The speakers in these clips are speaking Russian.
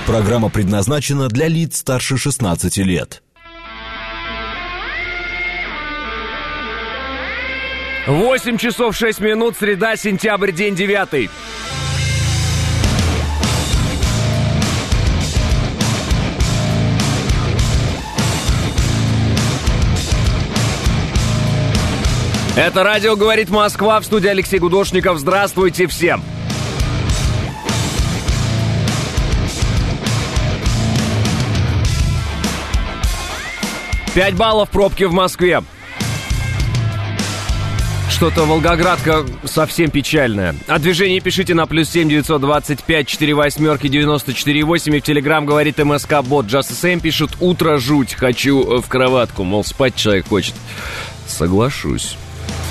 Программа предназначена для лиц старше 16 лет. 8 часов 6 минут, среда, сентябрь, день 9. Это радио «Говорит Москва», в студии Алексей Гудошников. Здравствуйте всем! Пять баллов пробки в Москве. Что-то Волгоградка совсем печальная. О движении пишите на +7 925 48 94 8. И в Телеграм говорит МСК-бот. Just the Same пишет: утро жуть, хочу в кроватку. Мол, спать человек хочет. Соглашусь.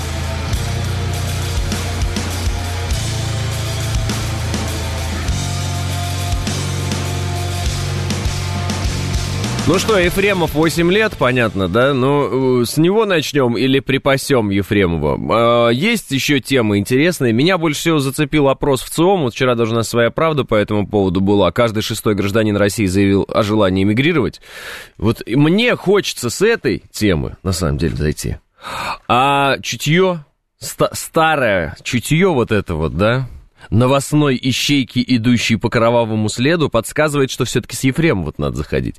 Ну что, Ефремов 8 лет, понятно, да? Ну, с него начнем или припасем Ефремова? Есть еще темы интересные. Меня больше всего зацепил опрос в ЦИОМ. Вот вчера даже у нас своя правда по этому поводу была. Каждый шестой гражданин России заявил о желании эмигрировать. Вот мне хочется с этой темы, на самом деле, зайти. А чутье, старое чутье вот это вот, да? Новостной ищейки, идущей по кровавому следу, подсказывает, что все-таки с Ефремова надо заходить.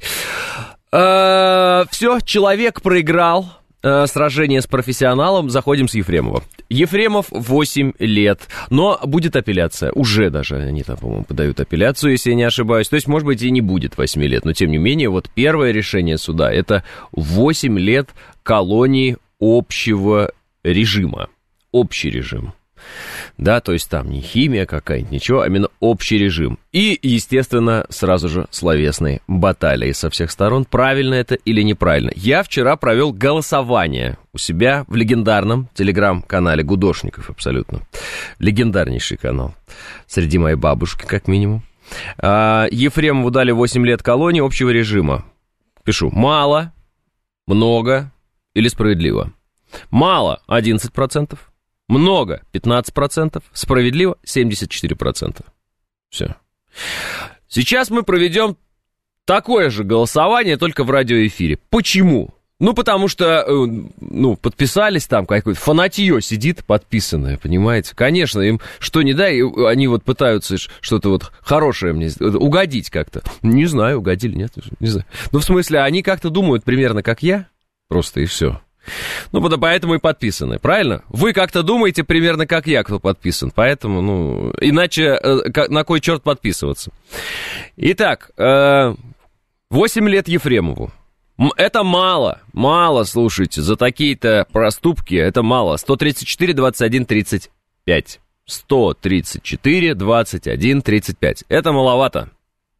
Все, человек проиграл сражение с профессионалом, заходим с Ефремова. Ефремов 8 лет, но будет апелляция. Уже даже они там, по-моему, подают апелляцию, если я не ошибаюсь. То есть, может быть, и не будет 8 лет, но тем не менее, вот первое решение суда — это 8 лет колонии общего режима. Общий режим. Да, то есть там не химия какая-нибудь, ничего, а именно общий режим. И, естественно, сразу же словесные баталии со всех сторон. Правильно это или неправильно? Я вчера провел голосование у себя в легендарном телеграм-канале Гудошников, абсолютно. Легендарнейший канал. Среди моей бабушки, как минимум. Ефремову дали 8 лет колонии общего режима. Пишу: мало, много или справедливо. Мало — 11%. Много — 15%, справедливо — 74%. Все. Сейчас мы проведем такое же голосование, только в радиоэфире. Почему? Ну, потому что, подписались там, какое-то фанатье сидит подписанное, понимаете? Конечно, им что ни дай, они вот пытаются что-то вот хорошее мне угодить как-то. Не знаю, угодили, нет, не знаю. Ну, в смысле, они как-то думают примерно как я, просто и все. Ну, поэтому и подписаны, правильно? Вы как-то думаете примерно как я, кто подписан, поэтому, иначе на кой черт подписываться? Итак, 8 лет Ефремову. Это мало, слушайте, за такие-то проступки это мало. 134, 21, 35. 134, 21, 35. Это маловато.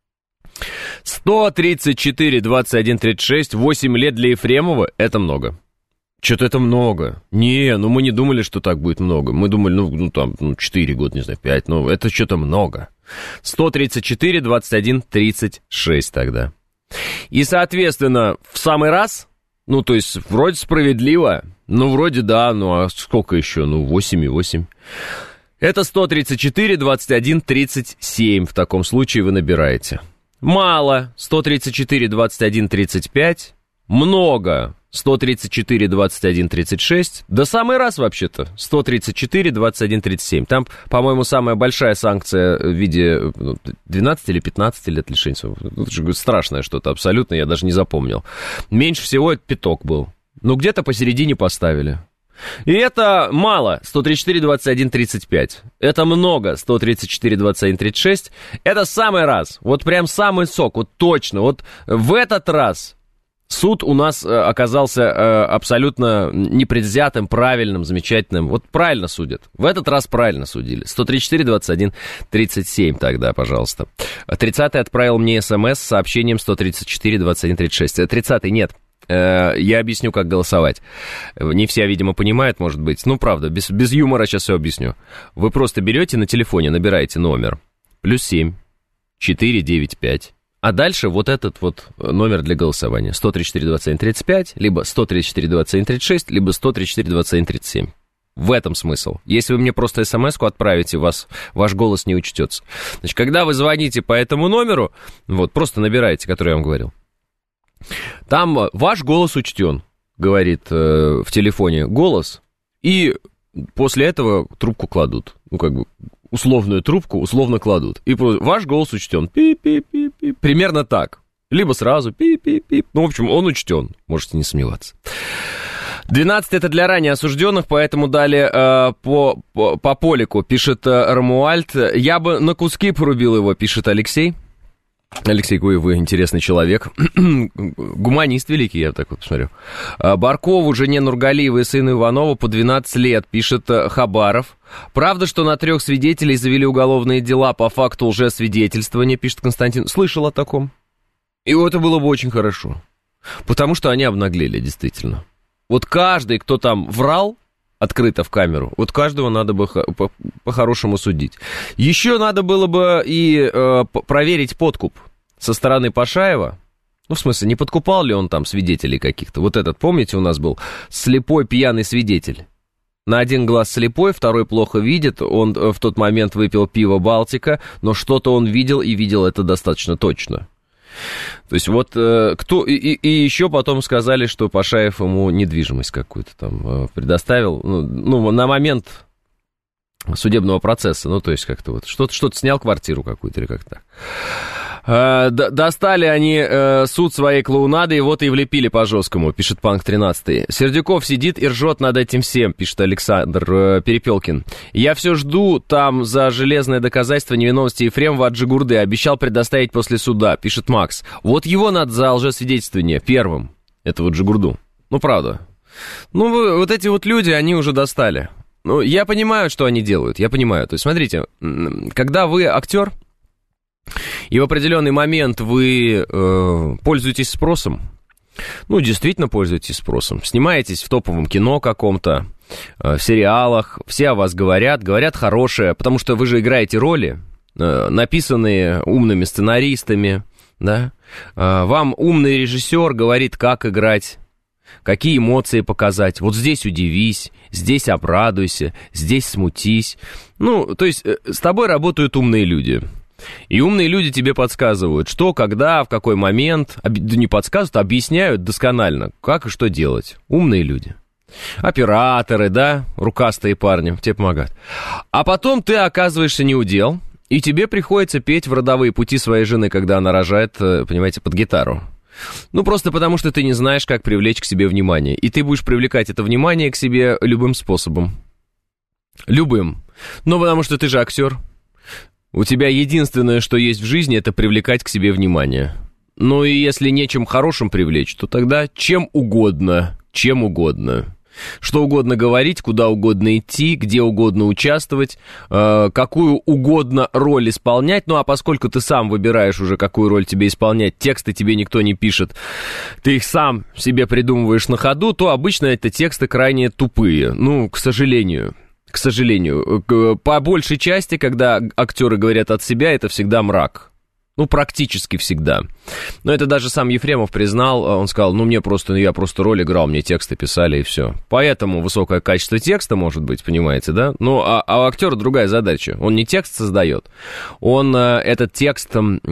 134, 21, 36, 8 лет для Ефремова — это много. Что-то это много. Мы не думали, что так будет много. Мы думали, 4 года, не знаю, 5, это что-то много. 134, 21, 36 тогда. И, соответственно, в самый раз, то есть, вроде справедливо, вроде да, а сколько еще? 8,8. Это 134, 21, 37. В таком случае вы набираете. Мало. 134, 21, 35. Много. 134, 21, 36. Да самый раз вообще-то. 134, 21, 37. Там, по-моему, самая большая санкция в виде 12 или 15 лет лишения. Страшное что-то абсолютно, я даже не запомнил. Меньше всего это пяток был. Где-то посередине поставили. И это мало. 134, 21, 35. Это много. 134, 21, 36. Это самый раз. Вот прям самый сок. Вот точно. Вот в этот раз суд у нас оказался абсолютно непредвзятым, правильным, замечательным. Вот правильно судят. В этот раз правильно судили. 134, 21, 37 тогда, пожалуйста. 30-й отправил мне смс с сообщением 134, 21, 36. 30-й нет. Я объясню, как голосовать. Не все, видимо, понимают, может быть. Правда, без юмора сейчас все объясню. Вы просто берете на телефоне, набираете номер +7 495. А дальше вот этот вот номер для голосования. 134, 21, 35, либо 134, 21, 36, либо 134, 21, 37. В этом смысл. Если вы мне просто смс-ку отправите, ваш голос не учтется. Значит, когда вы звоните по этому номеру, вот, просто набираете, который я вам говорил, там ваш голос учтен, говорит в телефоне голос, и после этого трубку кладут. Ну, как бы, условную трубку условно кладут. И ваш голос учтен. Пип-пип-пип-пип. Примерно так. Либо сразу пип-пип-пип. Ну, в общем, он учтен. Можете не сомневаться. 12 это для ранее осужденных, поэтому далее по полику, пишет Рамуальд. Я бы на куски порубил его, пишет Алексей. Алексей, вы интересный человек. Гуманист великий, я так вот посмотрю. Баркову, жене Нургалиева и сыну Иванова по 12 лет, пишет Хабаров. Правда, что на 3 свидетелей завели уголовные дела по факту лжесвидетельствования, пишет Константин. Слышал о таком. И это было бы очень хорошо. Потому что они обнаглели, действительно. Вот каждый, кто там врал открыто в камеру, вот каждого надо бы по-хорошему судить. Еще надо было бы и проверить подкуп со стороны Пашаева. Ну, в смысле, не подкупал ли он там свидетелей каких-то? Вот этот, помните, у нас был слепой пьяный свидетель. На один глаз слепой, второй плохо видит. Он в тот момент выпил пиво «Балтика», но что-то он видел, и видел это достаточно точно. То есть вот кто... И еще потом сказали, что Пашаев ему недвижимость какую-то там предоставил. Ну, на момент судебного процесса. Ну, то есть как-то вот что-то снял, квартиру какую-то или как-то так. Достали они суд своей клоунадой, вот и влепили по-жесткому, пишет Панк 13. Сердюков сидит и ржет над этим всем, пишет Александр Перепелкин. Я все жду там за железное доказательство невиновности Ефремова от Джигурды. Обещал предоставить после суда, пишет Макс. Вот его надо за лжесвидетельствование первым, это вот Джигурду. Ну, правда. Ну, вот эти вот люди, они уже достали. Ну, я понимаю, что они делают, я понимаю. То есть, смотрите, когда вы актер, и в определенный момент вы пользуетесь спросом, ну, действительно пользуетесь спросом, снимаетесь в топовом кино каком-то, в сериалах, все о вас говорят хорошее, потому что вы же играете роли, написанные умными сценаристами, да, вам умный режиссер говорит, как играть, какие эмоции показать, вот здесь удивись, здесь обрадуйся, здесь смутись, ну, то есть с тобой работают умные люди. И умные люди тебе подсказывают, что, когда, в какой момент, не подсказывают, а объясняют досконально, как и что делать. Умные люди. Операторы, да, рукастые парни, тебе помогают. А потом ты оказываешься неудел, и тебе приходится петь в родовые пути своей жены, когда она рожает, понимаете, под гитару. Ну, просто потому, что ты не знаешь, как привлечь к себе внимание. И ты будешь привлекать это внимание к себе любым способом. Любым. Ну, потому что ты же актер. У тебя единственное, что есть в жизни, это привлекать к себе внимание. Ну и если нечем хорошим привлечь, то тогда чем угодно. Что угодно говорить, куда угодно идти, где угодно участвовать, какую угодно роль исполнять. Ну а поскольку ты сам выбираешь уже, какую роль тебе исполнять, тексты тебе никто не пишет, ты их сам себе придумываешь на ходу, то обычно это тексты крайне тупые. Ну, к сожалению. К сожалению, по большей части, когда актеры говорят от себя, это всегда мрак. Ну, практически всегда. Но это даже сам Ефремов признал. Он сказал, я просто роль играл, мне тексты писали и все. Поэтому высокое качество текста, может быть, понимаете, да? Ну, а у актера другая задача. Он не текст создает. Он этот текст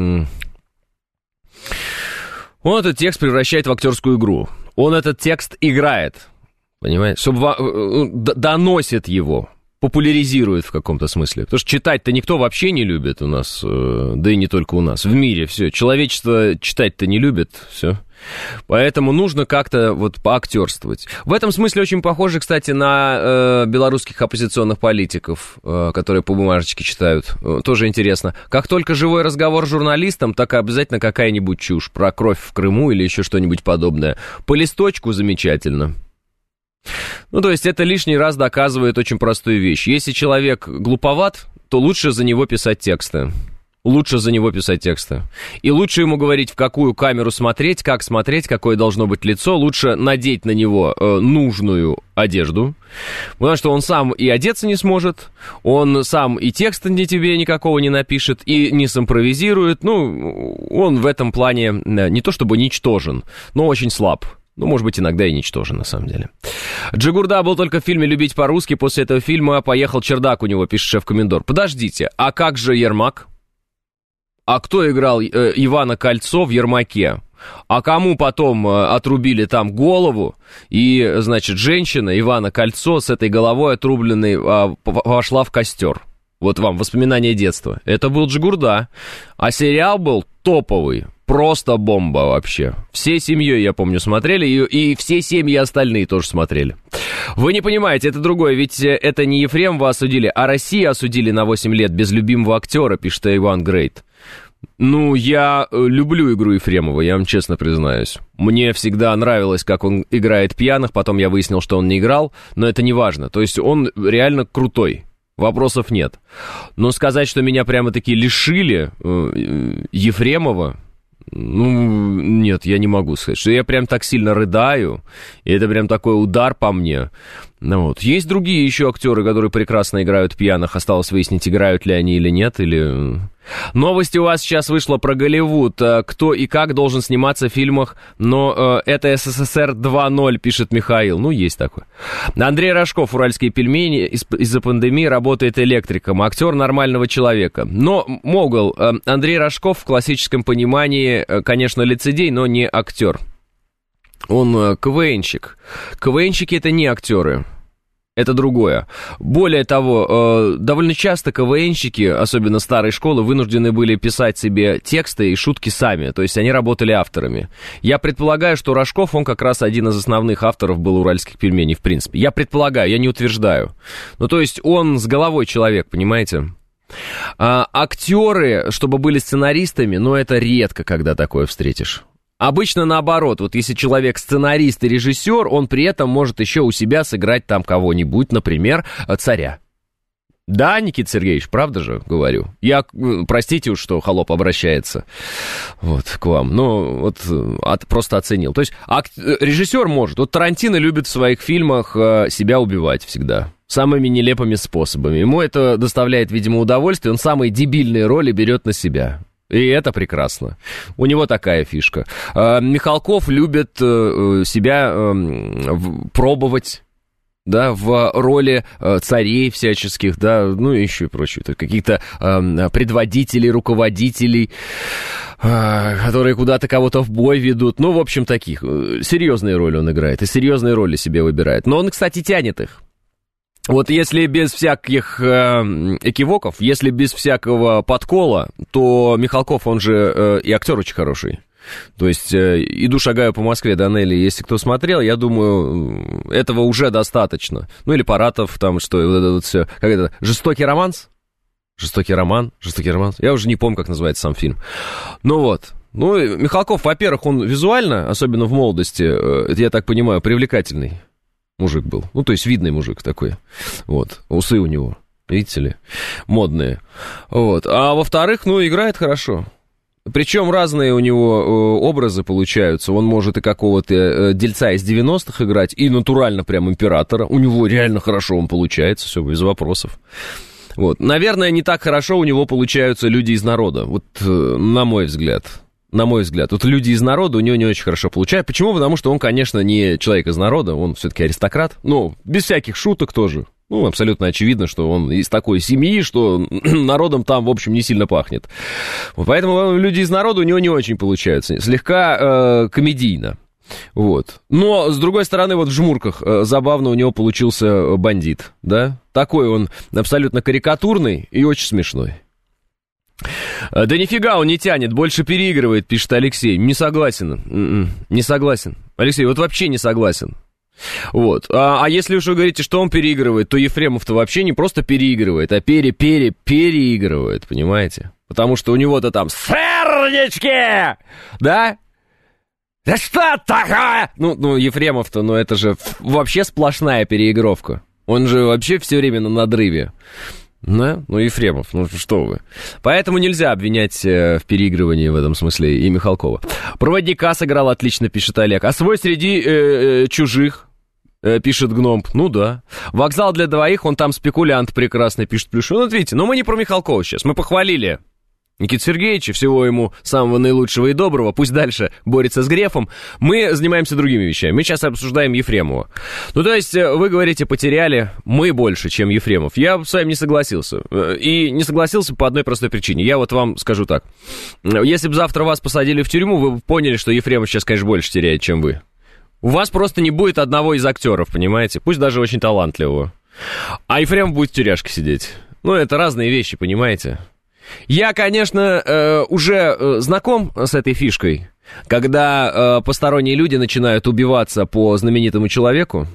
превращает в актерскую игру. Он этот текст играет. Понимаете? Доносит его, популяризирует в каком-то смысле. Потому что читать-то никто вообще не любит у нас, да и не только у нас. В мире все. Человечество читать-то не любит, все. Поэтому нужно как-то вот поактерствовать. В этом смысле очень похоже, кстати, на белорусских оппозиционных политиков, которые по бумажечке читают. Тоже интересно. Как только живой разговор с журналистом, так и обязательно какая-нибудь чушь про кровь в Крыму или еще что-нибудь подобное. По листочку замечательно. Ну, то есть это лишний раз доказывает очень простую вещь. Если человек глуповат, то лучше за него писать тексты. И лучше ему говорить, в какую камеру смотреть, какое должно быть лицо. Лучше надеть на него нужную одежду, потому что он сам и одеться не сможет, он сам и текста тебе никакого не напишет, и не симпровизирует. Ну, он в этом плане не то чтобы ничтожен, но очень слаб. Ну, может быть, иногда и ничтожен, на самом деле. Джигурда был только в фильме «Любить по-русски». После этого фильма поехал чердак у него, пишет шеф-комендор. Подождите, а как же Ермак? А кто играл Ивана Кольцо в «Ермаке»? А кому потом отрубили там голову, и, значит, женщина Ивана Кольцо с этой головой отрубленной вошла в костер? Вот вам воспоминания детства. Это был Джигурда. А сериал был топовый. Просто бомба вообще. Всей семьей, я помню, смотрели, и все семьи остальные тоже смотрели. Вы не понимаете, это другое, ведь это не Ефремова осудили, а Россию осудили на 8 лет без любимого актера, пишет Иван Грейт. Ну, я люблю игру Ефремова, я вам честно признаюсь. Мне всегда нравилось, как он играет пьяных, потом я выяснил, что он не играл, но это не важно. То есть он реально крутой, вопросов нет. Но сказать, что меня прямо-таки лишили Ефремова, ну, нет, я не могу сказать, что я прям так сильно рыдаю, и это прям такой удар по мне. Ну, вот. Есть другие еще актеры, которые прекрасно играют пьяных, осталось выяснить, играют ли они или нет, или... Новость у вас сейчас вышла про Голливуд. Кто и как должен сниматься в фильмах, но это СССР 2.0, пишет Михаил. Ну, есть такое. Андрей Рожков, «Уральские пельмени», из-за пандемии работает электриком, актер нормального человека. Но могол. Андрей Рожков в классическом понимании, конечно, лицедей, но не актер. Он КВНщик. КВНщики — это не актеры. Это другое. Более того, довольно часто КВНщики, особенно старой школы, вынуждены были писать себе тексты и шутки сами. То есть они работали авторами. Я предполагаю, что Рожков, он как раз один из основных авторов был «Уральских пельменей», в принципе. Я предполагаю, я не утверждаю. Ну, то есть он с головой человек, понимаете? Актеры, чтобы были сценаристами, ну, это редко, когда такое встретишь. Обычно наоборот, вот если человек сценарист и режиссер, он при этом может еще у себя сыграть там кого-нибудь, например, царя. Да, Никита Сергеевич, правда же, говорю? Я, простите уж, что холоп обращается вот к вам, но вот просто оценил. То есть режиссер может, вот Тарантино любит в своих фильмах себя убивать всегда. Самыми нелепыми способами. Ему это доставляет, видимо, удовольствие, он самые дебильные роли берет на себя. И это прекрасно. У него такая фишка. Михалков любит себя пробовать, да, в роли царей всяческих, да, ну и еще и прочее. Каких-то предводителей, руководителей, которые куда-то кого-то в бой ведут. Ну, в общем, таких. Серьезные роли он играет и серьезные роли себе выбирает. Но он, кстати, тянет их. Вот если без всяких экивоков, если без всякого подкола, то Михалков, он же и актер очень хороший. То есть «Иду, шагаю по Москве», Данелли, если кто смотрел, я думаю, этого уже достаточно. Ну или Паратов, там что, вот это вот все. Как это? «Жестокий романс»? «Жестокий романс». Я уже не помню, как называется сам фильм. Ну вот. Ну, Михалков, во-первых, он визуально, особенно в молодости, я так понимаю, привлекательный мужик был. Ну, то есть видный мужик такой. Вот. Усы у него, видите ли, модные. Вот. А во-вторых, ну, играет хорошо. Причем разные у него образы получаются. Он может и какого-то дельца из 90-х играть, и натурально прям императора. У него реально хорошо он получается, все, без вопросов. Вот. Наверное, не так хорошо у него получаются люди из народа. Вот на мой взгляд. На мой взгляд. Вот люди из народа у него не очень хорошо получаются. Почему? Потому что он, конечно, не человек из народа, он все-таки аристократ. Ну, без всяких шуток тоже. Ну, абсолютно очевидно, что он из такой семьи, что народом там, в общем, не сильно пахнет. Поэтому люди из народа у него не очень получаются. Слегка комедийно. Вот. Но, с другой стороны, вот в «Жмурках» забавно у него получился бандит, да? Такой он абсолютно карикатурный и очень смешной. Да нифига он не тянет, больше переигрывает, пишет Алексей. Не согласен. Не согласен. Алексей, вот вообще не согласен. Вот. А если уж вы говорите, что он переигрывает, то Ефремов-то вообще не просто переигрывает, а переигрывает, понимаете? Потому что у него-то там сердечки, да? Да что такое? Ну, Ефремов-то, ну это же вообще сплошная переигровка. Он же вообще все время на надрыве. Да? Ну, Ефремов, ну что вы. Поэтому нельзя обвинять в переигрывании в этом смысле и Михалкова. «Проводника сыграл отлично», пишет Олег. «А свой среди чужих», пишет Гномб. Ну да. «Вокзал для двоих», он там спекулянт прекрасный, пишет Плюшев. Ну, вот видите, но мы не про Михалкова сейчас, мы похвалили Никиты Сергеевича, всего ему самого наилучшего и доброго, пусть дальше борется с Грефом. Мы занимаемся другими вещами. Мы сейчас обсуждаем Ефремова. Ну, то есть, вы говорите, потеряли мы больше, чем Ефремов. Я с вами не согласился. И не согласился по одной простой причине. Я вот вам скажу так. Если бы завтра вас посадили в тюрьму, вы бы поняли, что Ефремов сейчас, конечно, больше теряет, чем вы. У вас просто не будет одного из актеров, понимаете? Пусть даже очень талантливого. А Ефремов будет в тюряшке сидеть. Ну, это разные вещи, понимаете? Я, конечно, уже знаком с этой фишкой, когда посторонние люди начинают убиваться по знаменитому человеку.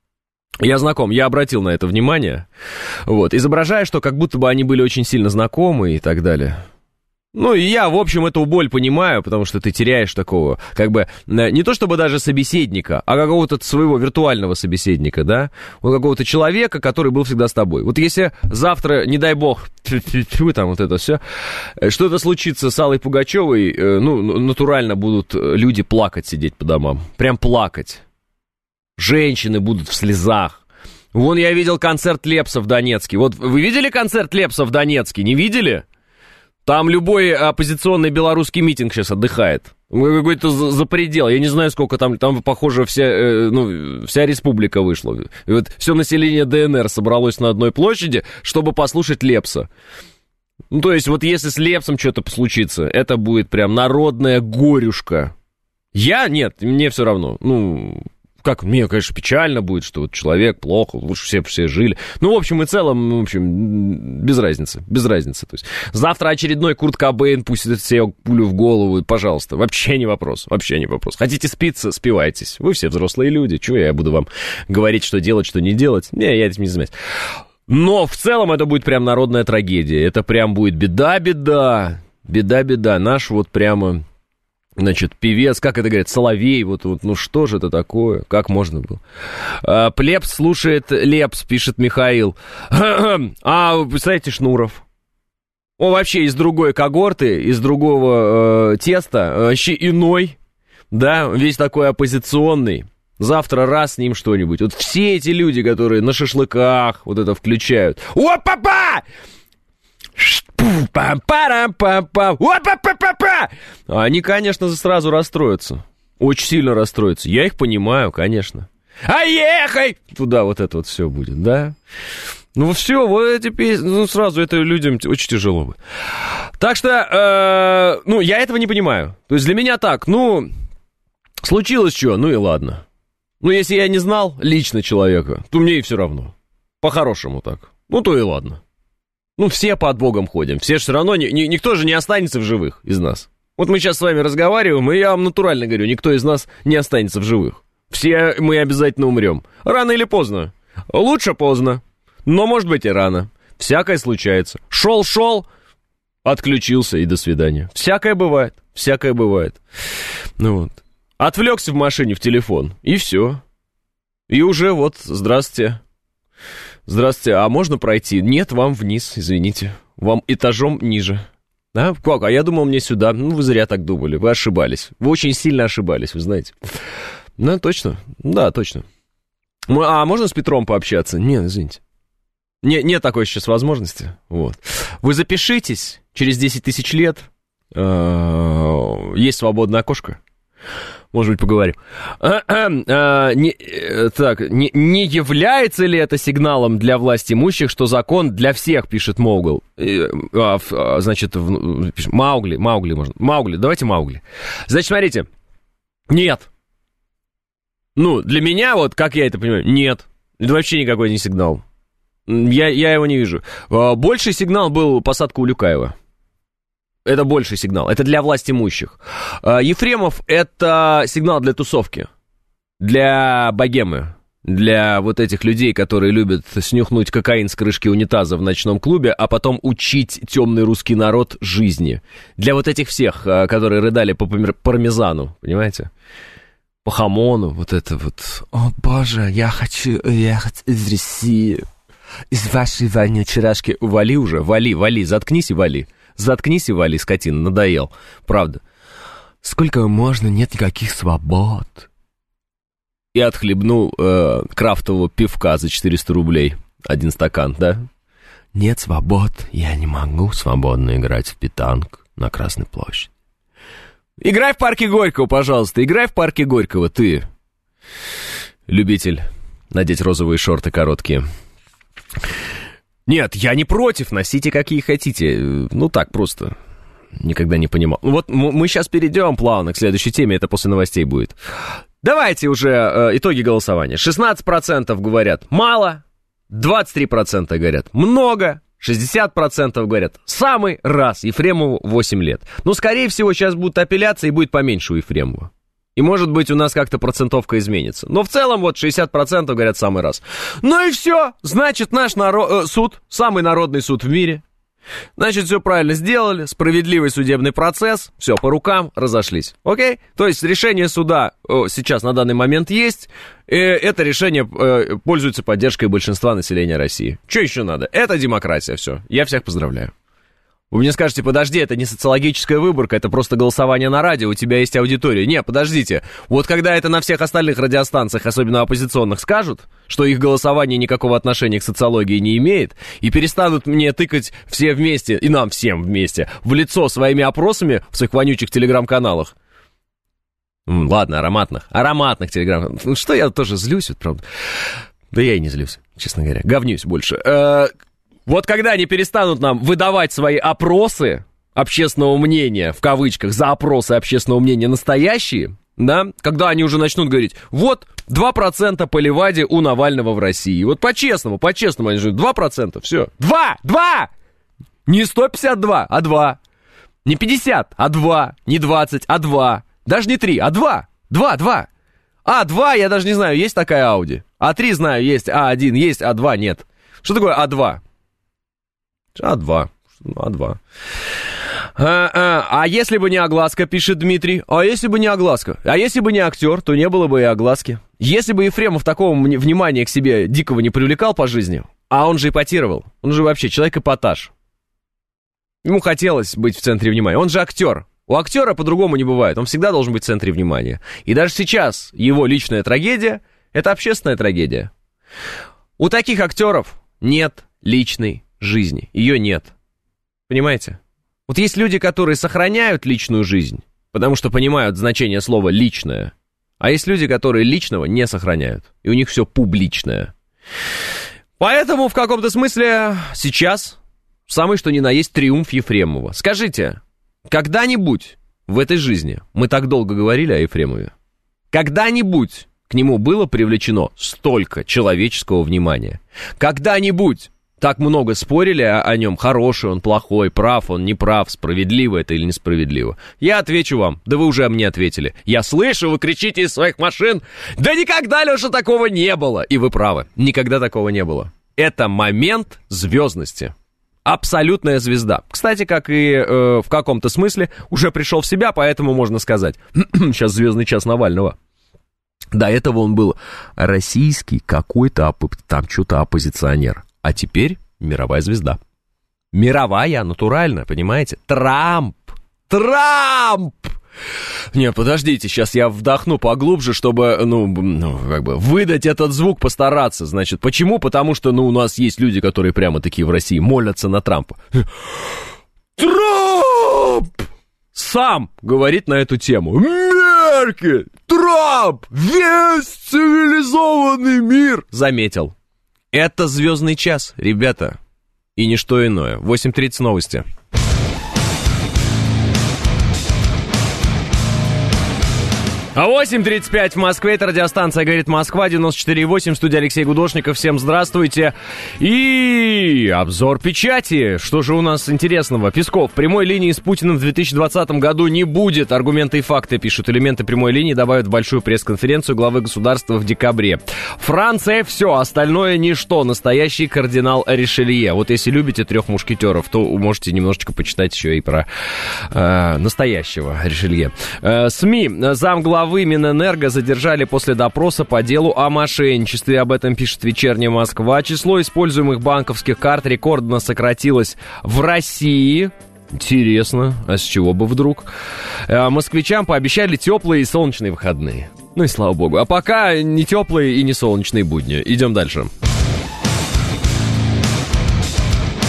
Я знаком, я обратил на это внимание, вот, изображая, что как будто бы они были очень сильно знакомы и так далее. Ну, и я, в общем, эту боль понимаю, потому что ты теряешь такого, как бы, не то чтобы даже собеседника, а какого-то своего виртуального собеседника, да, вот какого-то человека, который был всегда с тобой. Вот если завтра, не дай бог, там вот это все, что-то случится с Аллой Пугачевой, ну, натурально будут люди плакать, сидеть по домам, прям плакать. Женщины будут в слезах. Вон я видел концерт Лепса в Донецке. Вот вы видели концерт Лепса в Донецке, не видели? Там любой оппозиционный белорусский митинг сейчас отдыхает. Какой-то за предел. Я не знаю, сколько там похоже, вся республика вышла. И вот все население ДНР собралось на одной площади, чтобы послушать Лепса. Ну, то есть, вот если с Лепсом что-то случится, это будет прям народная горюшка. Нет, мне все равно. Ну, как, мне, конечно, печально будет, что вот человек плохо, лучше все жили. Ну, в общем и целом, без разницы. То есть, завтра очередной Курт Кобейн пустит себе пулю в голову, пожалуйста, вообще не вопрос. Хотите спиться, спивайтесь. Вы все взрослые люди, чего я буду вам говорить, что делать, что не делать? Не, я этим не занимаюсь. Но в целом это будет прям народная трагедия. Это прям будет беда. Наш вот прямо... Значит, певец, как это говорят, Соловей, вот, ну что же это такое, как можно было? Плебс слушает Лепс, пишет Михаил. А вы представляете, Шнуров? Он вообще из другой когорты, из другого теста, вообще иной, да, весь такой оппозиционный. Завтра раз с ним что-нибудь. Вот все эти люди, которые на шашлыках вот это включают. О-па-па! Они, конечно, сразу расстроятся. Очень сильно расстроятся. Я их понимаю, конечно. А ехай! Туда вот это вот все будет, да? Ну все, вот эти песни, ну сразу это людям очень тяжело будет. Так что, я этого не понимаю. То есть для меня так, случилось что, ну и ладно. Ну если я не знал лично человека, то мне и все равно. По-хорошему так. Ну то и ладно. Ну, все под Богом ходим. Все же все равно, никто же не останется в живых из нас. Вот мы сейчас с вами разговариваем, и я вам натурально говорю, никто из нас не останется в живых. Все мы обязательно умрем. Рано или поздно. Лучше поздно. Но, может быть, и рано. Всякое случается. Шел, отключился, и до свидания. Всякое бывает. Ну вот. Отвлекся в машине в телефон, и все. И уже вот, здравствуйте, а можно пройти? Нет, вам вниз, извините. Вам этажом ниже. А? Как? А я думал, мне сюда. Ну, вы зря так думали, вы ошибались. Вы очень сильно ошибались, вы знаете. Ну, точно. Да, точно. А можно с Петром пообщаться? Нет, извините. Нет такой сейчас возможности. Вот. Вы запишитесь, через 10 тысяч лет есть свободное окошко. Может быть, поговорим. Не является ли это сигналом для власть имущих, что закон для всех, пишет Моугл? Значит, Маугли можно. Давайте Маугли. Значит, смотрите. Нет. Ну, для меня, вот, как я это понимаю, нет. Это вообще никакой не сигнал. Я его не вижу. Больший сигнал был посадка Улюкаева. Это больший сигнал. Это для власть имущих. Ефремов — это сигнал для тусовки. Для богемы. Для вот этих людей, которые любят снюхнуть кокаин с крышки унитаза в ночном клубе, а потом учить темный русский народ жизни. Для вот этих всех, которые рыдали по пармезану, понимаете? По хамону, вот это вот. О, боже, я хочу ехать из России. Из вашей вонючей рашки. Вали уже, вали, заткнись и вали. Заткнись и вали, скотина, надоел. Правда. Сколько можно, нет никаких свобод. И отхлебнул крафтового пивка за 400 рублей. 1 стакан, да? Нет свобод, я не могу свободно играть в питанг на Красной площади. Играй в парке Горького, пожалуйста, играй в парке Горького, ты, любитель надеть розовые шорты короткие. Нет, я не против, носите какие хотите. Ну так просто. Никогда не понимал. Вот мы сейчас перейдем плавно к следующей теме, это после новостей будет. Давайте уже итоги голосования. 16% говорят мало, 23% говорят много, 60% говорят самый раз. Ефремову 8 лет. Но, скорее всего, сейчас будут апелляции и будет поменьше у Ефремова. И, может быть, у нас как-то процентовка изменится. Но в целом вот 60% говорят самый раз. Ну и все. Значит, наш суд, самый народный суд в мире. Значит, все правильно сделали. Справедливый судебный процесс. Все, по рукам, разошлись. Окей? То есть решение суда сейчас на данный момент есть. Это решение пользуется поддержкой большинства населения России. Что еще надо? Это демократия, все. Я всех поздравляю. Вы мне скажете, подожди, это не социологическая выборка, это просто голосование на радио, у тебя есть аудитория. Не, подождите, вот когда это на всех остальных радиостанциях, особенно оппозиционных, скажут, что их голосование никакого отношения к социологии не имеет, и перестанут мне тыкать все вместе, и нам всем вместе, в лицо своими опросами в своих вонючих телеграм-каналах. Ладно, ароматных телеграм-каналах. Ну что, я тоже злюсь, вот, правда. Да я и не злюсь, честно говоря, говнюсь больше. Вот когда они перестанут нам выдавать свои опросы общественного мнения, в кавычках, за опросы общественного мнения настоящие, да, когда они уже начнут говорить, вот 2% по Леваде у Навального в России. Вот по-честному, они же 2%, все. 2! Не 152, а 2. Не 50, а 2. Не 20, а 2. Даже не 3, а 2. 2. А2, я даже не знаю, есть такая Audi. А3 знаю, есть, А1 есть, А2 нет. Что такое А2? А2. А если бы не огласка, пишет Дмитрий. А если бы не огласка? А если бы не актер, то не было бы и огласки. Если бы Ефремов такого внимания к себе дикого не привлекал по жизни, а он же эпатировал, он же вообще человек-эпатаж. Ему хотелось быть в центре внимания. Он же актер. У актера по-другому не бывает. Он всегда должен быть в центре внимания. И даже сейчас его личная трагедия — это общественная трагедия. У таких актеров нет личной жизни. Ее нет. Понимаете? Вот есть люди, которые сохраняют личную жизнь, потому что понимают значение слова «личное», а есть люди, которые личного не сохраняют, и у них все публичное. Поэтому в каком-то смысле сейчас самый что ни на есть триумф Ефремова. Скажите, когда-нибудь в этой жизни мы так долго говорили о Ефремове? Когда-нибудь к нему было привлечено столько человеческого внимания? Когда-нибудь так много спорили о нем, хороший он, плохой, прав он, не прав, справедливо это или несправедливо? Я отвечу вам, да вы уже мне ответили. Я слышу, вы кричите из своих машин, да никогда, Леша, такого не было. И вы правы, никогда такого не было. Это момент звездности. Абсолютная звезда. Кстати, как и в каком-то смысле уже пришел в себя, поэтому можно сказать, сейчас звездный час Навального. До этого он был российский какой-то там что-то оппозиционер. А теперь мировая звезда. Мировая, натурально, понимаете? Трамп! Не, подождите, сейчас я вдохну поглубже, чтобы, выдать этот звук, постараться. Значит, почему? Потому что, у нас есть люди, которые прямо такие в России молятся на Трампа. Трамп! Сам говорит на эту тему. Меркель! Трамп! Весь цивилизованный мир! Заметил. Это звездный час, ребята. И ничто иное. 8:30 новости. А 8:35 в Москве, это радиостанция «Говорит Москва», 94,8, студия Алексей Гудошников, всем здравствуйте. И обзор печати, что же у нас интересного? Песков, прямой линии с Путиным в 2020 году не будет, аргументы и факты пишут, элементы прямой линии добавят в большую пресс-конференцию главы государства в декабре. Франция, все, остальное ничто, настоящий кардинал Ришелье. Вот если любите «Трех мушкетеров», то можете немножечко почитать еще и про настоящего Ришелье. СМИ, замглавы Минэнерго задержали после допроса по делу о мошенничестве. Об этом пишет «Вечерняя Москва». Число используемых банковских карт рекордно сократилось в России. Интересно, а с чего бы вдруг? Москвичам пообещали теплые и солнечные выходные. Ну и слава богу. А пока не теплые и не солнечные будни. Идем дальше.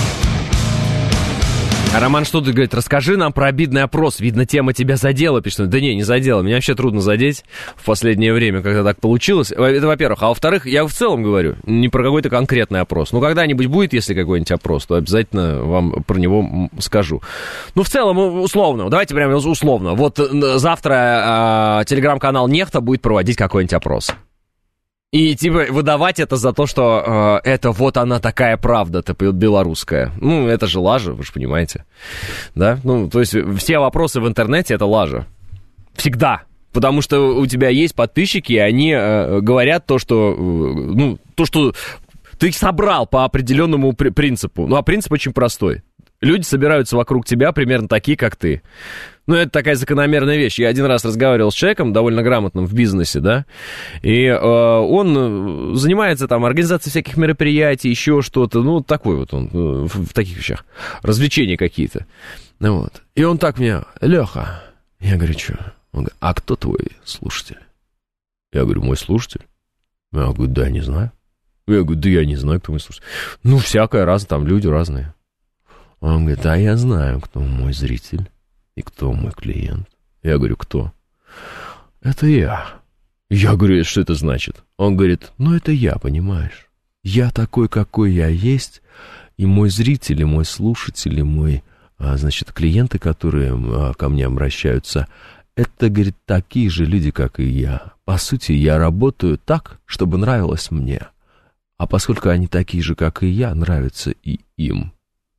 А Роман что-то говорит, расскажи нам про обидный опрос. Видно, тема тебя задела, пишет. Да не задела. Меня вообще трудно задеть в последнее время, когда так получилось. Это, во-первых. А во-вторых, я в целом говорю, не про какой-то конкретный опрос. Ну, когда-нибудь будет, если какой-нибудь опрос, то обязательно вам про него скажу. Ну, в целом, условно. Давайте прямо условно. Вот завтра телеграм-канал «Нехта» будет проводить какой-нибудь опрос. И, типа, выдавать это за то, что это вот она такая правда-то белорусская. Ну, это же лажа, вы же понимаете. Да? Ну, то есть, все вопросы в интернете — это лажа. Всегда. Потому что у тебя есть подписчики, и они говорят то, что... Ну, то, что ты их собрал по определенному принципу. Ну, а принцип очень простой. Люди собираются вокруг тебя примерно такие, как ты. Ну, это такая закономерная вещь. Я один раз разговаривал с человеком, довольно грамотным в бизнесе, да, и он занимается там организацией всяких мероприятий, еще что-то, ну, такой вот он, в таких вещах, развлечения какие-то. Ну, вот. И он так мне: Леха, я говорю, что? Он говорит: а кто твой слушатель? Я говорю: мой слушатель? Я говорю: да, не знаю. Я говорю: да я не знаю, кто мой слушатель. Ну, всякое разное, там люди разные. Он говорит: а я знаю, кто мой зритель и кто мой клиент. Я говорю: кто? Это я. Я говорю: что это значит? Он говорит: ну, это я, понимаешь. Я такой, какой я есть, и мой зритель, и мой слушатель, и мой, значит, клиенты, которые ко мне обращаются, это, говорит, такие же люди, как и я. По сути, я работаю так, чтобы нравилось мне. А поскольку они такие же, как и я, нравятся и им.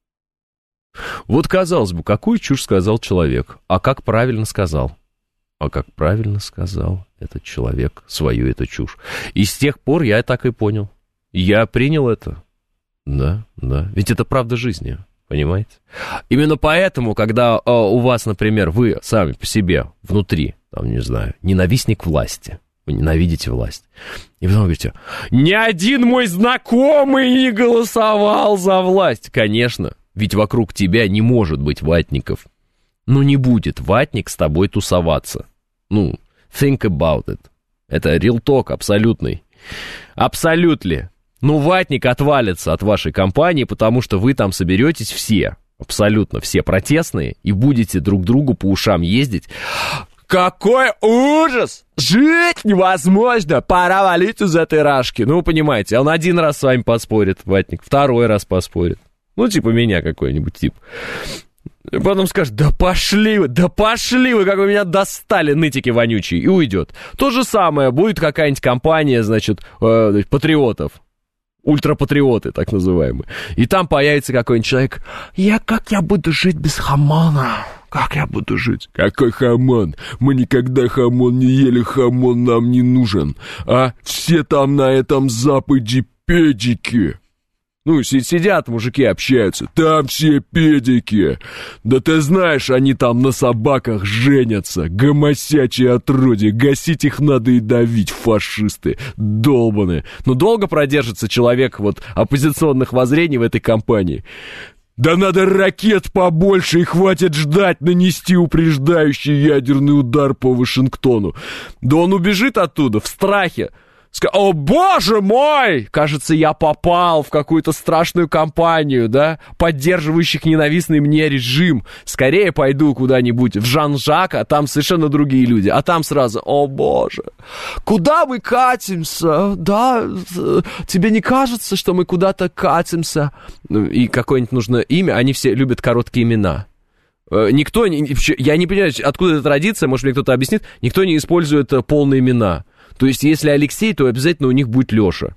Вот, казалось бы, какую чушь сказал человек, а как правильно сказал? А как правильно сказал этот человек свою эту чушь. И с тех пор я так и понял. Я принял это. Да. Ведь это правда жизни, понимаете? Именно поэтому, когда у вас, например, вы сами по себе внутри, там, не знаю, ненавистник власти, вы ненавидите власть, и потом говорите: ни один мой знакомый не голосовал за власть. Конечно. Ведь вокруг тебя не может быть ватников. Ну, не будет ватник с тобой тусоваться. Ну, think about it. Это real talk абсолютный. Абсолютно. Ну, ватник отвалится от вашей компании, потому что вы там соберетесь все, абсолютно все протестные, и будете друг другу по ушам ездить. Какой ужас! Жить невозможно! Пора валить из этой рашки. Ну, вы понимаете, он один раз с вами поспорит, ватник, второй раз поспорит. Ну, типа меня какой-нибудь тип. Потом скажет: да пошли вы, как вы меня достали, нытики вонючие, и уйдет. То же самое, будет какая-нибудь компания, значит, патриотов. Ультрапатриоты, так называемые. И там появится какой-нибудь человек: как я буду жить без хамона? Как я буду жить? Какой хамон? Мы никогда хамон не ели, хамон нам не нужен. А все там на этом Западе педики. Ну, сидят мужики, общаются. Там все педики. Да ты знаешь, они там на собаках женятся. Гомосячие отродья. Гасить их надо и давить, фашисты. Долбаные. Но долго продержится человек вот оппозиционных воззрений в этой компании? Да надо ракет побольше, и хватит ждать нанести упреждающий ядерный удар по Вашингтону. Да он убежит оттуда в страхе. О, боже мой! Кажется, я попал в какую-то страшную компанию, да, поддерживающих ненавистный мне режим. Скорее пойду куда-нибудь в Жан-Жак, а там совершенно другие люди. А там сразу: о, боже, куда мы катимся? Да, тебе не кажется, что мы куда-то катимся? И какое-нибудь нужно имя, они все любят короткие имена. Никто, я не понимаю, откуда эта традиция, может, мне кто-то объяснит, никто не использует полные имена. То есть, если Алексей, то обязательно у них будет Леша.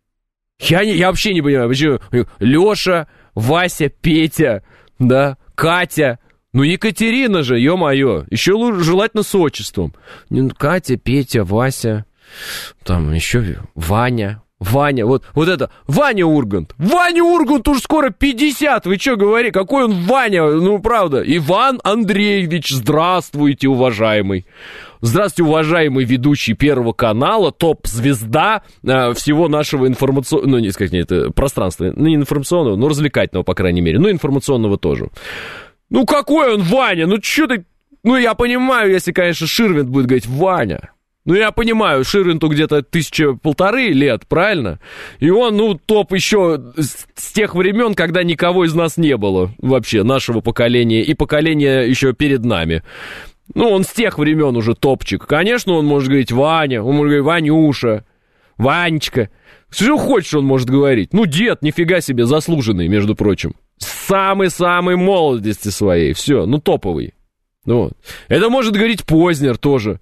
Я вообще не понимаю, почему Леша, Вася, Петя, да, Катя. Ну, Екатерина же, ё-моё, еще лучше, желательно с отчеством. Катя, Петя, Вася, там еще Ваня, вот это, Ваня Ургант. Ваня Ургант уж скоро 50, вы что говорите, какой он Ваня, ну, правда. Иван Андреевич, здравствуйте, уважаемый. Здравствуйте, уважаемый ведущий Первого канала, топ-звезда всего нашего информационного, ну, не сказать, нет, это пространства, ну, не информационного, но развлекательного, по крайней мере, ну, информационного тоже. Ну, какой он Ваня, ну, что ты, ну, я понимаю, если, конечно, Ширвинд будет говорить: Ваня, Ну, я понимаю, Ширвинту где-то 1500 лет, правильно? И он, топ еще с тех времен, когда никого из нас не было вообще, нашего поколения, и поколения еще перед нами. Он с тех времен уже топчик. Конечно, он может говорить Ваня, он может говорить Ванюша, Ванечка. Что хочешь он может говорить? Дед, нифига себе, заслуженный, между прочим. С самой-самой молодости своей, все, топовый. Вот. Это может говорить Познер тоже.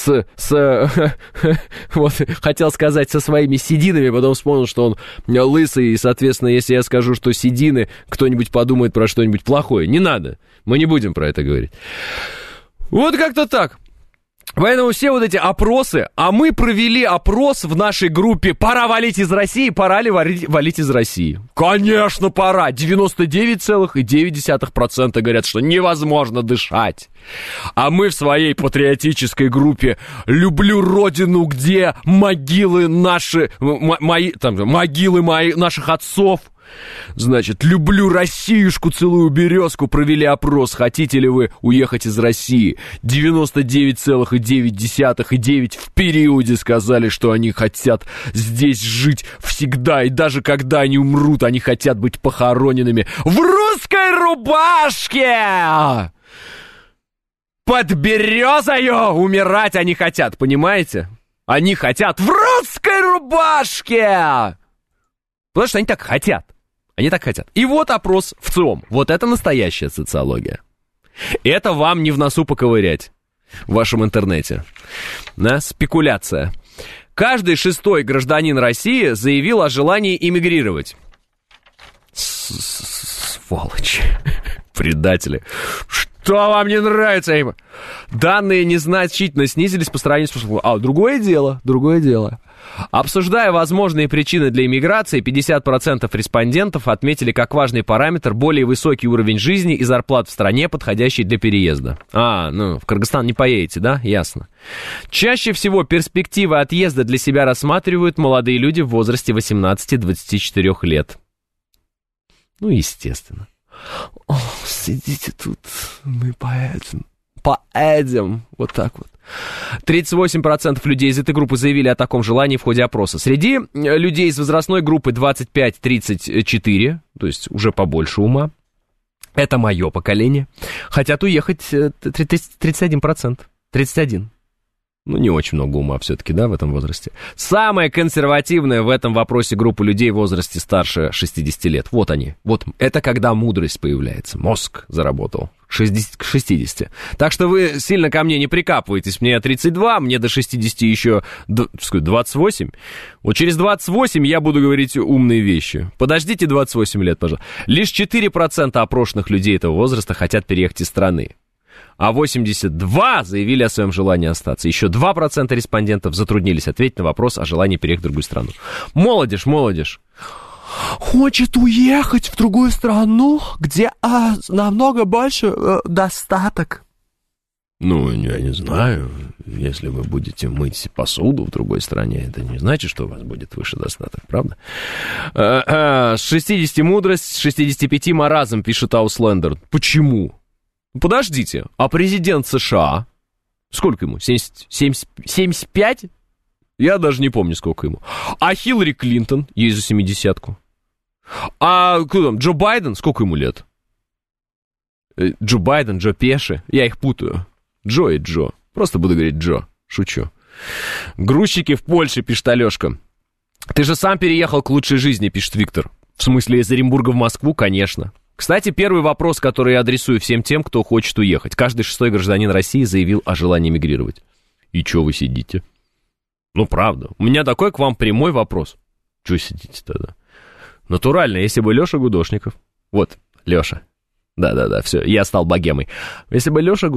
Вот, хотел сказать, со своими сединами, потом вспомнил, что он лысый, и, соответственно, если я скажу, что седины, кто-нибудь подумает про что-нибудь плохое. Не надо, мы не будем про это говорить. Вот как-то так. Поэтому все вот эти опросы, а мы провели опрос в нашей группе «Пора валить из России», пора ли валить из России? Конечно, пора. 99,9% говорят, что невозможно дышать. А мы в своей патриотической группе «Люблю Родину», где могилы наши, могилы наших отцов. Значит, «Люблю Россиюшку, целую березку», провели опрос, хотите ли вы уехать из России. 99,9% в периоде сказали, что они хотят здесь жить всегда, и даже когда они умрут, они хотят быть похороненными в русской рубашке! Под березою умирать они хотят, понимаете? Они хотят в русской рубашке! Потому что они так хотят. Они так хотят. И вот опрос в ЦИОМ. Вот это настоящая социология. Это вам не в носу поковырять в вашем интернете. Да? Спекуляция. Каждый 6-й гражданин России заявил о желании эмигрировать. Сволочи. Предатели. Что вам не нравится им? Данные незначительно снизились по сравнению с прошлым. Другое дело. Обсуждая возможные причины для иммиграции, 50% респондентов отметили как важный параметр более высокий уровень жизни и зарплат в стране, подходящий для переезда. В Кыргызстан не поедете, да? Ясно. Чаще всего перспективы отъезда для себя рассматривают молодые люди в возрасте 18-24 лет. Естественно. Сидите тут, мы поедем. Вот так вот. 38% людей из этой группы заявили о таком желании в ходе опроса. Среди людей из возрастной группы 25-34, то есть уже побольше ума, это мое поколение, хотят уехать 31%. 31%. Не очень много ума все-таки, да, в этом возрасте. Самая консервативная в этом вопросе группа людей в возрасте старше 60 лет. Вот они. Вот это когда мудрость появляется. Мозг заработал. 60 к 60. Так что вы сильно ко мне не прикапываетесь. Мне 32, мне до 60 еще 28. Вот через 28 я буду говорить умные вещи. Подождите 28 лет, пожалуйста. Лишь 4% опрошенных людей этого возраста хотят переехать из страны. А 82 заявили о своем желании остаться. Еще 2% респондентов затруднились ответить на вопрос о желании переехать в другую страну. Молодежь. Хочет уехать в другую страну, где намного больше достаток. Я не знаю. Если вы будете мыть посуду в другой стране, это не значит, что у вас будет выше достаток, правда? С 60 мудрость, с 65 маразм, пишет Ауслендер. Почему? Подождите, а президент США, сколько ему, 75? Я даже не помню, сколько ему. А Хиллари Клинтон, ей за 70-ку. А Джо Байден, сколько ему лет? Джо Байден, Джо Пеши, я их путаю. Джо и Джо, просто буду говорить Джо, шучу. Грузчики в Польше, пишет Алешка. Ты же сам переехал к лучшей жизни, пишет Виктор. В смысле, из Оренбурга в Москву, конечно. Кстати, первый вопрос, который я адресую всем тем, кто хочет уехать. Каждый 6-й гражданин России заявил о желании мигрировать. И чё вы сидите? Правда. У меня такой к вам прямой вопрос. Чё сидите тогда? Натурально, если бы Лёша Гудошников... Вот, Лёша. Да, все, я стал богемой. Если бы Лёша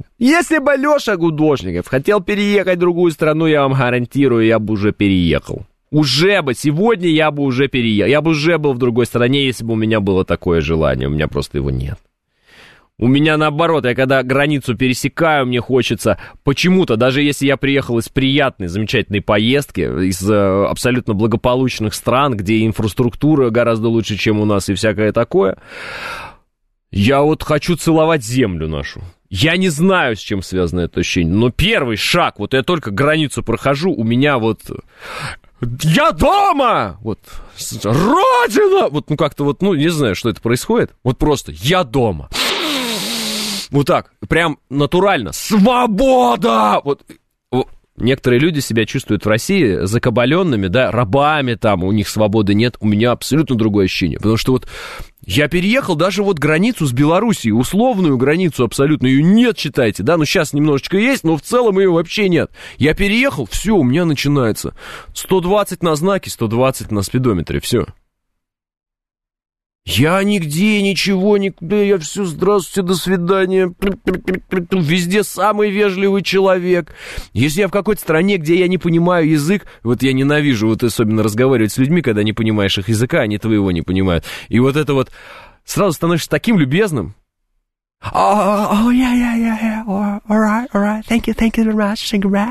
Гудошников хотел переехать в другую страну, я вам гарантирую, я бы уже переехал. Сегодня я бы уже переехал. Я бы уже был в другой стране, если бы у меня было такое желание. У меня просто его нет. У меня наоборот, я когда границу пересекаю, мне хочется почему-то, даже если я приехал из приятной, замечательной поездки, из абсолютно благополучных стран, где инфраструктура гораздо лучше, чем у нас и всякое такое, я вот хочу целовать землю нашу. Я не знаю, с чем связано это ощущение, но первый шаг, вот я только границу прохожу, у меня вот... Я дома! Вот, Родина! Вот, ну, как-то вот, ну, не знаю, что это происходит. Вот просто, я дома. Вот так, прям натурально. Свобода! Вот, некоторые люди себя чувствуют в России закабаленными, да, рабами там, у них свободы нет. У меня абсолютно другое ощущение. Потому что вот я переехал даже вот границу с Белоруссией, условную границу абсолютно, ее нет, считайте, да, ну сейчас немножечко есть, но в целом ее вообще нет. Я переехал, все, у меня начинается 120 на знаке, 120 на спидометре, все. Я нигде, ничего, никуда, я все, здравствуйте, до свидания, везде самый вежливый человек. Если я в какой-то стране, где я не понимаю язык, вот я ненавижу вот особенно разговаривать с людьми, когда не понимаешь их языка, они твоего не понимают. И вот это вот, сразу становишься таким любезным. Oh, yeah, all right, thank you very much,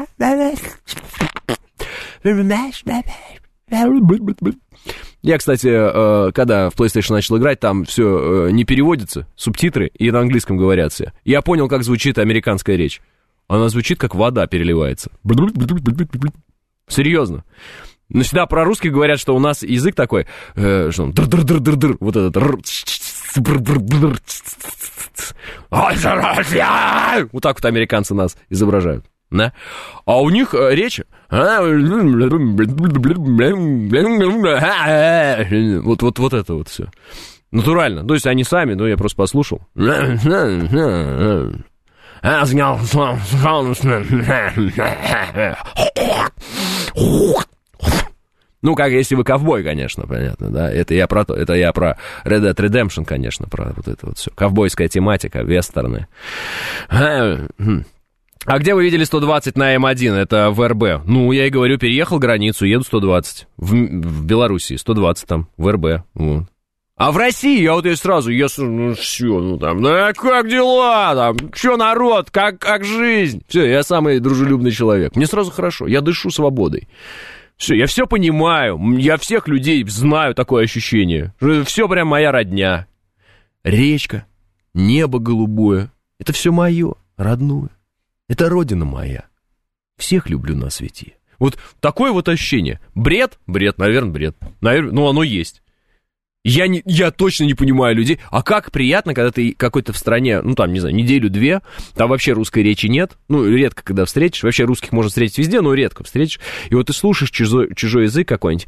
Я, кстати, когда в PlayStation начал играть, там все не переводится, субтитры, и на английском говорят все. Я понял, как звучит американская речь. Она звучит, как вода переливается. Серьезно. Но всегда про русских говорят, что у нас язык такой, что он, др-др-др-др-др, вот этот, вот так вот американцы нас изображают. Да? А у них речь... Вот это вот все. Натурально. То есть они сами, ну я просто послушал. Ну, как если вы ковбой, конечно, понятно, да. Это я про Red Dead Redemption, конечно, про вот это вот все. Ковбойская тематика, вестерны. А где вы видели 120 на М1? Это в РБ. Ну, я и говорю, переехал границу, еду 120. В Белоруссии 120 там, в РБ. Вот. А в России я вот и сразу, ну все, ну там, да как дела, там, что народ, как жизнь? Все, я самый дружелюбный человек. Мне сразу хорошо, я дышу свободой. Все, я все понимаю, я всех людей знаю, такое ощущение. Все прям моя родня. Речка, небо голубое, это все мое, родное. Это родина моя. Всех люблю на свете. Вот такое вот ощущение. Бред, наверное, бред. Ну, оно есть. Я точно не понимаю людей. А как приятно, когда ты какой-то в стране, ну, там, не знаю, неделю-две, там вообще русской речи нет. Ну, редко, когда встретишь. Вообще русских можно встретить везде, но редко встретишь. И вот ты слушаешь чужой язык какой-нибудь.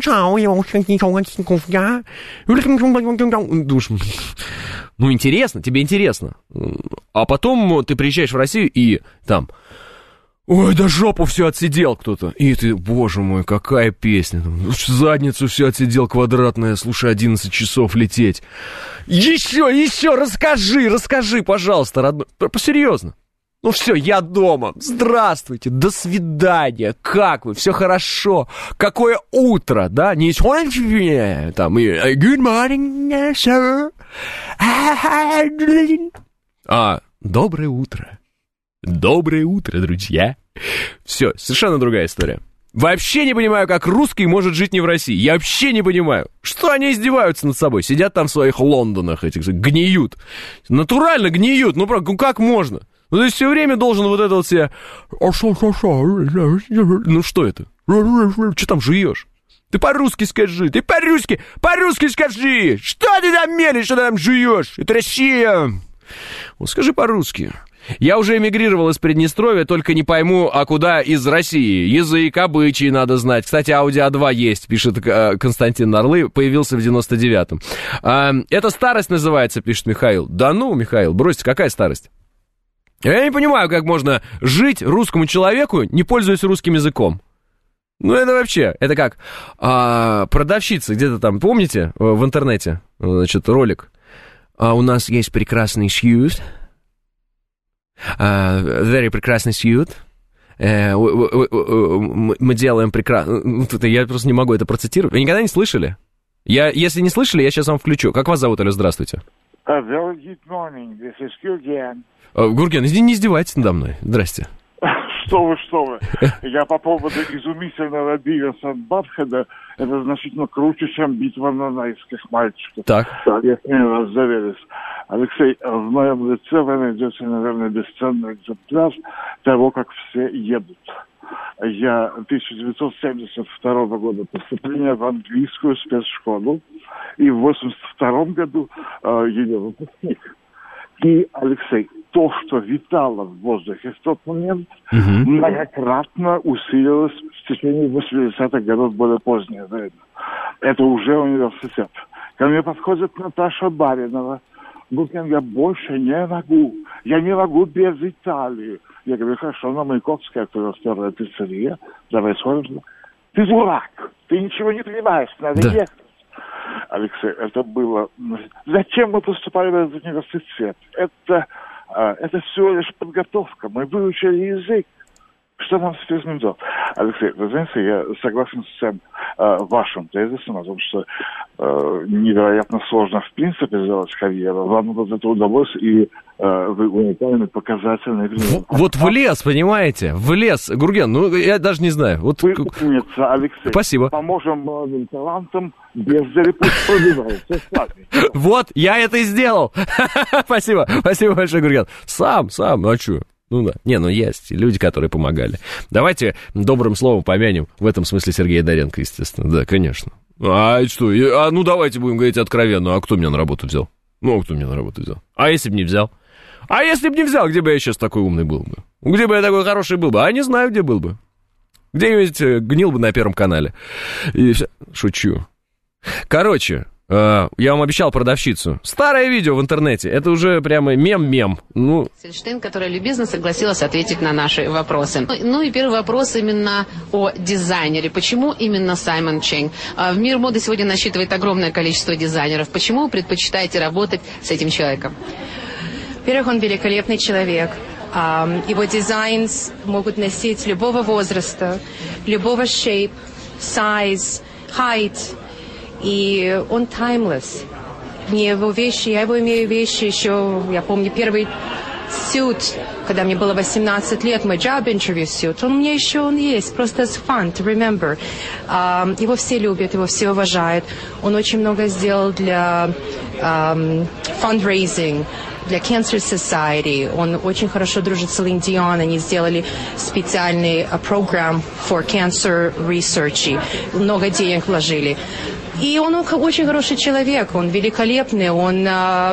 Ну, интересно, тебе интересно. А потом ты приезжаешь в Россию и там... Ой, да жопу все отсидел кто-то. И ты, боже мой, какая песня. Задницу все отсидел квадратная, слушай, 11 часов лететь. Еще, расскажи, пожалуйста, родной. Серьезно. Ну все, я дома. Здравствуйте, до свидания. Как вы? Все хорошо? Какое утро, да? Не там и good morning, sir. А доброе утро. Доброе утро, друзья. Все, совершенно другая история. Вообще не понимаю, как русский может жить не в России. Я вообще не понимаю. Что они издеваются над собой? Сидят там в своих Лондонах этих, гниют. Натурально гниют. Ну, как можно? Ну, то есть все время должен вот это вот себе... Ну, что это? Что там жуешь? Ты по-русски скажи, по-русски скажи! Что ты там мелешь, что ты там жуешь? Это Россия! Вот скажи по-русски. Я уже эмигрировал из Приднестровья, только не пойму, а куда из России. Язык, обычаи надо знать. Кстати, Audi A2 есть, пишет Константин Нарлы, появился в 99-м. Это старость называется, пишет Михаил. Да ну, Михаил, бросьте, какая старость? Я не понимаю, как можно жить русскому человеку, не пользуясь русским языком. Ну, это вообще, это как продавщица где-то там, помните, в интернете, значит, ролик. У нас есть прекрасный сьют. Very прекрасный сьют. Мы делаем прекрасно... Я просто не могу это процитировать. Вы никогда не слышали? Если не слышали, я сейчас вам включу. Как вас зовут, Алло, здравствуйте? Very good morning, this is Gurgen. Гурген, не издевайтесь надо мной. Здрасте. Что вы. Я по поводу изумительного бига Сан-Батхеда, это значительно круче, чем битва нанайских мальчиков. Так. Я смею вас заверить. Алексей, в моем лице вы найдете, наверное, бесценный экземпляр того, как все едут. Я 1972 года поступление в английскую спецшколу, и в 1982 году ее выпускник. И, Алексей, то, что витало в воздухе в тот момент, многократно усилилось в течение 80-х годов более позднее время. Это уже университет. Ко мне подходит Наташа Баринова. Букин, я больше не могу. Я не могу без Италии. Я говорю, хорошо, на Маяковской, которая вторая пиццерия, давай сходим. Ты дурак, ты ничего не понимаешь, надо ехать. Алексей, это было... Зачем мы поступали в этот университет? Это всего лишь подготовка. Мы выучили язык. Что нам теперь нужно делать? Алексей, вы знаете, я согласен с тем вашим тезисом о том, что невероятно сложно в принципе сделать карьеру. Вам вот это удалось, и вы уникальный, показательный пример. Вот в лес, понимаете? В лес. Гурген, ну я даже не знаю. Вот... Вы умница, Алексей. Спасибо. Поможем молодым талантам, бездари пусть пробиваются с вами. Вот, я это и сделал. Спасибо большое, Гурген. Сам, ну а что? Ну да. Не, ну есть люди, которые помогали. Давайте добрым словом помянем в этом смысле Сергея Доренко, естественно. Да, конечно. А что? Ну давайте будем говорить откровенно. А кто меня на работу взял? А если бы не взял? Где бы я сейчас такой умный был бы? Где бы я такой хороший был бы? А не знаю, где был бы. Где-нибудь гнил бы на Первом канале. И все. Шучу. Короче, я вам обещал продавщицу. Старое видео в интернете. Это уже прямо мем. Ну... Сельштейн, которая любезно согласилась ответить на наши вопросы. Ну и первый вопрос именно о дизайнере. Почему именно Саймон Чэнг? В мир моды сегодня насчитывает огромное количество дизайнеров. Почему вы предпочитаете работать с этим человеком? Во-первых, он великолепный человек. Его дизайны могут носить любого возраста, любого shape, size, height. И он timeless. Я его имею вещи еще, я помню, первый suit, когда мне было 18 лет, мой job interview suit, он у меня еще есть, просто as fun to remember. Его все любят, его все уважают. Он очень много сделал для fundraising, для Cancer Society. Он очень хорошо дружит с Celine Dion. Они сделали специальный программ for cancer research. Много денег вложили. И он очень хороший человек, он великолепный, он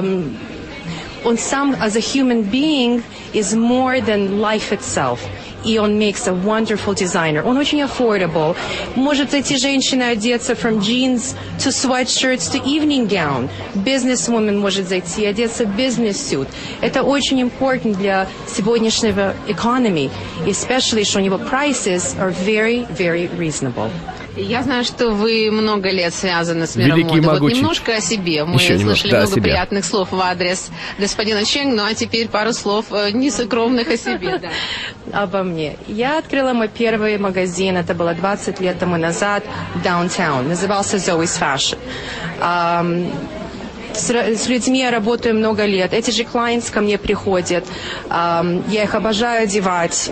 сам, as a human being, is more than life itself. И он makes a wonderful designer. Он очень affordable. Может эти женщины одеться from jeans to sweatshirts to evening gown. Businesswoman может зайти, одеться business suit. Это очень important для сегодняшнего economy. Especially, что у него prices are very, very reasonable. Я знаю, что вы много лет связаны с миром моды. Вот немножко о себе. Мы слышали много приятных слов в адрес господина Чэнг, ну а теперь пару слов нескромных о себе. Обо мне. Я открыла мой первый магазин, это было 20 лет тому назад, downtown. Назывался Zoe's Fashion. С людьми я работаю много лет. Эти же clients ко мне приходят. Я их обожаю одевать.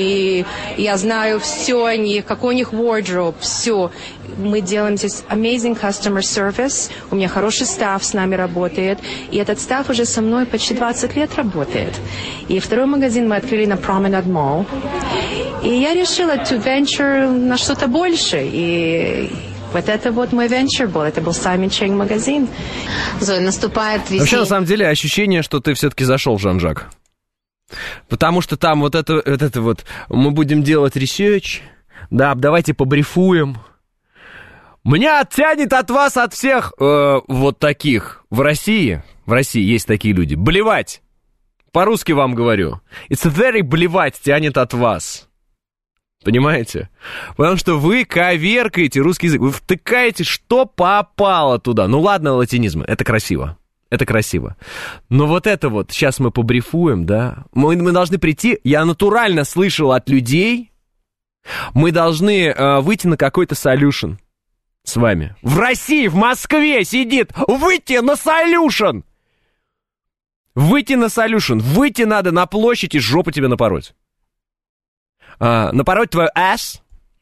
Я знаю все о них, какой у них wardrobe, все. Мы делаем здесь amazing customer service. У меня хороший стаф с нами работает. И этот стаф уже со мной почти 20 лет работает. И второй магазин мы открыли на Promenade Mall. И я решила to venture на что-то большее. И вот это вот мой венчур был. Это был Саймон Чэнг магазин. Зоя, наступает весенний... Вообще, на самом деле, ощущение, что ты все-таки зашел в Жан-Жак. Потому что там вот это вот... Мы будем делать ресерч. Да, давайте побрифуем. Меня тянет от вас, от всех вот таких. В России есть такие люди. Блевать. По-русски вам говорю. It's very блевать тянет от вас. Понимаете? Потому что вы коверкаете русский язык. Вы втыкаете, что попало туда. Ну ладно, латинизм. Это красиво. Это красиво. Но вот это вот, сейчас мы побрифуем, да? Мы должны прийти, я натурально слышал от людей, мы должны выйти на какой-то солюшн с вами. В России, в Москве сидит, выйти на солюшн! Выйти на солюшн, выйти надо на площадь и жопу тебе напороть. напороть твою ass.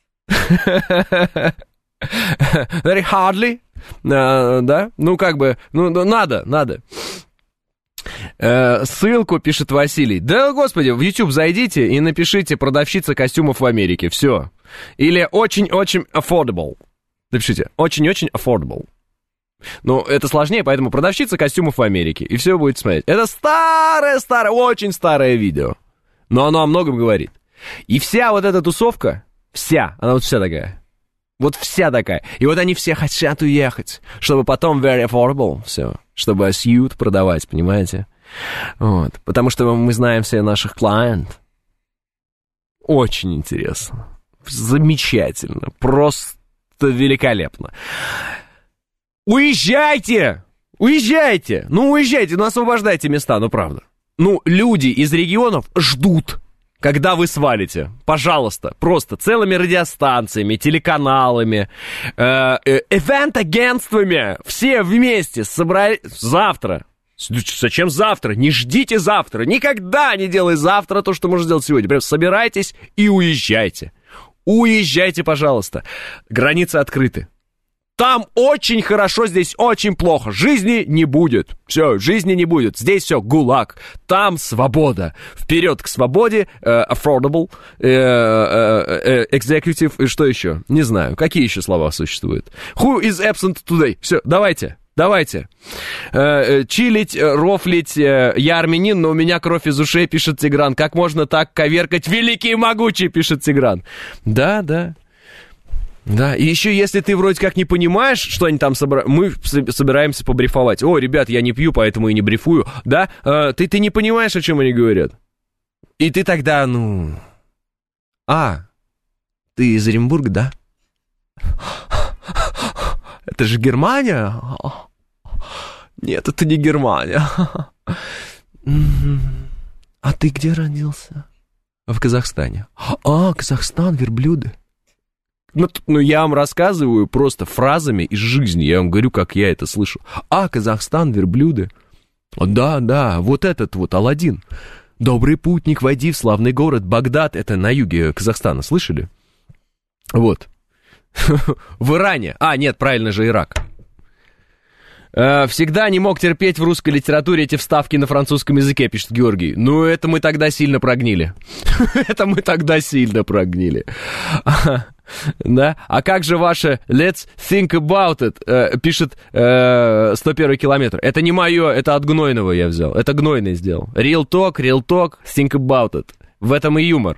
Very hardly. Да? Ну, как бы, надо. Ссылку, пишет Василий. Да, господи, в YouTube зайдите и напишите «Продавщица костюмов в Америке». Все. Или «Очень-очень affordable». Напишите «Очень-очень affordable». Ну, это сложнее, поэтому «Продавщица костюмов в Америке». И все будет смотреть. Это старое, очень старое видео. Но оно о многом говорит. И вся вот эта тусовка, она вот вся такая. Вот вся такая. И вот они все хотят уехать, чтобы потом very affordable все, чтобы сьют продавать, понимаете? Вот. Потому что мы знаем все наших клиентов. Очень интересно. Замечательно. Просто великолепно. Уезжайте! Уезжайте! Ну, освобождайте места, ну, правда. Ну, люди из регионов ждут, когда вы свалите. Пожалуйста, просто целыми радиостанциями, телеканалами, ивент-агентствами, все вместе собрались завтра. Зачем завтра? Не ждите завтра. Никогда не делай завтра то, что можно сделать сегодня. Прям собирайтесь и уезжайте. Уезжайте, пожалуйста. Границы открыты. Там очень хорошо, здесь очень плохо. Жизни не будет. Все, жизни не будет. Здесь все, ГУЛАГ. Там свобода. Вперед к свободе. Affordable. Executive. И что еще? Не знаю. Какие еще слова существуют? Who is absent today? Все, давайте. Чилить, рофлить. Я армянин, но у меня кровь из ушей, пишет Тигран. Как можно так коверкать? Великий и могучий, пишет Тигран. Да. Да, и еще если ты вроде как не понимаешь, что они там мы собираемся побрифовать. О, ребят, я не пью, поэтому и не брифую. Да, ты не понимаешь, о чем они говорят. И ты тогда, ты из Оренбурга, да? Это же Германия? Нет, это не Германия. А ты где родился? В Казахстане. Казахстан, верблюды. Ну, я вам рассказываю просто фразами из жизни. Я вам говорю, как я это слышу. Казахстан, верблюды. Да, вот этот вот Аладдин. Добрый путник, войди в славный город Багдад. Это на юге Казахстана, слышали? Вот. В Иране. Нет, правильно же, Ирак. Всегда не мог терпеть в русской литературе эти вставки на французском языке, пишет Георгий. Ну, это мы тогда сильно прогнили. Да? А как же ваше let's think about it, пишет 101 километр. Это не мое, это от Гнойного я взял. Это Гнойный сделал. Real talk, think about it. В этом и юмор.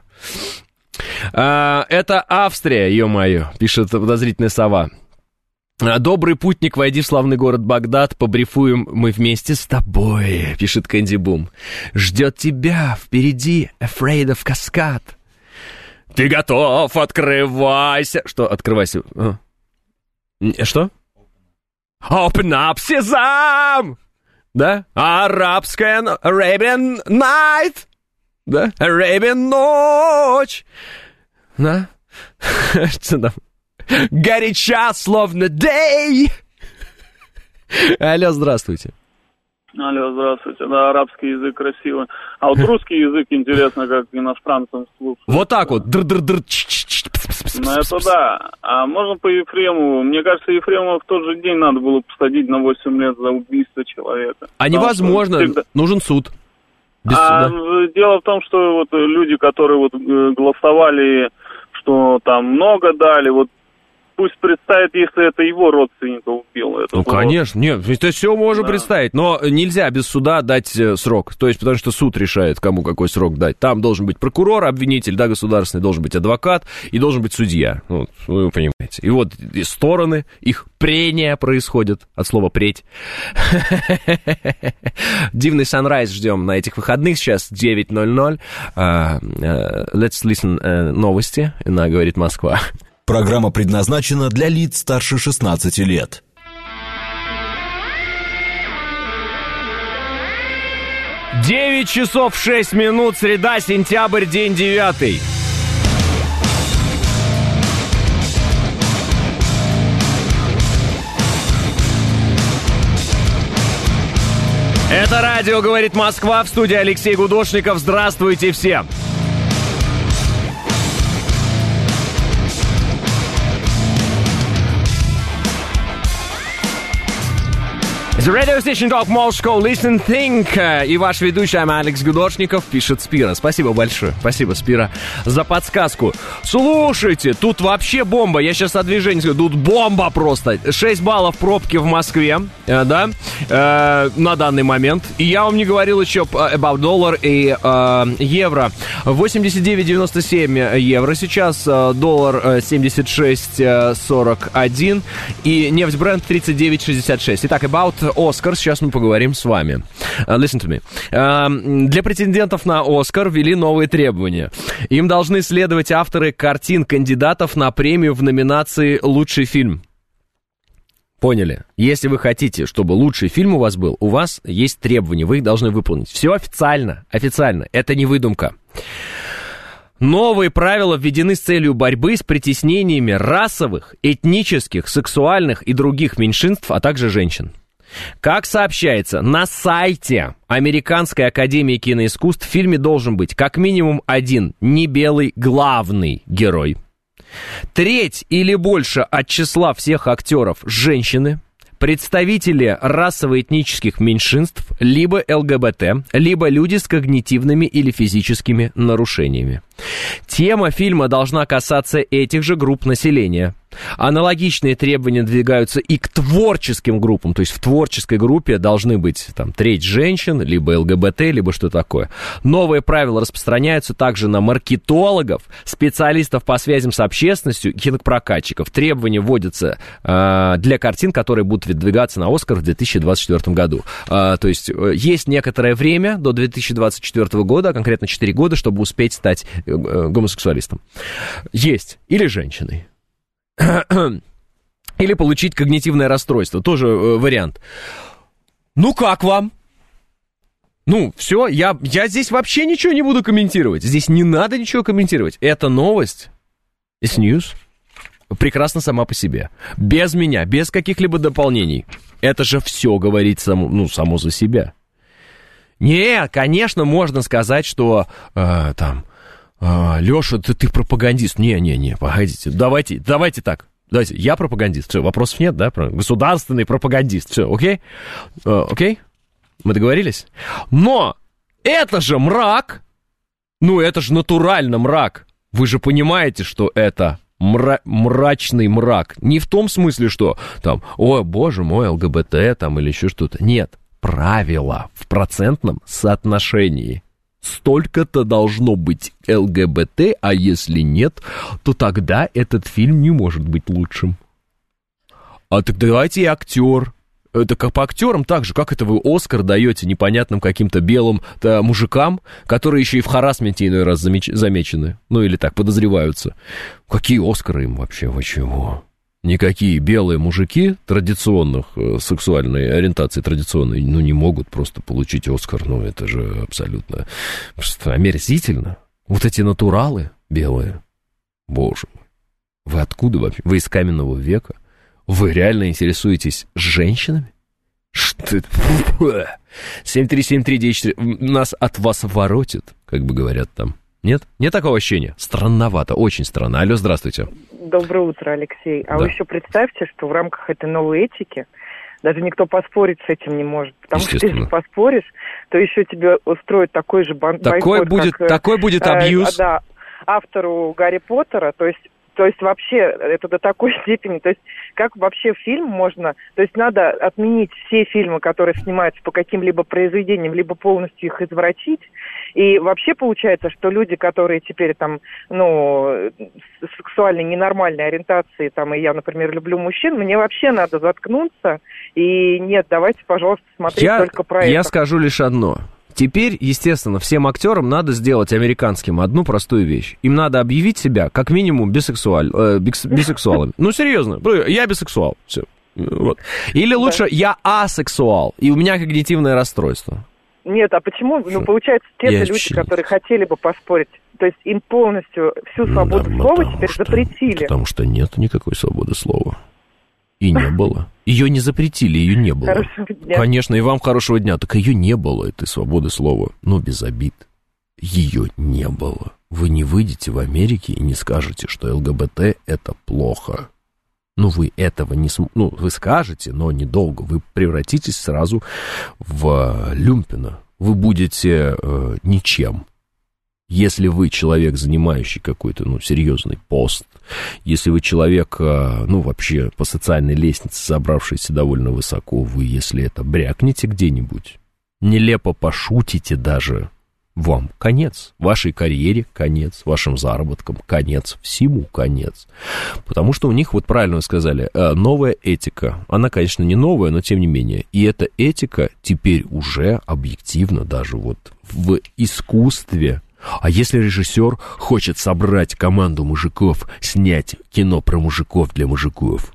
Это Австрия, ё-моё, пишет подозрительная сова. Добрый путник, войди в славный город Багдад, побрифуем мы вместе с тобой, пишет Кэнди Бум. Ждет тебя впереди Afraid of Cascade. Ты готов, открывайся. Что, открывайся? Что? Open up, Сезам! Да? Арабская Arabian Night. Да? Arabian ночь. Да? Что там? Горяча, словно day. Алло, здравствуйте. Алло, здравствуйте. Да, арабский язык красивый. А вот русский язык интересно, как иностранцам слушать. Вот так вот. Ну, это да. А можно по Ефремову? Мне кажется, Ефремова в тот же день надо было посадить на 8 лет за убийство человека. А невозможно. Нужен суд. Дело в том, что вот люди, которые вот голосовали, что там много дали, вот пусть представит, если это его родственника убил. Ну, конечно, нет, это все можно представить, но нельзя без суда дать срок, то есть потому что суд решает, кому какой срок дать. Там должен быть прокурор, обвинитель, да, государственный, должен быть адвокат и должен быть судья, вот, вы понимаете. И вот и стороны, их прения происходят, от слова «преть». Дивный санрайз ждем на этих выходных, сейчас 9:00. Let's listen новости, на «Говорит Москва». Программа предназначена для лиц старше 16 лет. 9 часов 6 минут, среда, сентябрь, день 9. Это радио «Говорит Москва», в студии Алексей Гудошников. Здравствуйте всем. The Radio Station Talk Moscow, Listen, Think. И ваш ведущий, Алекс Гудошников, пишет Спира. Спасибо большое. Спасибо, Спира, за подсказку. Слушайте, тут вообще бомба. Я сейчас о движении скажу. Тут бомба просто. 6 баллов пробки в Москве, да, на данный момент. И я вам не говорил еще about доллар и евро. 89,97 евро сейчас. Доллар 76,41. И нефть Brent 39,66. Итак, about Оскар, сейчас мы поговорим с вами. Listen to me. Для претендентов на Оскар ввели новые требования. Им должны следовать авторы картин кандидатов на премию в номинации «Лучший фильм». Поняли? Если вы хотите, чтобы лучший фильм у вас был, у вас есть требования, вы их должны выполнить. Все официально, официально. Это не выдумка. Новые правила введены с целью борьбы с притеснениями расовых, этнических, сексуальных и других меньшинств, а также женщин. Как сообщается, на сайте Американской академии киноискусств в фильме должен быть как минимум один небелый главный герой. Треть или больше от числа всех актеров женщины, представители расово-этнических меньшинств, либо ЛГБТ, либо люди с когнитивными или физическими нарушениями. Тема фильма должна касаться этих же групп населения. Аналогичные требования двигаются и к творческим группам. То есть в творческой группе должны быть там треть женщин, либо ЛГБТ, либо что такое. Новые правила распространяются также на маркетологов, специалистов по связям с общественностью, кинопрокатчиков. Требования вводятся для картин, которые будут выдвигаться на Оскар в 2024 году. То есть есть некоторое время до 2024 года, конкретно 4 года, чтобы успеть стать гомосексуалистом. Есть. Или женщиной. Или получить когнитивное расстройство. Тоже вариант. Ну, как вам? Ну, все, я здесь вообще ничего не буду комментировать. Здесь не надо ничего комментировать. Это новость. It's news. Прекрасно сама по себе. Без меня, без каких-либо дополнений. Это же все говорит само за себя. Не, конечно, можно сказать, что Леша, ты пропагандист. Не, погодите. Давайте так. Давайте, я пропагандист. Все, вопросов нет, да? Государственный пропагандист. Все, окей? Окей? Мы договорились? Но это же мрак. Ну, это же натурально мрак. Вы же понимаете, что это мрачный мрак. Не в том смысле, что там, ой, боже мой, ЛГБТ там или еще что-то. Нет. Правила в процентном соотношении. Столько-то должно быть ЛГБТ, а если нет, то тогда этот фильм не может быть лучшим. А так давайте и актер. Это как по актерам так же, как это вы Оскар даете непонятным каким-то белым мужикам, которые еще и в харассменте иной раз замечены. Ну или так, подозреваются. Какие Оскары им вообще, вы чего? Никакие белые мужики традиционных, сексуальной ориентации традиционной, не могут просто получить Оскар. Это же абсолютно просто омерзительно. Вот эти натуралы белые, боже мой. Вы откуда вообще? Вы из каменного века? Вы реально интересуетесь женщинами? Что это? 7373948. Нас от вас воротит, как бы говорят там. Нет? Нет такого ощущения? Странновато, очень странно. Алло, здравствуйте. Доброе утро, Алексей. А да. Вы еще представьте, что в рамках этой новой этики даже никто поспорить с этим не может. Потому что если поспоришь, то еще тебе устроят такой же бойкот, такой будет абьюз. Да, автору Гарри Поттера, то есть вообще это до такой степени, то есть как вообще фильм можно, то есть надо отменить все фильмы, которые снимаются по каким-либо произведениям, либо полностью их извратить, и вообще получается, что люди, которые теперь там, сексуальной ненормальной ориентации, там, и я, например, люблю мужчин, мне вообще надо заткнуться, и нет, давайте, пожалуйста, смотреть только про это. Я скажу лишь одно. Теперь, естественно, всем актерам надо сделать американским одну простую вещь. Им надо объявить себя как минимум бисексуалами. Ну, серьезно, я бисексуал. Все. Вот. Или лучше я асексуал, и у меня когнитивное расстройство. Нет, а почему? Получается, те люди, которые хотели бы поспорить, то есть им полностью всю свободу слова теперь запретили. Потому что нет никакой свободы слова. И не было. Ее не запретили, ее не было. Хорошего дня. Конечно, и вам хорошего дня. Так ее не было, этой свободы слова. Но без обид. Ее не было. Вы не выйдете в Америке и не скажете, что ЛГБТ это плохо. Ну, вы этого не ну, вы скажете, но недолго. Вы превратитесь сразу в люмпена. Вы будете ничем. Если вы человек, занимающий какой-то, ну, серьезный пост, если вы человек, ну, вообще по социальной лестнице, забравшийся довольно высоко, вы, если это брякнете где-нибудь, нелепо пошутите даже, вам конец, вашей карьере конец, вашим заработкам конец, всему конец. Потому что у них, вот правильно вы сказали, новая этика. Она, конечно, не новая, но тем не менее. И эта этика теперь уже объективно даже вот в искусстве. А если режиссер хочет собрать команду мужиков, снять кино про мужиков для мужиков?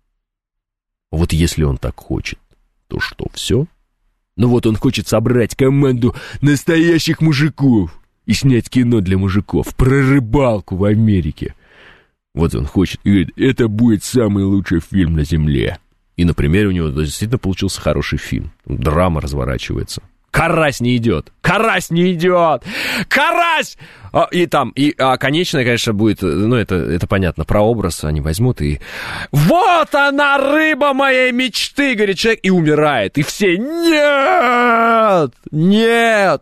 Вот если он так хочет, то что, все? Ну вот он хочет собрать команду настоящих мужиков и снять кино для мужиков про рыбалку в Америке. Вот он хочет и говорит, это будет самый лучший фильм на Земле. И, например, у него действительно получился хороший фильм. Драма разворачивается. Карась не идет! Карась не идет! Карась! Конечное, конечно, будет, ну, это понятно, прообраз они возьмут и... Вот она, рыба моей мечты, говорит человек, и умирает. И все, нет! Нет!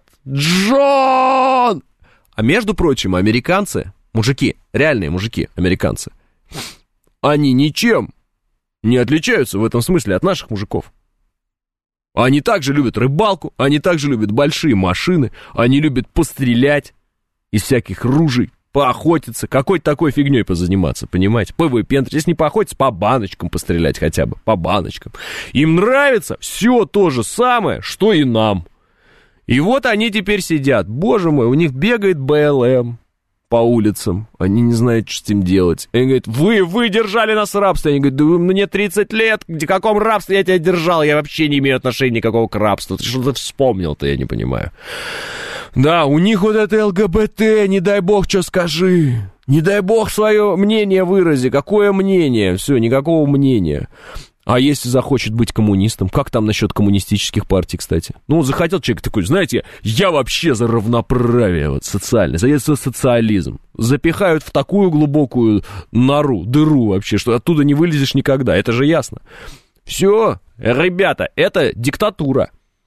Джон! А между прочим, американцы, мужики, реальные мужики, американцы, они ничем не отличаются в этом смысле от наших мужиков. Они также любят рыбалку, они также любят большие машины, они любят пострелять из всяких ружей, поохотиться, какой-то такой фигней позаниматься, понимаете? Если не поохотиться, по баночкам пострелять хотя бы, по баночкам. Им нравится все то же самое, что и нам. И вот они теперь сидят, боже мой, у них бегает БЛМ по улицам, они не знают, что с этим делать. Они говорят, вы держали нас в рабстве. Они говорят, да мне 30 лет, в каком рабстве я тебя держал? Я вообще не имею отношения никакого к рабству. Ты что-то вспомнил-то, я не понимаю. Да, у них вот это ЛГБТ, не дай бог, что скажи. Не дай бог свое мнение вырази. Какое мнение? Все, никакого мнения. А если захочет быть коммунистом? Как там насчет коммунистических партий, кстати? Ну, захотел человек такой, знаете, я вообще за равноправие вот, социальное, за социализм. Запихают в такую глубокую дыру вообще, что оттуда не вылезешь никогда, это же ясно. Все, ребята, это диктатура.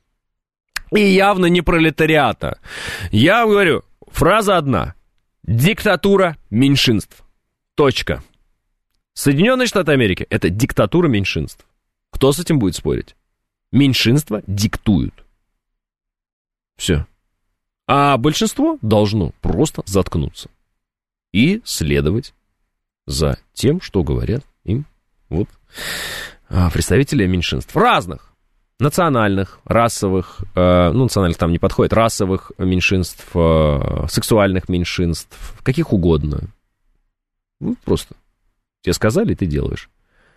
И явно не пролетариата. Я говорю, фраза одна. Диктатура меньшинств. Точка. Соединенные Штаты Америки – это диктатура меньшинств. Кто с этим будет спорить? Меньшинства диктуют. Все. А большинство должно просто заткнуться и следовать за тем, что говорят им вот представители меньшинств. Разных. Национальных, расовых, национальных там не подходит, расовых меньшинств, сексуальных меньшинств, каких угодно. Ну, просто. Тебе сказали, ты делаешь.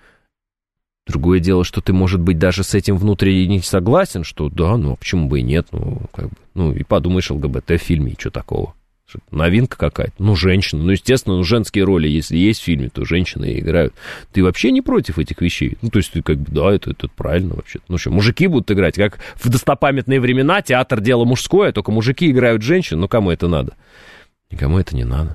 Другое дело, что ты, может быть, даже с этим внутренне не согласен, что да, ну, почему бы и нет, и подумаешь, ЛГБТ в фильме, и что такого? Что, новинка какая-то, женщина, естественно, женские роли, если есть в фильме, то женщины играют. Ты вообще не против этих вещей? То есть ты да, это правильно вообще. Что, мужики будут играть, как в достопамятные времена, театр дело мужское, только мужики играют женщин, кому это надо? Никому это не надо.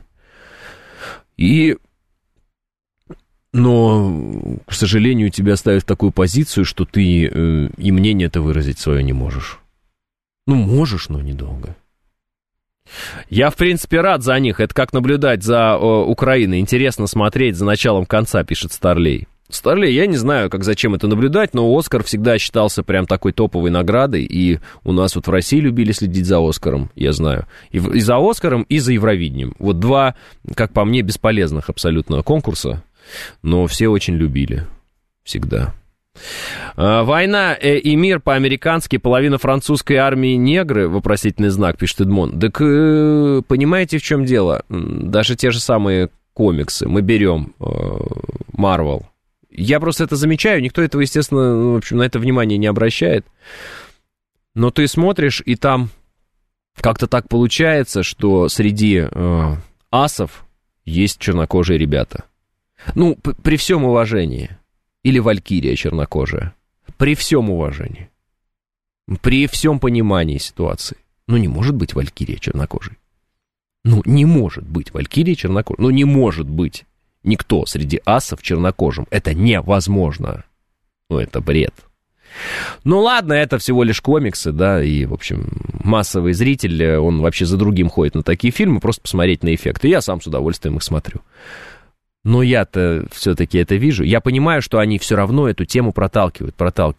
Но, к сожалению, тебя ставят в такую позицию, что ты и мнение-то выразить свое не можешь. Можешь, но недолго. Я, в принципе, рад за них. Это как наблюдать за Украиной. Интересно смотреть за началом конца, пишет Старлей. Старлей, я не знаю, зачем это наблюдать, но Оскар всегда считался прям такой топовой наградой, и у нас вот в России любили следить за Оскаром, я знаю. И за Оскаром, и за Евровидением. Вот два, как по мне, бесполезных абсолютно конкурса. Но все очень любили. Всегда. Война и мир по-американски, половина французской армии негры, вопросительный знак, пишет Эдмон. Так понимаете, в чем дело? Даже те же самые комиксы. Мы берем Marvel. Я просто это замечаю, никто этого, естественно, в общем, на это внимание не обращает. Но ты смотришь, и там как-то так получается, что среди асов есть чернокожие ребята. При всем уважении. Или валькирия чернокожая. При всем уважении. При всем понимании ситуации. Не может быть валькирия чернокожей. Не может быть валькирия чернокожей. Не может быть. Никто среди асов чернокожим. Это невозможно. Ну, это бред. Ну, ладно, это всего лишь комиксы, да, и, в общем, массовый зритель, он вообще за другим ходит на такие фильмы, просто посмотреть на эффекты. Я сам с удовольствием их смотрю. Но я-то все-таки это вижу. Я понимаю, что они все равно эту тему проталкивают,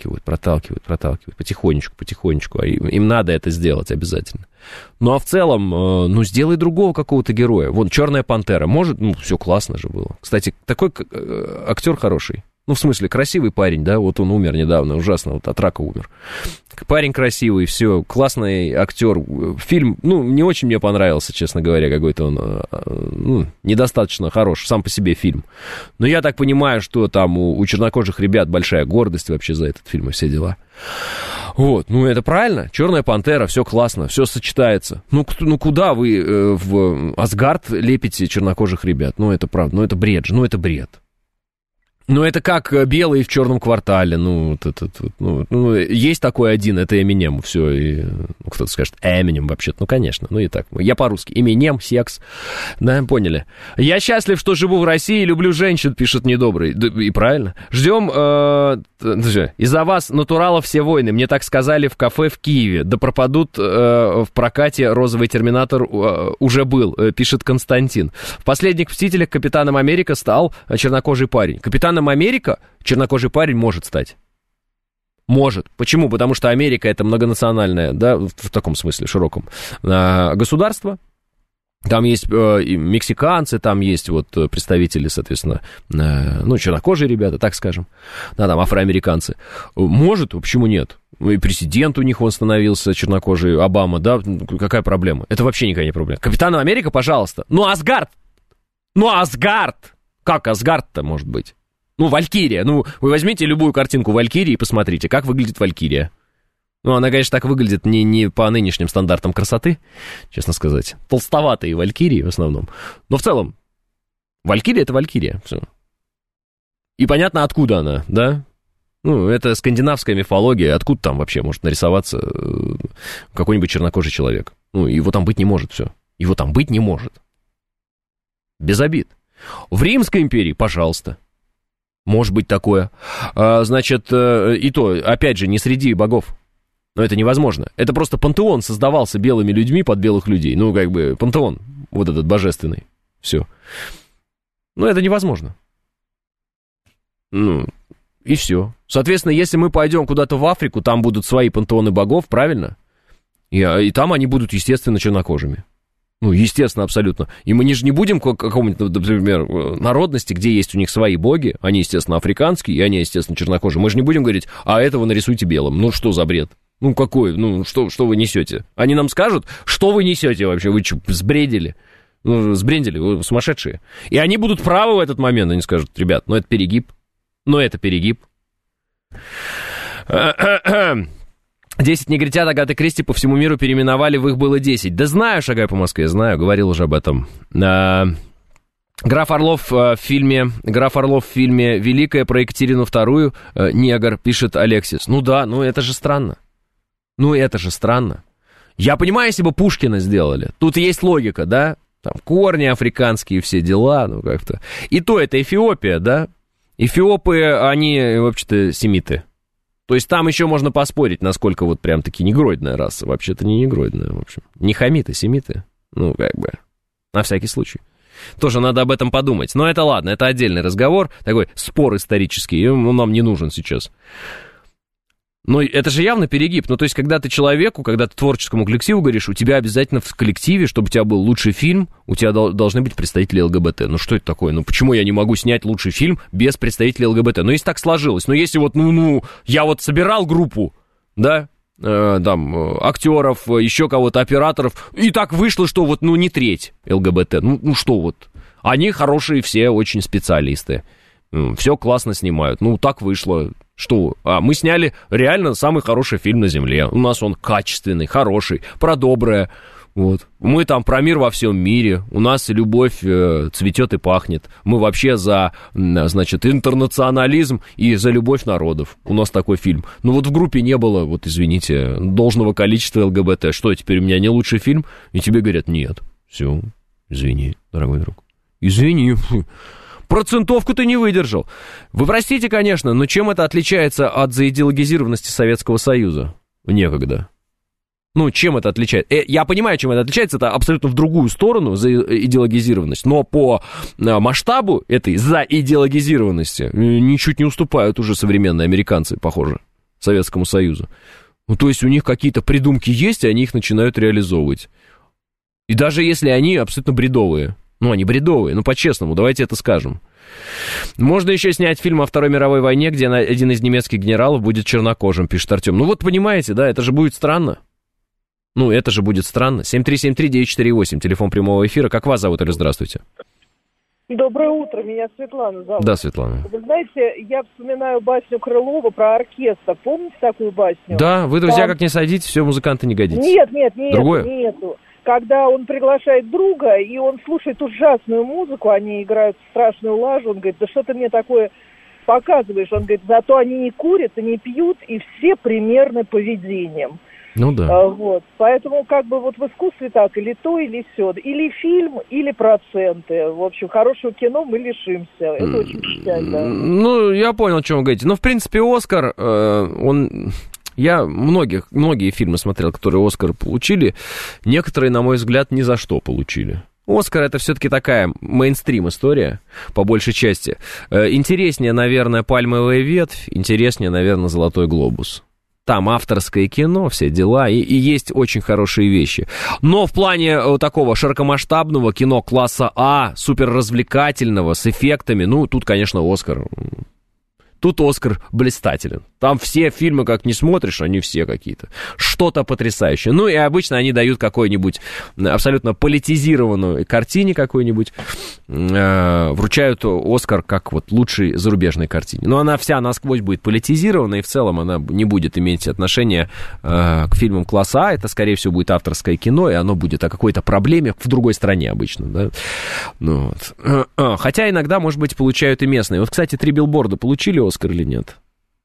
потихонечку. А им надо это сделать обязательно. Ну, а в целом, ну, сделай другого какого-то героя. Вон, «Черная пантера». Может, ну, все классно же было. Кстати, такой актер хороший. Ну, в смысле, красивый парень, да, вот он умер недавно, ужасно, вот от рака умер. Парень красивый, все, классный актер. Фильм, ну, не очень мне понравился, честно говоря, какой-то он, ну, недостаточно хорош, сам по себе фильм. Но я так понимаю, что там у чернокожих ребят большая гордость вообще за этот фильм и все дела. Вот, ну, это правильно, «Черная пантера», все классно, все сочетается. Ну, куда вы в Асгард лепите чернокожих ребят? Ну, это правда, ну, это бред же, ну, это бред. Ну, это как «Белый в черном квартале». Ну, есть такой один, это Эминем. Все, и, кто-то скажет, Эминем вообще-то. Ну, конечно, ну и так. Я по-русски. Эминем, секс. Да, поняли. «Я счастлив, что живу в России, люблю женщин», пишет Недобрый. Да, и правильно. «Ждем из-за вас, натуралов, все войны. Мне так сказали в кафе в Киеве. Да пропадут в прокате «Розовый терминатор» уже был», пишет Константин. В «Последних мстителях» Капитаном Америка стал чернокожий парень. Капитаном Америка чернокожий парень может стать. Может. Почему? Потому что Америка — это многонациональное, да, в таком смысле широком, государство. Там есть и мексиканцы, там есть вот представители, соответственно, ну, чернокожие ребята, так скажем, да, там афроамериканцы. Может, почему нет? И президент у них он становился чернокожий, Обама, да, какая проблема? Это вообще никакая не проблема. Капитан Америка, пожалуйста. Ну, Асгард! Как Асгард-то может быть? Ну, Валькирия. Ну, вы возьмите любую картинку Валькирии и посмотрите, как выглядит Валькирия. Ну, она, конечно, так выглядит не по нынешним стандартам красоты, честно сказать. Толстоватые Валькирии в основном. Но в целом, Валькирия — это Валькирия. Все. И понятно, откуда она, да? Ну, это скандинавская мифология. Откуда там вообще может нарисоваться какой-нибудь чернокожий человек? Ну, его там быть не может, все. Его там быть не может. Без обид. В Римской империи, пожалуйста. Может быть такое. Значит, и то, опять же, не среди богов. Но это невозможно. Это просто пантеон создавался белыми людьми под белых людей. Ну, как бы, пантеон вот этот божественный. Все. Ну, это невозможно. Ну, и все. Соответственно, если мы пойдем куда-то в Африку, там будут свои пантеоны богов, правильно? И там они будут, естественно, чернокожими. Ну, естественно, абсолютно. И мы же не будем какому-нибудь, например, народности, где есть у них свои боги, они, естественно, африканские, и они, естественно, чернокожие. Мы же не будем говорить, а этого нарисуйте белым. Ну, что за бред? Ну, какой? Ну, что вы несете? Они нам скажут, что вы несете вообще? Вы что, сбредили? Ну, сбрендили, вы сумасшедшие. И они будут правы в этот момент. Они скажут, ребят, ну, это перегиб. 10 негритят Агаты Кристи по всему миру переименовали, в их было 10. Да знаю, шагай по Москве, знаю, говорил уже об этом. Граф Орлов в фильме «Великая» про Екатерину II, негр, пишет Алексис. Ну да, ну это же странно. Я понимаю, если бы Пушкина сделали. Тут есть логика, да? Там корни африканские, все дела, ну как-то. И то это Эфиопия, да? Эфиопы, они, вообще-то, семиты. То есть там еще можно поспорить, насколько вот прям таки негроидная раса. Вообще-то не негроидная, в общем. Не хамиты, семиты. Ну, как бы, на всякий случай. Тоже надо об этом подумать. Но это ладно, это отдельный разговор. Такой спор исторический, он нам не нужен сейчас. Но это же явно перегиб. Ну, то есть, когда ты человеку, когда ты творческому коллективу говоришь, у тебя обязательно в коллективе, чтобы у тебя был лучший фильм, у тебя должны быть представители ЛГБТ. Ну, что это такое? Ну, почему я не могу снять лучший фильм без представителей ЛГБТ? Ну, если так сложилось. Ну, если вот, я вот собирал группу, да, там, актеров, еще кого-то, операторов, и так вышло, что вот, не треть ЛГБТ. Ну, что вот? Они хорошие все, очень специалисты. Все классно снимают. Ну, так вышло. Что? Мы сняли реально самый хороший фильм на Земле. У нас он качественный, хороший, про доброе. Вот. Мы там про мир во всем мире. У нас любовь цветет и пахнет. Мы вообще за, значит, интернационализм и за любовь народов. У нас такой фильм. Ну вот в группе не было, вот извините, должного количества ЛГБТ. Что, теперь у меня не лучший фильм? И тебе говорят, нет. Все, извини, дорогой друг. Извини. Процентовку ты не выдержал. Вы простите, конечно, но чем это отличается от заидеологизированности Советского Союза? Некогда. Ну, чем это отличается? Я понимаю, чем это отличается, это абсолютно в другую сторону за идеологизированность, но по масштабу этой заидеологизированности ничуть не уступают уже современные американцы, похоже, Советскому Союзу. Ну, то есть у них какие-то придумки есть, и они их начинают реализовывать. И даже если они абсолютно бредовые. Ну, они бредовые, ну, по-честному, давайте это скажем. Можно еще снять фильм о Второй мировой войне, где один из немецких генералов будет чернокожим, пишет Артем. Ну, вот понимаете, да, это же будет странно. Ну, это же будет странно. 7373948, телефон прямого эфира. Как вас зовут, или здравствуйте? Доброе утро, меня Светлана зовут. Да, Светлана. Вы знаете, я вспоминаю басню Крылова про оркестр. Помните такую басню? Да, вы, друзья, как не садитесь, все, музыканты не годитесь. Нет, другое? нету. Когда он приглашает друга, и он слушает ужасную музыку, они играют страшную лажу, он говорит, да что ты мне такое показываешь? Он говорит, зато они не курят и не пьют, и все примерны поведением. Ну да. Вот. Поэтому как бы вот в искусстве так, или то, или сё. Или фильм, или проценты. В общем, хорошего кино мы лишимся. Это очень печально. Ну, я понял, о чем вы говорите. Ну, в принципе, «Оскар», он... Я многие фильмы смотрел, которые «Оскар» получили. Некоторые, на мой взгляд, ни за что получили. «Оскар» — это все-таки такая мейнстрим-история, по большей части. Интереснее, наверное, «Пальмовая ветвь», интереснее, наверное, «Золотой глобус». Там авторское кино, все дела, и есть очень хорошие вещи. Но в плане такого широкомасштабного кино класса А, суперразвлекательного, с эффектами, ну, тут, конечно, «Оскар». Тут «Оскар» блистателен. Там все фильмы, как не смотришь, они все какие-то. Что-то потрясающее. Ну, и обычно они дают какой-нибудь абсолютно политизированную картине какой-нибудь. Вручают «Оскар» как вот лучшей зарубежной картине. Но она вся насквозь будет политизирована, и в целом она не будет иметь отношения к фильмам класса А. Это, скорее всего, будет авторское кино, и оно будет о какой-то проблеме в другой стране обычно. Да? Ну, вот. Хотя иногда, может быть, получают и местные. Вот, кстати, «Три билборда» получили «Оскар» или нет?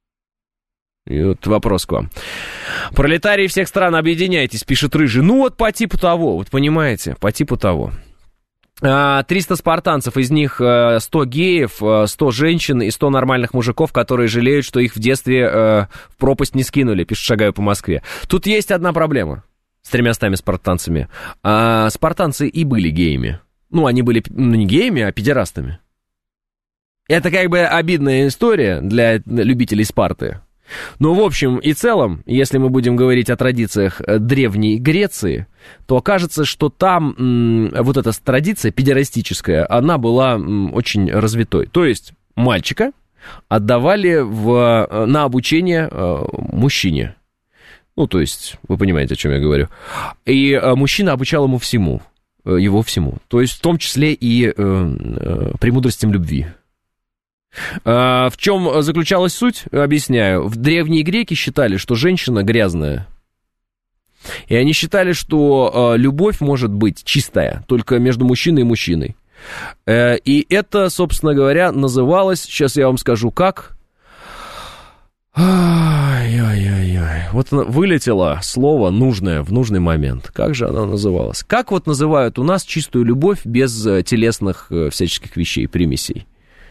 И вот вопрос к вам. Пролетарии всех стран, объединяйтесь, пишет Рыжий. Ну вот по типу того, вот понимаете, по типу того. 300 спартанцев, из них 100 геев, 100 женщин и 100 нормальных мужиков, которые жалеют, что их в детстве в пропасть не скинули, пишет «Шагаю по Москве». Тут есть одна проблема с 300 спартанцами. Спартанцы и были геями. Ну, они были не геями, а педерастами. Это как бы обидная история для любителей Спарты. Но в общем и целом, если мы будем говорить о традициях Древней Греции, то окажется, что там вот эта традиция педерастическая, она была очень развитой. То есть мальчика отдавали на обучение мужчине. Ну, то есть, вы понимаете, о чем я говорю. И мужчина обучал его всему. То есть в том числе и премудростям любви. В чем заключалась суть? Объясняю. Древние греки считали, что женщина грязная. И они считали, что любовь может быть чистая, только между мужчиной и мужчиной. И это, собственно говоря, называлось, сейчас я вам скажу как. Ай-яй-яй-яй. Вот вылетело слово нужное в нужный момент. Как же оно называлось? Как вот называют у нас чистую любовь без телесных всяческих вещей, примесей?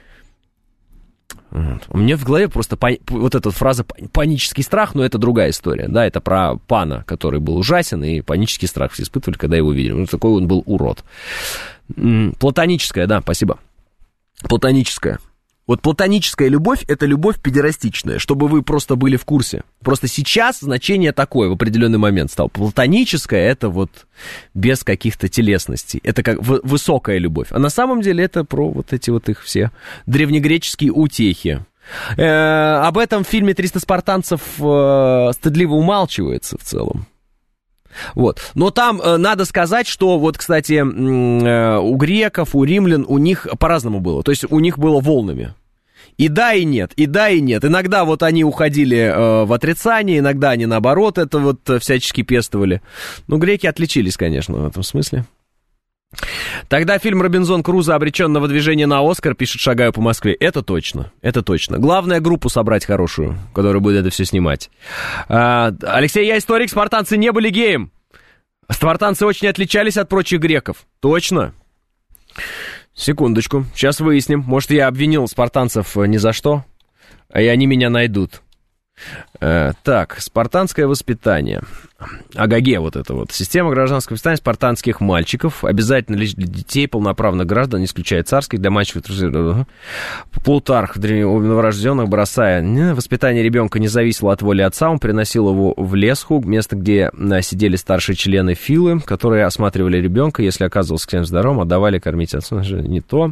У меня в голове просто вот эта фраза «панический страх», но это другая история, да, это про пана, который был ужасен, и панический страх все испытывали, когда его видели, ну, такой он был урод. Платоническая, да, спасибо, платоническая. Вот платоническая любовь – это любовь педерастичная, чтобы вы просто были в курсе. Просто сейчас значение такое в определенный момент стало. Платоническая – это вот без каких-то телесностей. Это как высокая любовь. А на самом деле это про вот эти вот их все древнегреческие утехи. Об этом в фильме «300 спартанцев» стыдливо умалчивается в целом. Вот. Но там надо сказать, что вот, кстати, у греков, у римлян, у них по-разному было. То есть у них было волнами. И да, и нет, и да, и нет. Иногда вот они уходили в отрицание, иногда они, наоборот, это вот всячески пестовали. Но греки отличились, конечно, в этом смысле. Тогда фильм «Робинзон Крузо» обречен на выдвижение на «Оскар», пишет «Шагаю по Москве». Это точно, это точно. Главное, группу собрать хорошую, которая будет это все снимать. Алексей, я историк, спартанцы не были геем. Спартанцы очень отличались от прочих греков. Точно. Секундочку, сейчас выясним. Может, я обвинил спартанцев ни за что, и они меня найдут. Так, спартанское воспитание. АГГ, вот это вот. Система гражданского воспитания спартанских мальчиков. Обязательно лишь для детей, полноправных граждан, не исключая царских, для мальчиков. Плутарх, новорожденных, бросая. Воспитание ребенка не зависело от воли отца. Он приносил его в Лесху, место, где сидели старшие члены Филы, которые осматривали ребенка. Если оказывался всем здоровым, отдавали кормить отцу. Не то.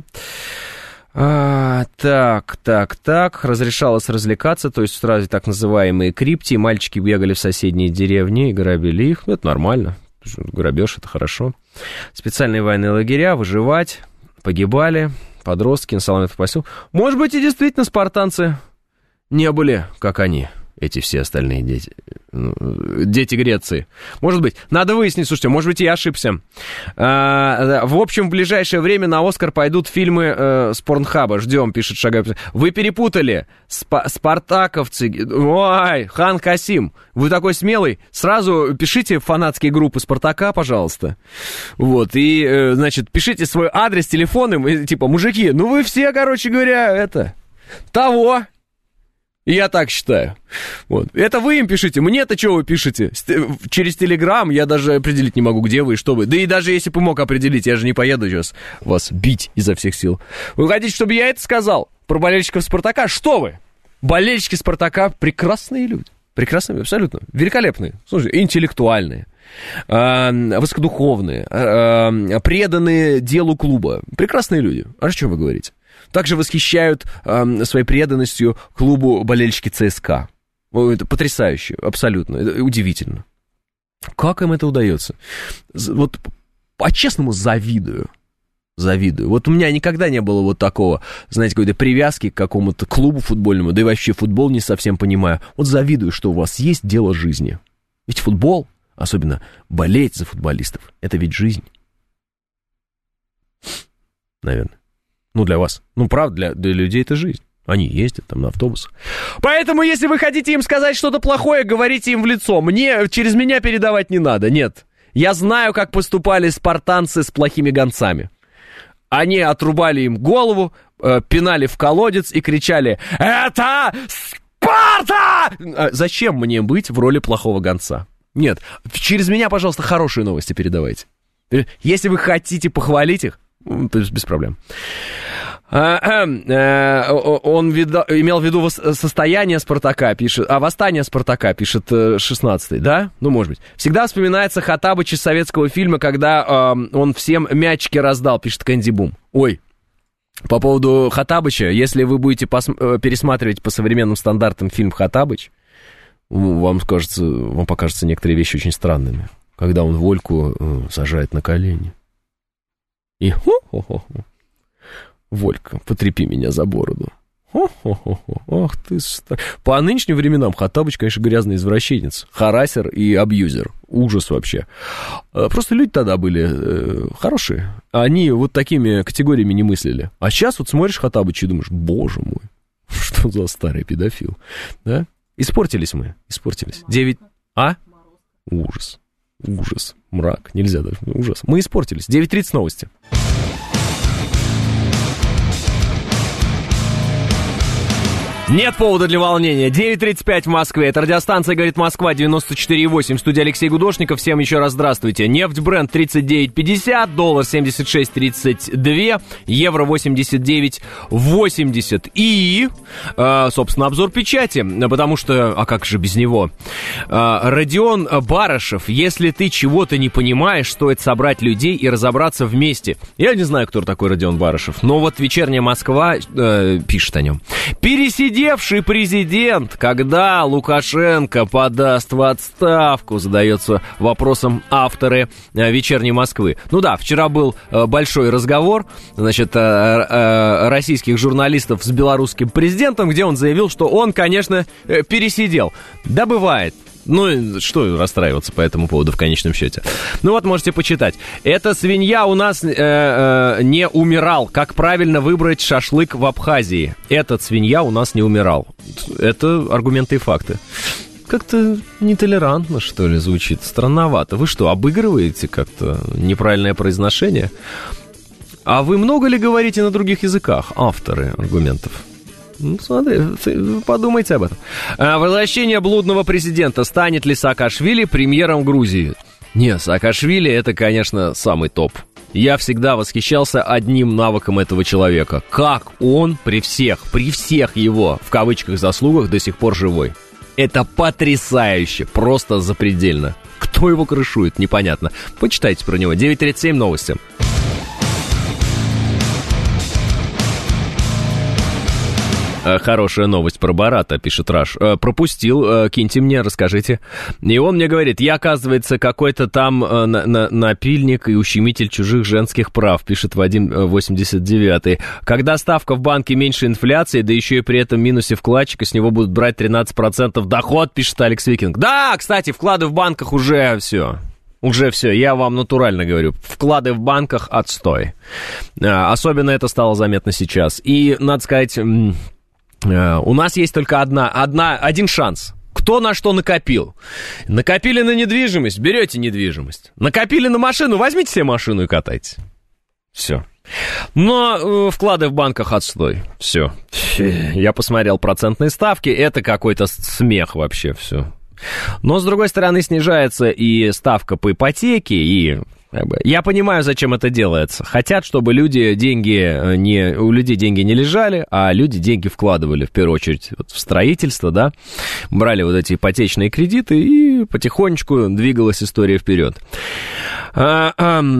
Так. Разрешалось развлекаться, то есть сразу так называемые крипти. Мальчики бегали в соседние деревни и грабили их. Это нормально. Грабеж — это хорошо. Специальные военные лагеря, выживать, погибали. Подростки на соломенных поселках. Может быть, и действительно спартанцы не были, как они, эти все остальные дети. Дети Греции. Может быть. Надо выяснить, слушайте, может быть, я ошибся. В общем, в ближайшее время на «Оскар» пойдут фильмы с Порнхаба. Ждем, пишет Шагай. Вы перепутали. Спартаковцы. Ой, Хан Касим. Вы такой смелый. Сразу пишите фанатские группы Спартака, пожалуйста. Вот. И, значит, пишите свой адрес, телефон. Типа, мужики, ну вы все, короче говоря, того. Я так считаю. Вот. Это вы им пишите. Мне-то что вы пишете? Через Телеграм я даже определить не могу, где вы и что вы. Да и даже если бы мог определить, я же не поеду сейчас вас бить изо всех сил. Вы хотите, чтобы я это сказал про болельщиков Спартака? Что вы? Болельщики Спартака прекрасные люди. Прекрасные, абсолютно. Великолепные. Слушай, интеллектуальные. Высокодуховные. Преданные делу клуба. Прекрасные люди. А что вы говорите? Также восхищают своей преданностью клубу болельщики ЦСКА. Это потрясающе, абсолютно, это удивительно. Как им это удается? Вот по-честному завидую. Вот у меня никогда не было вот такого, знаете, какой-то привязки к какому-то клубу футбольному, да и вообще футбол не совсем понимаю. Вот завидую, что у вас есть дело жизни. Ведь футбол, особенно болеть за футболистов, это ведь жизнь. Наверное. Ну, для вас. Ну, правда, для людей это жизнь. Они ездят там на автобусах. Поэтому, если вы хотите им сказать что-то плохое, говорите им в лицо. Через меня передавать не надо, нет. Я знаю, как поступали спартанцы с плохими гонцами. Они отрубали им голову, пинали в колодец и кричали: «Это Спарта!» Зачем мне быть в роли плохого гонца? Нет, через меня, пожалуйста, хорошие новости передавайте. Если вы хотите похвалить их, без проблем. Он имел в виду состояние Спартака, пишет, восстание Спартака, пишет 16-й, да? Ну, может быть. Всегда вспоминается Хоттабыч из советского фильма, когда он всем мячики раздал, пишет Кэнди Бум. Ой, по поводу Хоттабыча, если вы будете пересматривать по современным стандартам фильм «Хоттабыч», вам покажутся некоторые вещи очень странными, когда он Вольку сажает на колени. И Волька, потрепи меня за бороду. Ах ты... По нынешним временам Хоттабыч, конечно, грязный извращенец, харассер и абьюзер. Ужас вообще. Просто люди тогда были хорошие. Они вот такими категориями не мыслили. А сейчас вот смотришь Хоттабыча и думаешь: боже мой, что за старый педофил. Да? Испортились мы. 9... Ужас. Мрак. Нельзя даже. Ужас. Мы испортились. 9:30 новости. Нет повода для волнения. 9:35 в Москве. Это радиостанция «Говорит Москва», 94,8. В студии Алексей Гудошников. Всем еще раз здравствуйте. Нефть Брент 39,50, доллар 76,32, евро 89,80. И, собственно, обзор печати. Потому что, а как же без него? Родион Барышев. Если ты чего-то не понимаешь, стоит собрать людей и разобраться вместе. Я не знаю, кто такой Родион Барышев, но вот «Вечерняя Москва» пишет о нем. Пересидевший президент, когда Лукашенко подаст в отставку, задается вопросом авторы «Вечерней Москвы». Ну да, вчера был большой разговор, значит, российских журналистов с белорусским президентом, где он заявил, что он, конечно, пересидел. Да, бывает. Ну, что расстраиваться по этому поводу в конечном счете? Ну вот, можете почитать. Эта свинья у нас не умирал. Как правильно выбрать шашлык в Абхазии? Этот свинья у нас не умирал. Это аргументы и факты. Как-то нетолерантно, что ли, звучит. Странновато. Вы что, обыгрываете как-то неправильное произношение? А вы много ли говорите на других языках, авторы аргументов? Ну, смотри, подумайте об этом. Возвращение блудного президента. Станет ли Саакашвили премьером Грузии? Не, Саакашвили это, конечно, самый топ. Я всегда восхищался одним навыком этого человека. Как он при всех его, в кавычках, заслугах до сих пор живой. Это потрясающе, просто запредельно. Кто его крышует, непонятно. Почитайте про него. 9:37 новости. Хорошая новость про Барата, пишет Раш. Пропустил, киньте мне, расскажите. И он мне говорит, я, оказывается, какой-то там напильник и ущемитель чужих женских прав, пишет Вадим 89-й. Когда ставка в банке меньше инфляции, да еще и при этом минусе вкладчика, с него будут брать 13% доход, пишет Алекс Викинг. Да, кстати, вклады в банках уже все. Уже все, я вам натурально говорю. Вклады в банках отстой. Особенно это стало заметно сейчас. И, надо сказать... У нас есть только один шанс. Кто на что накопил? Накопили на недвижимость, берете недвижимость. Накопили на машину, возьмите себе машину и катайте. Все. Но вклады в банках отстой. Все. Я посмотрел процентные ставки, это какой-то смех вообще все. Но, с другой стороны, снижается и ставка по ипотеке, и... Я понимаю, зачем это делается. Хотят, чтобы у людей деньги не лежали, а люди деньги вкладывали, в первую очередь, вот в строительство, да, брали вот эти ипотечные кредиты, и потихонечку двигалась история вперед. Так,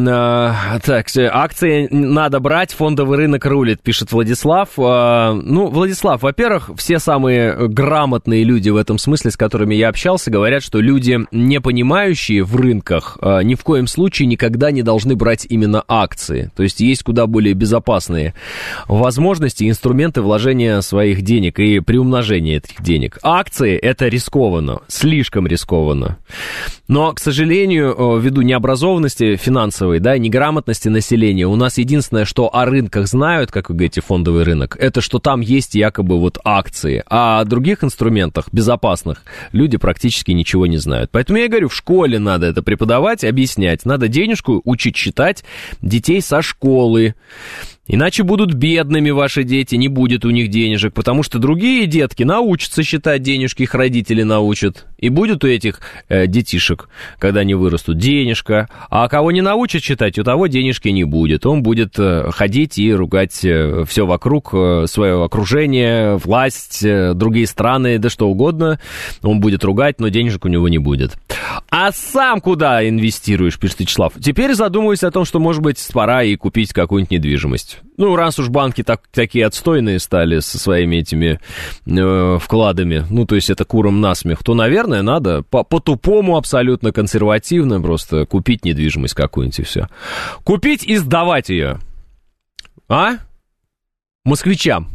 акции надо брать, фондовый рынок рулит, пишет Владислав. Ну, Владислав, во-первых, все самые грамотные люди в этом смысле, с которыми я общался, говорят, что люди, не понимающие в рынках, ни в коем случае никогда не должны брать именно акции. То есть есть куда более безопасные возможности, инструменты вложения своих денег и приумножения этих денег. Акции — это рискованно, слишком рискованно. Но, к сожалению, ввиду необразованности финансовой, да, неграмотности населения, у нас единственное, что о рынках знают, как вы говорите, фондовый рынок, это что там есть якобы вот акции, а о других инструментах безопасных люди практически ничего не знают. Поэтому я говорю, в школе надо это преподавать, объяснять, надо денежку учить считать детей со школы. Иначе будут бедными ваши дети, не будет у них денежек, потому что другие детки научатся считать денежки, их родители научат. И будет у этих детишек, когда они вырастут, денежка. А кого не научат считать, у того денежки не будет. Он будет ходить и ругать все вокруг, свое окружение, власть, другие страны, да что угодно. Он будет ругать, но денежек у него не будет. А сам куда инвестируешь, пишет Вячеслав? Теперь задумываюсь о том, что, может быть, пора и купить какую-нибудь недвижимость. Ну, раз уж банки такие отстойные стали со своими этими вкладами, ну, то есть это курам насмех, то, наверное, надо по-тупому, абсолютно консервативно просто купить недвижимость какую-нибудь и все. Купить и сдавать ее. А? Москвичам.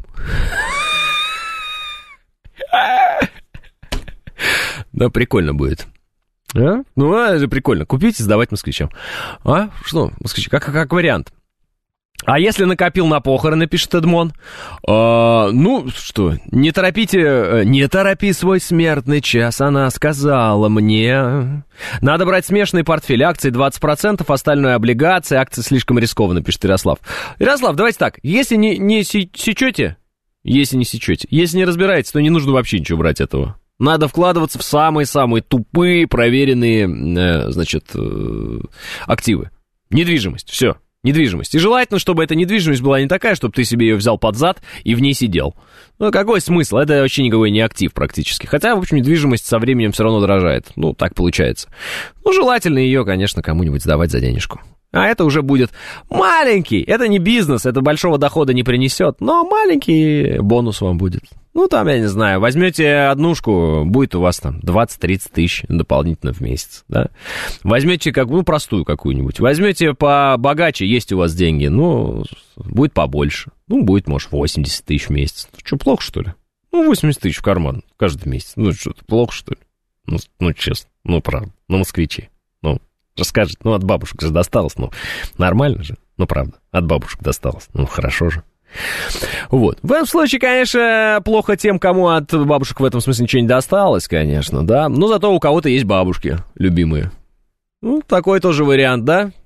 Да, прикольно будет. А? Ну, это прикольно. Купить и сдавать москвичам. А? Что, москвичи? Как вариант. А если накопил на похороны, пишет Эдмон, ну, что, не торопи свой смертный час, она сказала мне. Надо брать смешанный портфель, акции 20%, остальное облигации, акции слишком рискованно, пишет Ярослав. Ярослав, давайте так, если не сечете, если не разбираетесь, то не нужно вообще ничего брать этого. Надо вкладываться в самые-самые тупые, проверенные, значит, активы. Недвижимость, все. Недвижимость. И желательно, чтобы эта недвижимость была не такая, чтобы ты себе ее взял под зад и в ней сидел. Ну, какой смысл? Это вообще никакой не актив практически. Хотя, в общем, недвижимость со временем все равно дорожает. Ну, так получается. Ну, желательно ее, конечно, кому-нибудь сдавать за денежку. А это уже будет маленький. Это не бизнес, это большого дохода не принесет. Но маленький бонус вам будет. Ну, там, я не знаю, возьмете однушку, будет у вас там 20-30 тысяч дополнительно в месяц, да? Возьмете простую какую-нибудь. Возьмете побогаче, есть у вас деньги, ну, будет побольше. Ну, будет, может, 80 тысяч в месяц. Ну, что, плохо, что ли? Ну, 80 тысяч в карман каждый месяц. Ну, что, плохо, что ли? Ну, честно, ну, правда, ну, москвичи. Ну, расскажите, ну, от бабушек же досталось, ну, нормально же, ну, правда, от бабушек досталось, ну, хорошо же. Вот. В этом случае, конечно, плохо тем, кому от бабушек в этом смысле ничего не досталось, конечно, да. Но зато у кого-то есть бабушки любимые. Ну, такой тоже вариант, да. Ну,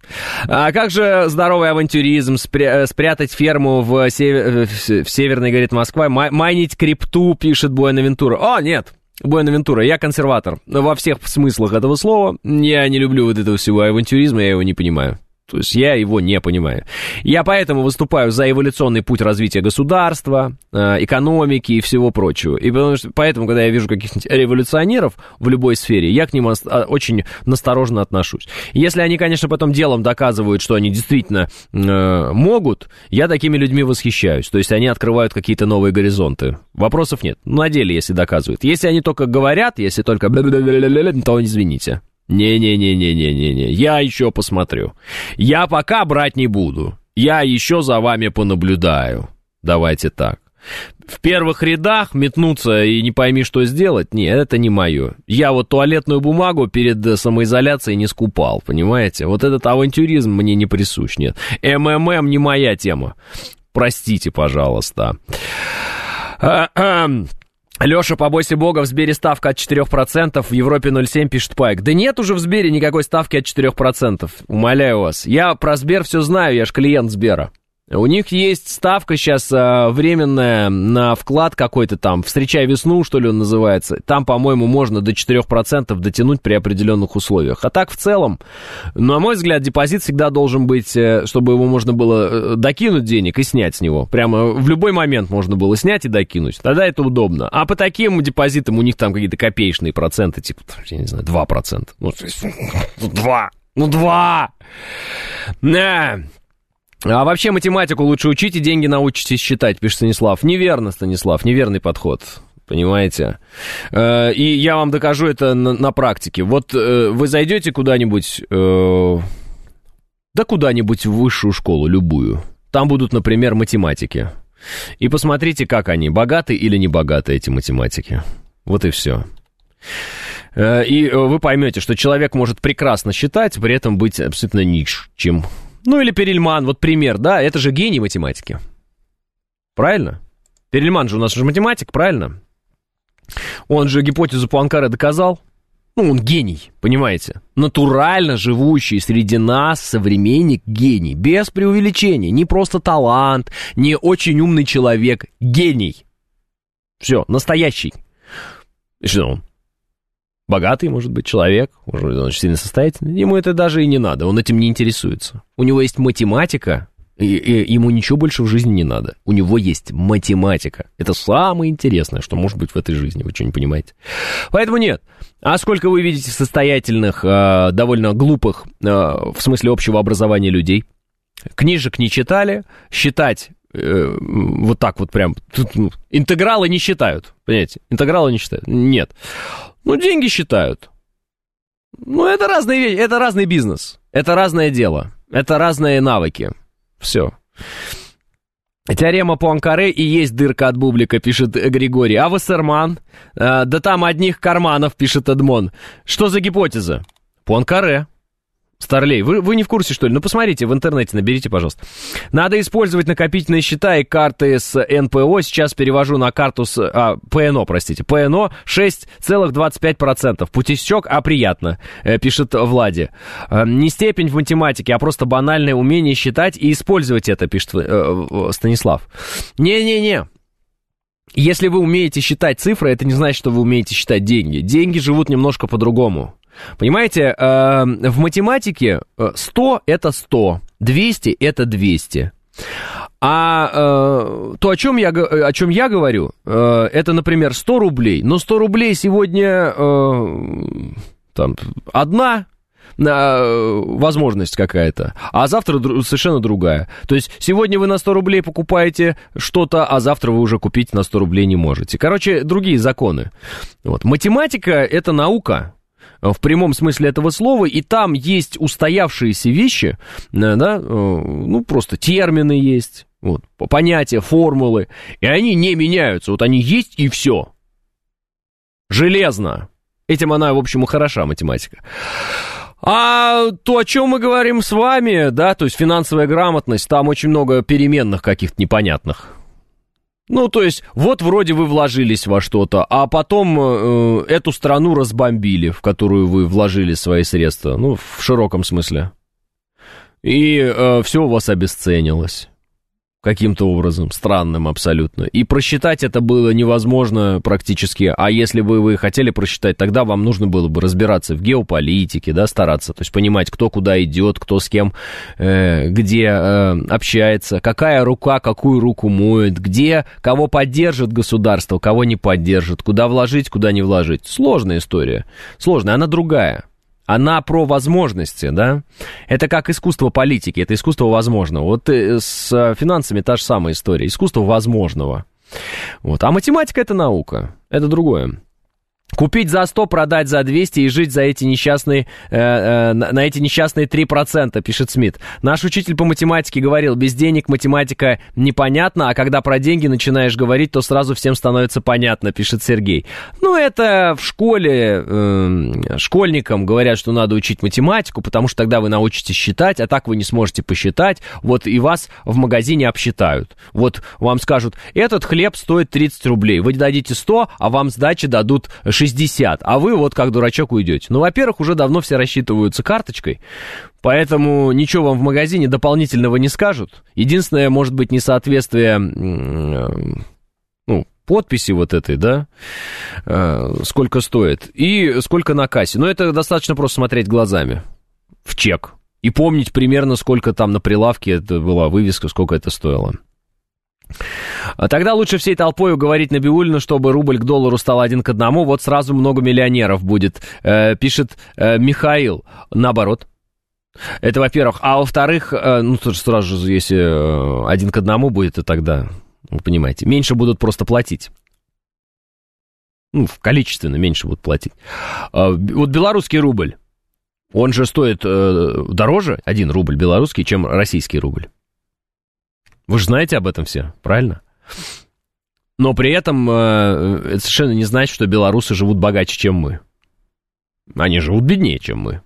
А как же здоровый авантюризм, спрятать ферму в северной, говорит, Москва, майнить крипту, пишет Буэнавентура. О, нет, Буэнавентура, я консерватор во всех смыслах этого слова. Я не люблю вот этого всего авантюризма, я его не понимаю. То есть я его не понимаю. Я поэтому выступаю за эволюционный путь развития государства, экономики и всего прочего. И поэтому, когда я вижу каких-нибудь революционеров в любой сфере, я к ним очень настороженно отношусь. Если они, конечно, потом делом доказывают, что они действительно могут, я такими людьми восхищаюсь. То есть они открывают какие-то новые горизонты. Вопросов нет. На деле, если доказывают. Если они только говорят, если только то извините. Не-не-не-не-не-не, я еще посмотрю. Я пока брать не буду. Я еще за вами понаблюдаю. Давайте так. В первых рядах метнуться и не пойми, что сделать, нет, это не мое. Я вот туалетную бумагу перед самоизоляцией не скупал, понимаете? Вот этот авантюризм мне не присущ, нет. МММ не моя тема. Простите, пожалуйста. Леша, побойся бога, в Сбере ставка от 4%, в Европе 0,7, пишет Пайк. Да нет уже в Сбере никакой ставки от 4%, умоляю вас. Я про Сбер все знаю, я ж клиент Сбера. У них есть ставка сейчас временная на вклад какой-то там, «Встречай весну», что ли он называется. Там, по-моему, можно до 4% дотянуть при определенных условиях. А так, в целом, на мой взгляд, депозит всегда должен быть, чтобы его можно было докинуть денег и снять с него. Прямо в любой момент можно было снять и докинуть. Тогда это удобно. А по таким депозитам у них там какие-то копеечные проценты, типа, я не знаю, 2%. Ну, 2! А вообще математику лучше учить и деньги научитесь считать, пишет Станислав. Неверно, Станислав, неверный подход, понимаете? И я вам докажу это на практике. Вот вы зайдете куда-нибудь, да куда-нибудь в высшую школу, любую. Там будут, например, математики. И посмотрите, как они, богаты или не богаты, эти математики. Вот и все. И вы поймете, что человек может прекрасно считать, при этом быть абсолютно ничем. Ну, или Перельман, вот пример, да, это же гений математики. Правильно? Перельман же у нас же математик, правильно? Он же гипотезу Пуанкаре доказал. Ну, он гений, понимаете? Натурально живущий среди нас современник гений. Без преувеличения. Не просто талант, не очень умный человек. Гений. Все, настоящий. И что он? Богатый, может быть, человек, может быть, он очень сильно состоятельный. Ему это даже и не надо, он этим не интересуется. У него есть математика, и ему ничего больше в жизни не надо. У него есть математика. Это самое интересное, что может быть в этой жизни, вы что, не понимаете? Поэтому нет. А сколько вы видите состоятельных, довольно глупых, в смысле общего образования людей? Книжек не читали, считать... вот так вот прям, интегралы не считают, понимаете, интегралы не считают, нет. Ну, деньги считают. Ну, это разные вещи, это разный бизнес, это разное дело, это разные навыки. Все. Теорема Пуанкаре и есть дырка от бублика, пишет Григорий. А Вассерман? Да там одних карманов, пишет Эдмон. Что за гипотеза? Пуанкаре. Старлей, вы не в курсе, что ли? Ну, посмотрите, в интернете наберите, пожалуйста. Надо использовать накопительные счета и карты с НПО. Сейчас перевожу на карту с... ПНО, простите. ПНО 6,25%. Путевщик, а приятно, пишет Влади. Не степень в математике, а просто банальное умение считать и использовать это, пишет Станислав. Не-не-не. Если вы умеете считать цифры, это не значит, что вы умеете считать деньги. Деньги живут немножко по-другому. Понимаете, в математике 100 – это 100, 200 – это 200. А то, о чем я говорю, это, например, 100 рублей. Но 100 рублей сегодня там, одна возможность какая-то, а завтра совершенно другая. То есть сегодня вы на 100 рублей покупаете что-то, а завтра вы уже купить на 100 рублей не можете. Короче, другие законы. Вот. Математика – это наука. В прямом смысле этого слова, и там есть устоявшиеся вещи, да, ну, просто термины есть, вот, понятия, формулы, и они не меняются, вот они есть и все. Железно. Этим она, в общем, и хороша, математика. А то, о чем мы говорим с вами, да, то есть финансовая грамотность, там очень много переменных каких-то непонятных. Ну, то есть, вот вроде вы вложились во что-то, а потом эту страну разбомбили, в которую вы вложили свои средства, ну, в широком смысле. и все у вас обесценилось. Каким-то образом, странным абсолютно. И просчитать это было невозможно практически. А если бы вы хотели просчитать, тогда вам нужно было бы разбираться в геополитике, да, стараться. То есть понимать, кто куда идет, кто с кем, где общается, какая рука какую руку моет, где кого поддержит государство, кого не поддержит, куда вложить, куда не вложить. Сложная история. Сложная, она другая. Она про возможности, да? Это как искусство политики, это искусство возможного. Вот с финансами та же самая история, искусство возможного. Вот. А математика — это наука, это другое. Купить за 100, продать за 200 и жить за эти несчастные, на эти несчастные 3%, пишет Смит. Наш учитель по математике говорил, без денег математика непонятна, а когда про деньги начинаешь говорить, то сразу всем становится понятно, пишет Сергей. Ну, это в школе школьникам говорят, что надо учить математику, потому что тогда вы научитесь считать, а так вы не сможете посчитать, вот и вас в магазине обсчитают. Вот вам скажут, этот хлеб стоит 30 рублей, вы дадите 100, а вам сдачи дадут 60, а вы вот как дурачок уйдете. Ну, во-первых, уже давно все рассчитываются карточкой, поэтому ничего вам в магазине дополнительного не скажут. Единственное, может быть, несоответствие, подписи вот этой, да, сколько стоит и сколько на кассе. Но это достаточно просто смотреть глазами в чек и помнить примерно, сколько там на прилавке это была вывеска, сколько это стоило. Тогда лучше всей толпой уговорить Набиуллину, чтобы рубль к доллару стал 1 к 1. Вот сразу много миллионеров будет, пишет Михаил. Наоборот. Это во-первых. А во-вторых, тоже сразу же, если 1 к 1 будет, то тогда, вы понимаете, меньше будут просто платить. Количественно меньше будут платить. Вот белорусский рубль, он же стоит дороже, 1 рубль белорусский, чем российский рубль. Вы же знаете об этом все, правильно? Но при этом это совершенно не значит, что белорусы живут богаче, чем мы. Они живут беднее, чем мы.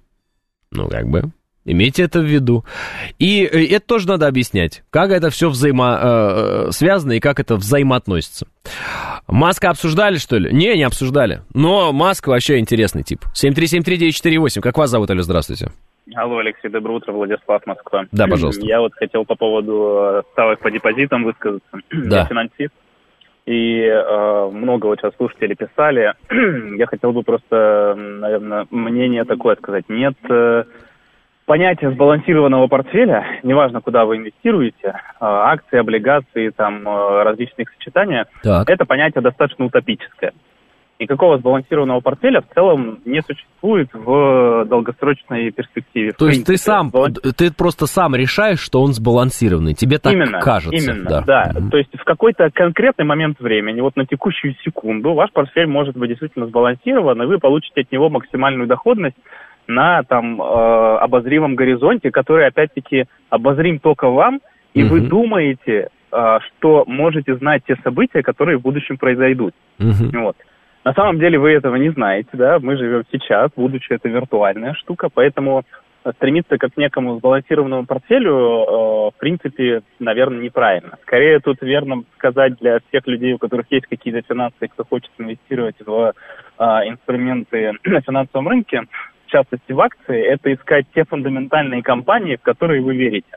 Имейте это в виду. И это тоже надо объяснять, как это все связано и как это взаимоотносится. Маска обсуждали, что ли? Не обсуждали. Но Маск вообще интересный тип. 7373948. Как вас зовут, алло, здравствуйте. Алло, Алексей, доброе утро, Владислав, Москва. Да, пожалуйста. Я вот хотел по поводу ставок по депозитам высказаться. Да. Я финансист, и много вот сейчас слушателей писали. Я хотел бы просто, наверное, мнение такое сказать. Нет понятия сбалансированного портфеля, неважно, куда вы инвестируете, акции, облигации, там, различные их сочетания, так. Это понятие достаточно утопическое. Никакого сбалансированного портфеля в целом не существует в долгосрочной перспективе. То есть ты просто сам решаешь, что он сбалансированный, тебе так кажется. Именно, да. То есть в какой-то конкретный момент времени, вот на текущую секунду, ваш портфель может быть действительно сбалансирован, и вы получите от него максимальную доходность на обозримом горизонте, который, опять-таки, обозрим только вам, и вы думаете, что можете знать те события, которые в будущем произойдут. Вот. На самом деле вы этого не знаете, да, мы живем сейчас, будущее — это виртуальная штука, поэтому стремиться к некому сбалансированному портфелю, в принципе, наверное, неправильно. Скорее тут верно сказать для всех людей, у которых есть какие-то финансы, кто хочет инвестировать в инструменты на финансовом рынке, в частности в акции, это искать те фундаментальные компании, в которые вы верите.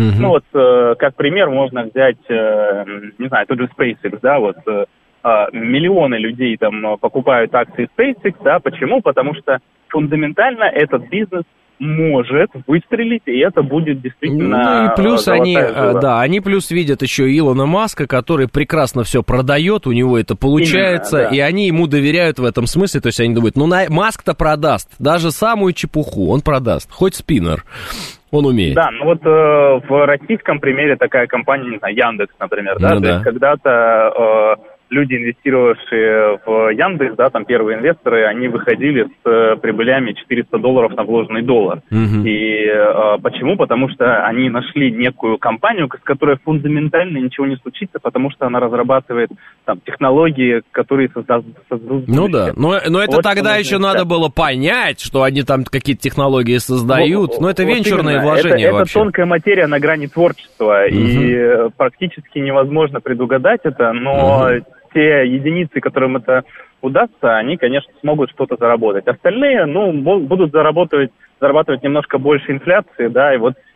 Как пример можно взять, не знаю, тот же SpaceX, да, миллионы людей там покупают акции SpaceX, да, почему? Потому что фундаментально этот бизнес может выстрелить, и это будет действительно... и плюс они плюс видят еще Илона Маска, который прекрасно все продает, у него это получается, именно, да. И они ему доверяют в этом смысле, то есть они думают, Маск-то продаст, даже самую чепуху он продаст, хоть спиннер. Он умеет. Да, в российском примере такая компания, не знаю, Яндекс, например, да, то есть когда-то люди, инвестировавшие в Яндекс, да, там первые инвесторы, они выходили с прибылями $400 на вложенный доллар. И почему? Потому что они нашли некую компанию, с которой фундаментально ничего не случится, потому что она разрабатывает там технологии, которые создадут... но это тогда еще надо было понять, что они там какие-то технологии создают, но это венчурные вложения вообще. Это тонкая материя на грани творчества, и практически невозможно предугадать это, но... Те единицы, которым это удастся, они, конечно, смогут что-то заработать. Остальные, будут зарабатывать немножко больше инфляции, да, и вот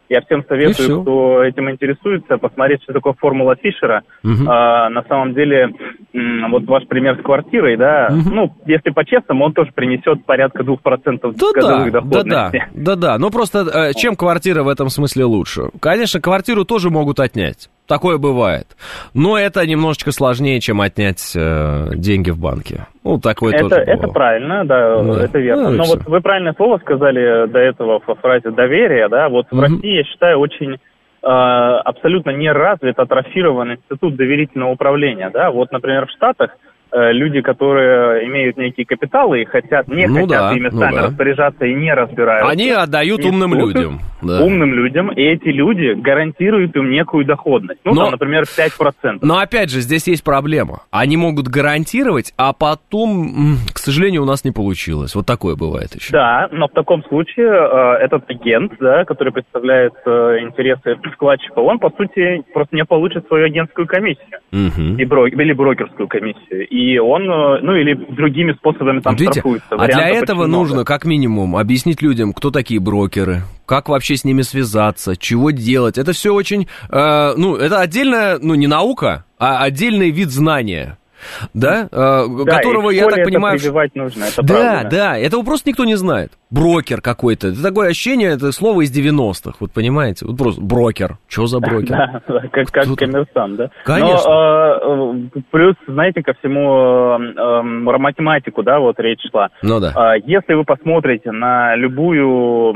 Я всем советую, кто этим интересуется, посмотреть, что такое формула Фишера. На самом деле, вот ваш пример с квартирой, да, ну, если по-честному, он тоже принесет порядка 2% годовых доходности. Да. Ну, просто чем квартира в этом смысле лучше? Конечно, квартиру тоже могут отнять. Такое бывает. Но это немножечко сложнее, чем отнять деньги в банке. Ну, такое тоже бывало. Это правильно, да, это верно. Но вот вы правильное слово сказали до этого в фразе «доверие», да, вот в России, я считаю, очень абсолютно не развит, атрофирован институт доверительного управления, да. Вот, например, в Штатах люди, которые имеют некие капиталы и хотят ими сами распоряжаться и не разбираются. Они отдают умным людям. Да. Умным людям, и эти люди гарантируют им некую доходность. Ну, там, например, 5%. Но, опять же, здесь есть проблема. Они могут гарантировать, а потом, к сожалению, у нас не получилось. Вот такое бывает еще. Да, но в таком случае этот агент, да, который представляет интересы вкладчика, он, по сути, просто не получит свою агентскую комиссию. Или брокерскую комиссию. И он, или другими способами там штрафуется. А для этого нужно, как минимум, объяснить людям, кто такие брокеры, как вообще с ними связаться, чего делать. Это все очень, это отдельная, не наука, а отдельный вид знания. Да, которого, я так понимаю... нужно, это правда. Да, этого просто никто не знает. Брокер какой-то. Это такое ощущение, это слово из 90-х, вот понимаете? Вот просто брокер. Что за брокер? Да, как коммерсант, да? Конечно. Но, плюс, знаете, ко всему математику, да, вот речь шла. Ну да. Если вы посмотрите на любые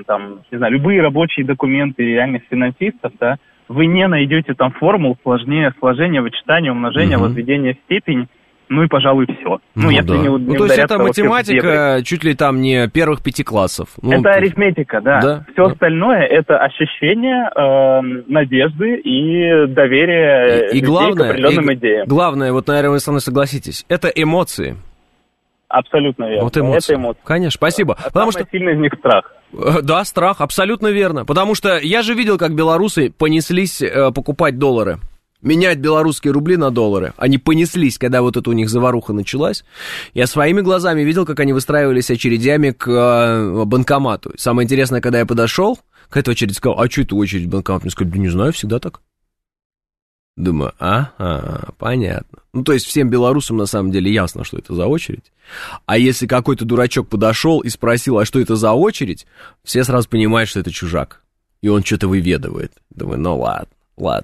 рабочие документы реальных финансистов, да, вы не найдете там формул сложнее сложения, вычитания, умножения, возведения в степень, ну и, пожалуй, все. То есть это математика чуть ли там не первых 5 классов. Это арифметика, да. Все остальное это ощущение надежды и доверия людей к определенным идеям. Главное, вот, наверное, вы со мной согласитесь, это эмоции. Абсолютно верно. Вот эмоции. Это эмоции. Конечно, спасибо. Потому что сильный из них страх. Да, страх, абсолютно верно. Потому что я же видел, как белорусы понеслись покупать доллары. Менять белорусские рубли на доллары. Они понеслись, когда вот эта у них заваруха началась. Я своими глазами видел, как они выстраивались очередями к банкомату. Самое интересное, когда я подошел к этой очереди, сказал, а что это очередь в банкомат? Мне сказали, да не знаю, всегда так. Думаю, понятно. Ну, то есть всем белорусам на самом деле ясно, что это за очередь. А если какой-то дурачок подошел и спросил, а что это за очередь, все сразу понимают, что это чужак. И он что-то выведывает. Думаю, ну ладно.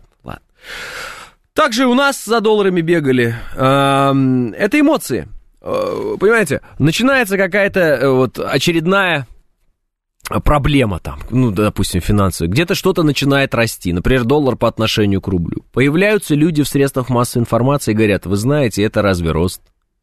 Также у нас за долларами бегали. Это эмоции. Понимаете, начинается какая-то вот очередная проблема там, допустим, финансовая, где-то что-то начинает расти, например, доллар по отношению к рублю. Появляются люди в средствах массовой информации и говорят, вы знаете, это разве рост?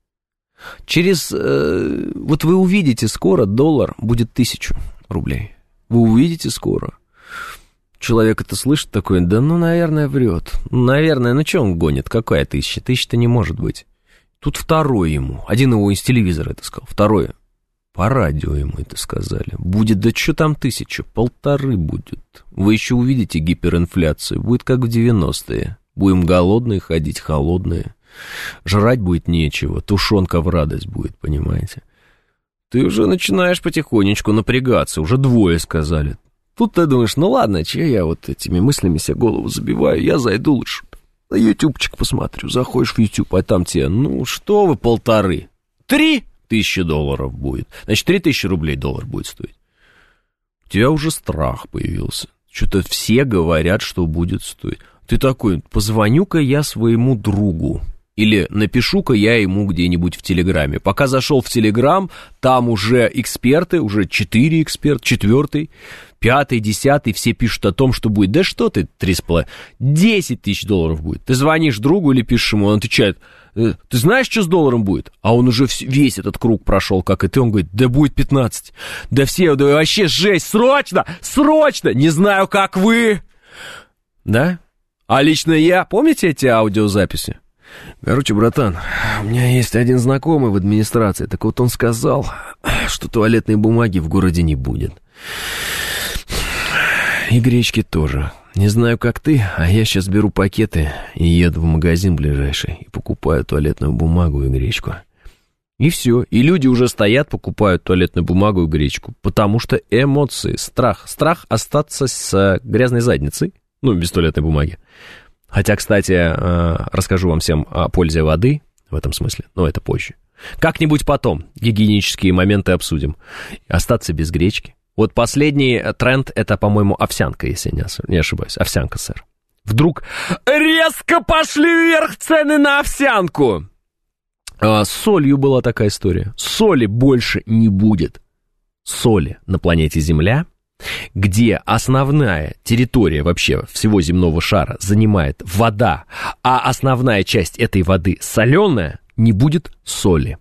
Вот вы увидите скоро, доллар будет 1000 рублей. Вы увидите скоро. Человек это слышит такой, наверное, врет. Наверное, что он гонит? Какая 1000? 1000-то не может быть. Тут второй ему. Один его из телевизора это сказал, второй по радио ему это сказали. Будет, да что там 1000? 1,5 будет. Вы еще увидите гиперинфляцию. Будет как в 90-е. Будем голодные ходить, холодные. Жрать будет нечего. Тушенка в радость будет, понимаете? Ты уже начинаешь потихонечку напрягаться. Уже 2 сказали. Тут ты думаешь, ладно, че я вот этими мыслями себе голову забиваю. Я зайду лучше на ютубчик посмотрю. Заходишь в ютуб, а там тебе, что вы 1,5? 3000 долларов будет. Значит, 3000 рублей доллар будет стоить. У тебя уже страх появился. Что-то все говорят, что будет стоить. Ты такой, позвоню-ка я своему другу. Или напишу-ка я ему где-нибудь в Телеграме. Пока зашел в Телеграм, там уже эксперты, уже 4 эксперта, 4-й, 5-й, 10-й, все пишут о том, что будет. Да что ты, 3,5, 10 тысяч долларов будет. Ты звонишь другу или пишешь ему, он отвечает, ты знаешь, что с долларом будет? А он уже весь этот круг прошел, как и ты, он говорит, да будет 15. Да вообще жесть, срочно, не знаю, как вы. Да? А лично я, помните эти аудиозаписи? Короче, братан, у меня есть один знакомый в администрации, так вот он сказал, что туалетной бумаги в городе не будет. И гречки тоже. Не знаю, как ты, а я сейчас беру пакеты и еду в магазин ближайший и покупаю туалетную бумагу и гречку. И все. И люди уже стоят, покупают туалетную бумагу и гречку. Потому что эмоции, страх. Страх остаться с грязной задницей. Ну, без туалетной бумаги. Хотя, кстати, расскажу вам всем о пользе воды в этом смысле. Но это позже. Как-нибудь потом гигиенические моменты обсудим. Остаться без гречки. Вот последний тренд, это, по-моему, овсянка, если не ошибаюсь. Овсянка, сэр. Вдруг резко пошли вверх цены на овсянку. С солью была такая история. Соли больше не будет. Соли на планете Земля, где основная территория вообще всего земного шара занимает вода, а основная часть этой воды соленая, не будет соли.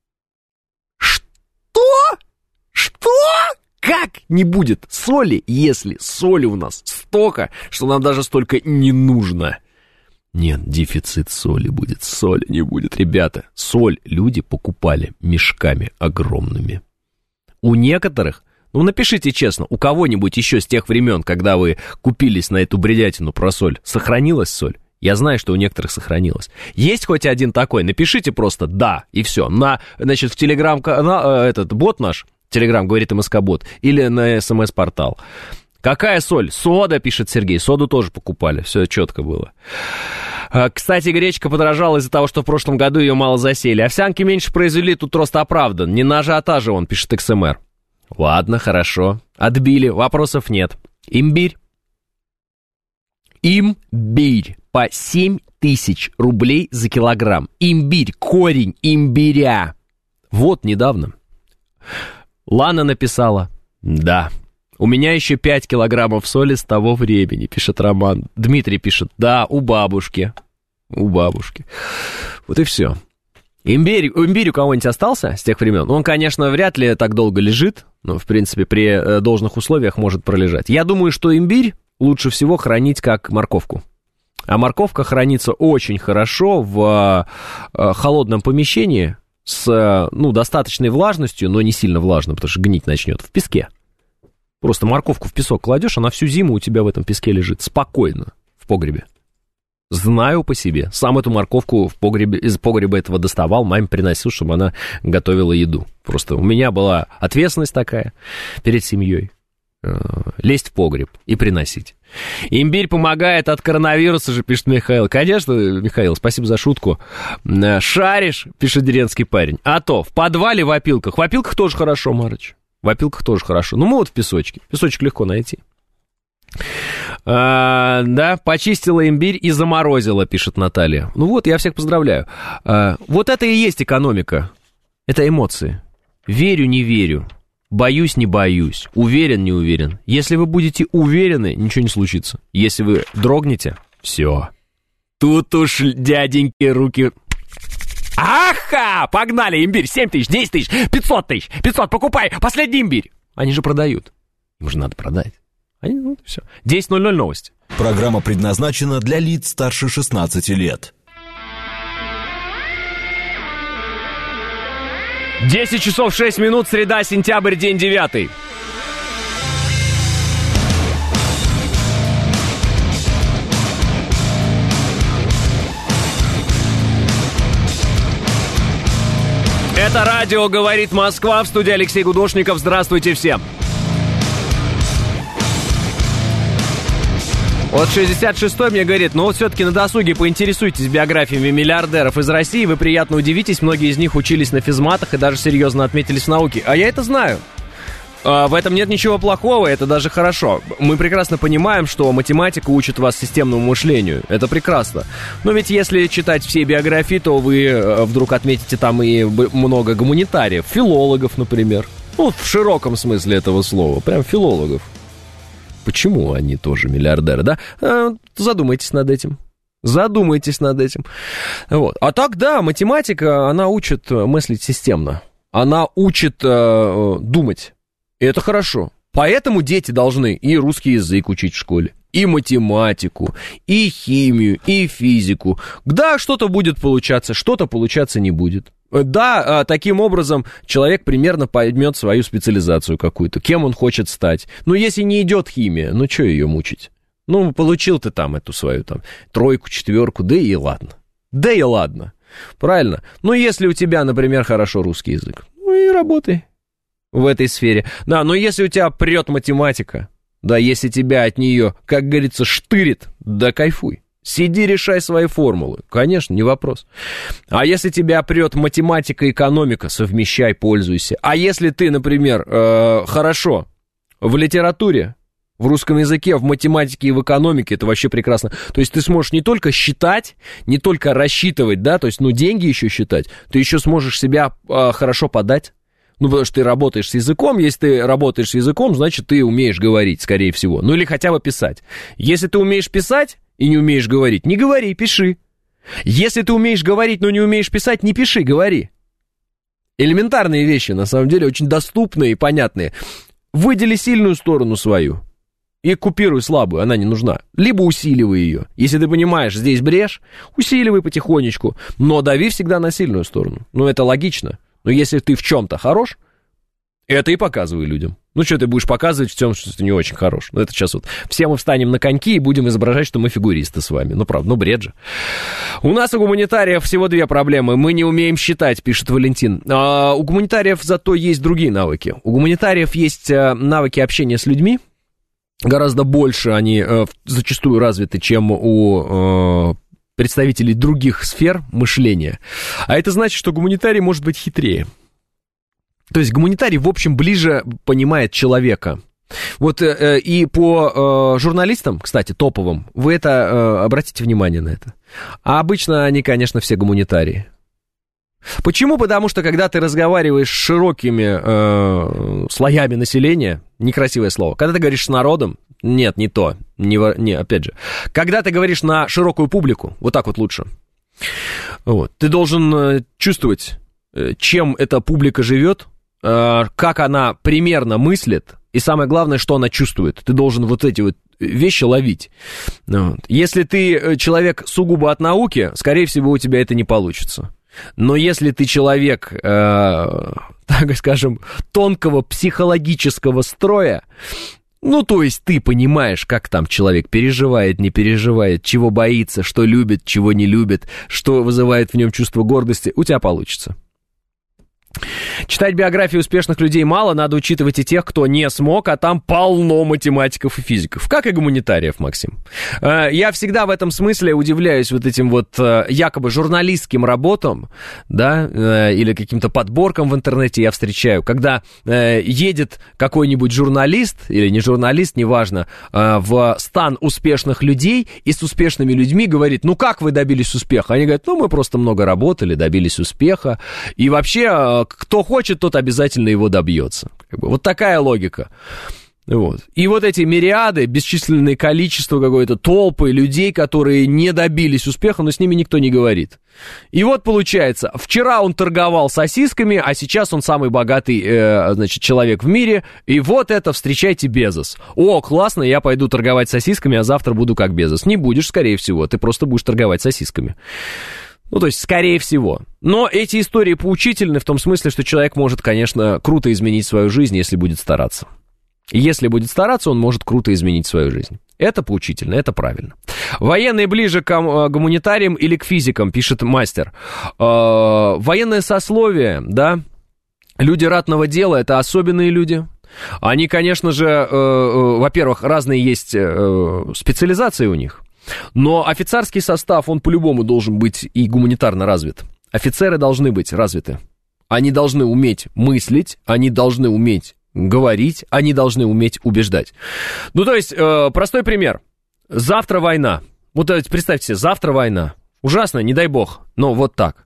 Что? Что? Как не будет соли, если соли у нас столько, что нам даже столько не нужно? Нет, дефицит соли будет, соли не будет. Ребята, соль люди покупали мешками огромными. У некоторых, ну напишите честно, у кого-нибудь еще с тех времен, когда вы купились на эту бредятину про соль, сохранилась соль? Я знаю, что у некоторых сохранилось. Есть хоть один такой? Напишите просто «да» и все. Значит, в Телеграм, этот бот наш, Телеграм, говорит МСК-бот, или на СМС-портал. Какая соль? Сода, пишет Сергей. Соду тоже покупали. Все четко было. Кстати, гречка подорожала из-за того, что в прошлом году ее мало засеяли. Овсянки меньше произвели, тут рост оправдан. Не на ажиотаже он, пишет XMR. Ладно, хорошо. Отбили, вопросов нет. Имбирь. Имбирь. По 7 тысяч рублей за килограмм. Имбирь, корень имбиря. Вот недавно. Лана написала. Да. У меня еще 5 килограммов соли с того времени, пишет Роман. Дмитрий пишет, да, у бабушки. У бабушки. Вот и все. Имбирь у кого-нибудь остался с тех времен? Он, конечно, вряд ли так долго лежит, но, в принципе, при должных условиях может пролежать. Я думаю, что имбирь лучше всего хранить как морковку. А морковка хранится очень хорошо в холодном помещении с, достаточной влажностью, но не сильно влажно, потому что гнить начнет в песке. Просто морковку в песок кладешь, она всю зиму у тебя в этом песке лежит. Спокойно в погребе. Знаю по себе. Сам эту морковку из погреба этого доставал, маме приносил, чтобы она готовила еду. Просто у меня была ответственность такая перед семьей. Лезть в погреб и приносить. Имбирь помогает от коронавируса же, пишет Михаил. Конечно, Михаил, спасибо за шутку. Шаришь, пишет деревенский парень. А то в подвале в опилках. В опилках тоже хорошо, Марыч. В опилках тоже хорошо. Ну, мы вот в песочке. Песочек легко найти. Да, почистила имбирь и заморозила, пишет Наталья. Ну вот, я всех поздравляю. Вот это и есть экономика. Это эмоции. Верю, не верю. Боюсь, не боюсь. Уверен, не уверен. Если вы будете уверены, ничего не случится. Если вы дрогнете, все. Тут уж, дяденьки, руки... Аха! Погнали, имбирь, 7 тысяч, 10 тысяч, 500 тысяч, 500, покупай, последний имбирь. Они же продают. Им же надо продать. Все. 10:00 новости. Программа предназначена для лиц старше 16 лет. 10 часов 6 минут, среда, сентябрь, день 9. Это радио «Говорит Москва», в студии Алексей Гудошников. Здравствуйте всем. Вот 66-й мне говорит, ну вот все-таки на досуге поинтересуйтесь биографиями миллиардеров из России, вы приятно удивитесь, многие из них учились на физматах и даже серьезно отметились в науке. А я это знаю. В этом нет ничего плохого, это даже хорошо. Мы прекрасно понимаем, что математика учит вас системному мышлению. Это прекрасно. Но ведь если читать все биографии, то вы вдруг отметите там и много гуманитариев, филологов, например. Ну, в широком смысле этого слова, прям филологов. Почему они тоже миллиардеры, да? Задумайтесь над этим. Задумайтесь над этим. Вот. А так, да, математика, она учит мыслить системно. Она учит думать. И это хорошо. Поэтому дети должны и русский язык учить в школе, и математику, и химию, и физику. Да, что-то будет получаться, что-то получаться не будет. Да, таким образом человек примерно поймет свою специализацию какую-то, кем он хочет стать. Но если не идет химия, ну что ее мучить? Ну, получил ты там эту свою там 3, 4, да и ладно. Да и ладно. Правильно? Ну, если у тебя, например, хорошо русский язык, ну и работай в этой сфере. Да, но если у тебя прет математика, да, если тебя от нее, как говорится, штырит, да кайфуй. Сиди, решай свои формулы. Конечно, не вопрос. А если тебя прет математика, экономика, совмещай, пользуйся. А если ты, например, хорошо в литературе, в русском языке, в математике и в экономике, это вообще прекрасно. То есть ты сможешь не только считать, не только рассчитывать, да, то есть, ну, деньги еще считать, ты еще сможешь себя хорошо подать. Ну, потому что ты работаешь с языком. Если ты работаешь с языком, значит, ты умеешь говорить, скорее всего. Ну, или хотя бы писать. Если ты умеешь писать и не умеешь говорить, не говори, пиши. Если ты умеешь говорить, но не умеешь писать, не пиши, говори. Элементарные вещи, на самом деле, очень доступные и понятные. Выдели сильную сторону свою и купируй слабую, она не нужна. Либо усиливай ее. Если ты понимаешь, здесь брешь, усиливай потихонечку, но дави всегда на сильную сторону. Ну, это логично. Но если ты в чем-то хорош, это и показывай людям. Ну, что ты будешь показывать в том, что ты не очень хорош? Ну, это сейчас вот все мы встанем на коньки и будем изображать, что мы фигуристы с вами. Ну, правда, ну, бред же. У нас у гуманитариев всего две проблемы. Мы не умеем считать, пишет Валентин. А у гуманитариев зато есть другие навыки. У гуманитариев есть навыки общения с людьми. Гораздо больше они зачастую развиты, чем у представителей других сфер мышления. А это значит, что гуманитарий может быть хитрее. То есть гуманитарий, в общем, ближе понимает человека. Вот и по журналистам, кстати, топовым, вы это обратите внимание на это. А обычно они, конечно, все гуманитарии. Почему? Потому что, когда ты разговариваешь с широкими слоями населения, некрасивое слово, когда ты говоришь с народом, нет, не то, не, опять же, когда ты говоришь на широкую публику, вот так вот лучше, вот, ты должен чувствовать, чем эта публика живет, как она примерно мыслит, и самое главное, что она чувствует. Ты должен вот эти вот вещи ловить. Вот. Если ты человек сугубо от науки, скорее всего, у тебя это не получится. Но если ты человек, так скажем, тонкого психологического строя, ну, то есть ты понимаешь, как там человек переживает, не переживает, чего боится, что любит, чего не любит, что вызывает в нем чувство гордости, у тебя получится. Читать биографии успешных людей мало, надо учитывать и тех, кто не смог, а там полно математиков и физиков, как и гуманитариев, Максим. Я всегда в этом смысле удивляюсь вот этим вот якобы журналистским работам, да, или каким-то подборкам в интернете я встречаю, когда едет какой-нибудь журналист, или не журналист, неважно, в стан успешных людей и с успешными людьми говорит, ну как вы добились успеха? Они говорят, ну мы просто много работали, добились успеха, и вообще кто хочет, тот обязательно его добьется. Вот такая логика. Вот. И вот эти мириады, бесчисленное количество какой-то толпы людей, которые не добились успеха, но с ними никто не говорит. И вот получается, вчера он торговал сосисками, а сейчас он самый богатый, значит, человек в мире, и вот это, встречайте, Безос. О, классно, я пойду торговать сосисками, а завтра буду как Безос. Не будешь, скорее всего, ты просто будешь торговать сосисками. Ну, то есть, скорее всего. Но эти истории поучительны в том смысле, что человек может, конечно, круто изменить свою жизнь, если будет стараться. И если будет стараться, он может круто изменить свою жизнь. Это поучительно, это правильно. Военные ближе к гуманитариям или к физикам, пишет мастер. Военное сословие, да, люди ратного дела, это особенные люди. Они, конечно же, во-первых, разные есть специализации у них. Но офицерский состав, он по-любому должен быть и гуманитарно развит. Офицеры должны быть развиты. Они должны уметь мыслить, они должны уметь говорить, они должны уметь убеждать. Ну, то есть, простой пример. Завтра война. Вот представьте себе, завтра война. Ужасно, не дай бог, но вот так.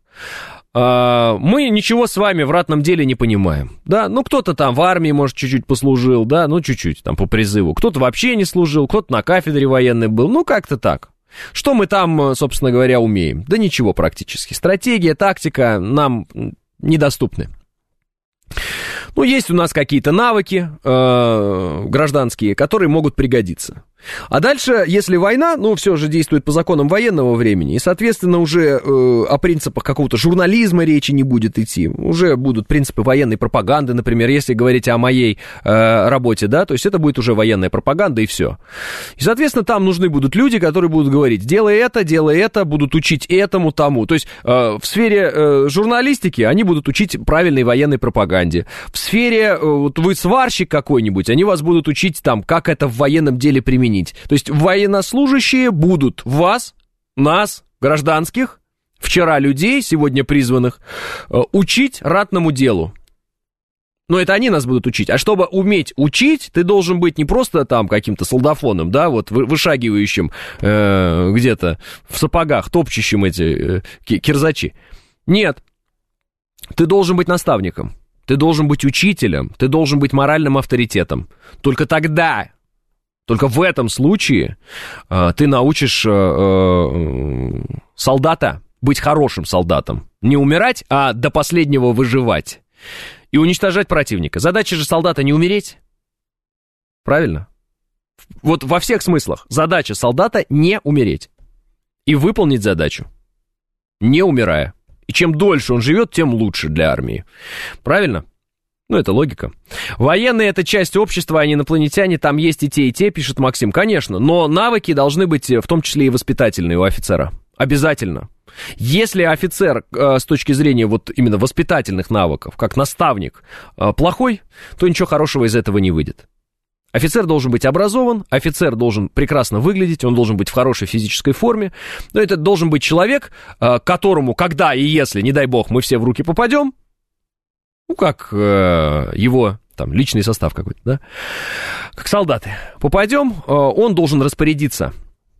Мы ничего с вами в ратном деле не понимаем, да, ну, кто-то там в армии, может, чуть-чуть послужил, да, ну, чуть-чуть там по призыву, кто-то вообще не служил, кто-то на кафедре военной был, ну, как-то так. Что мы там, собственно говоря, умеем? Да ничего практически. Стратегия, тактика нам недоступны. Ну, есть у нас какие-то навыки гражданские, которые могут пригодиться. А дальше, если война, ну, все же действует по законам военного времени, и, соответственно, уже о принципах какого-то журнализма речи не будет идти. Уже будут принципы военной пропаганды, например, если говорить о моей работе, да, то есть это будет уже военная пропаганда, и все. И, соответственно, там нужны будут люди, которые будут говорить, делай это, будут учить этому, тому. То есть в сфере журналистики они будут учить правильной военной пропаганде. В сфере, вот вы сварщик какой-нибудь, они вас будут учить там, как это в военном деле применить. То есть военнослужащие будут вас, нас, гражданских, вчера людей, сегодня призванных, учить ратному делу. Но это они нас будут учить. А чтобы уметь учить, ты должен быть не просто там каким-то солдафоном, да, вот вышагивающим где-то в сапогах, топчущим эти кирзачи. Нет. Ты должен быть наставником. Ты должен быть учителем. Ты должен быть моральным авторитетом. Только тогда... Только в этом случае ты научишь солдата быть хорошим солдатом. Не умирать, а до последнего выживать. И уничтожать противника. Задача же солдата не умереть. Правильно? Вот во всех смыслах. Задача солдата не умереть. И выполнить задачу, не умирая. И чем дольше он живет, тем лучше для армии. Правильно? Ну, это логика. Военные — это часть общества, а не инопланетяне. Там есть и те, пишет Максим. Конечно, но навыки должны быть в том числе и воспитательные у офицера. Обязательно. Если офицер с точки зрения вот именно воспитательных навыков, как наставник, плохой, то ничего хорошего из этого не выйдет. Офицер должен быть образован, офицер должен прекрасно выглядеть, он должен быть в хорошей физической форме. Но это должен быть человек, которому, когда и если, не дай бог, мы все в руки попадем, ну, как его там личный состав какой-то, да, как солдаты, попадем, он должен распорядиться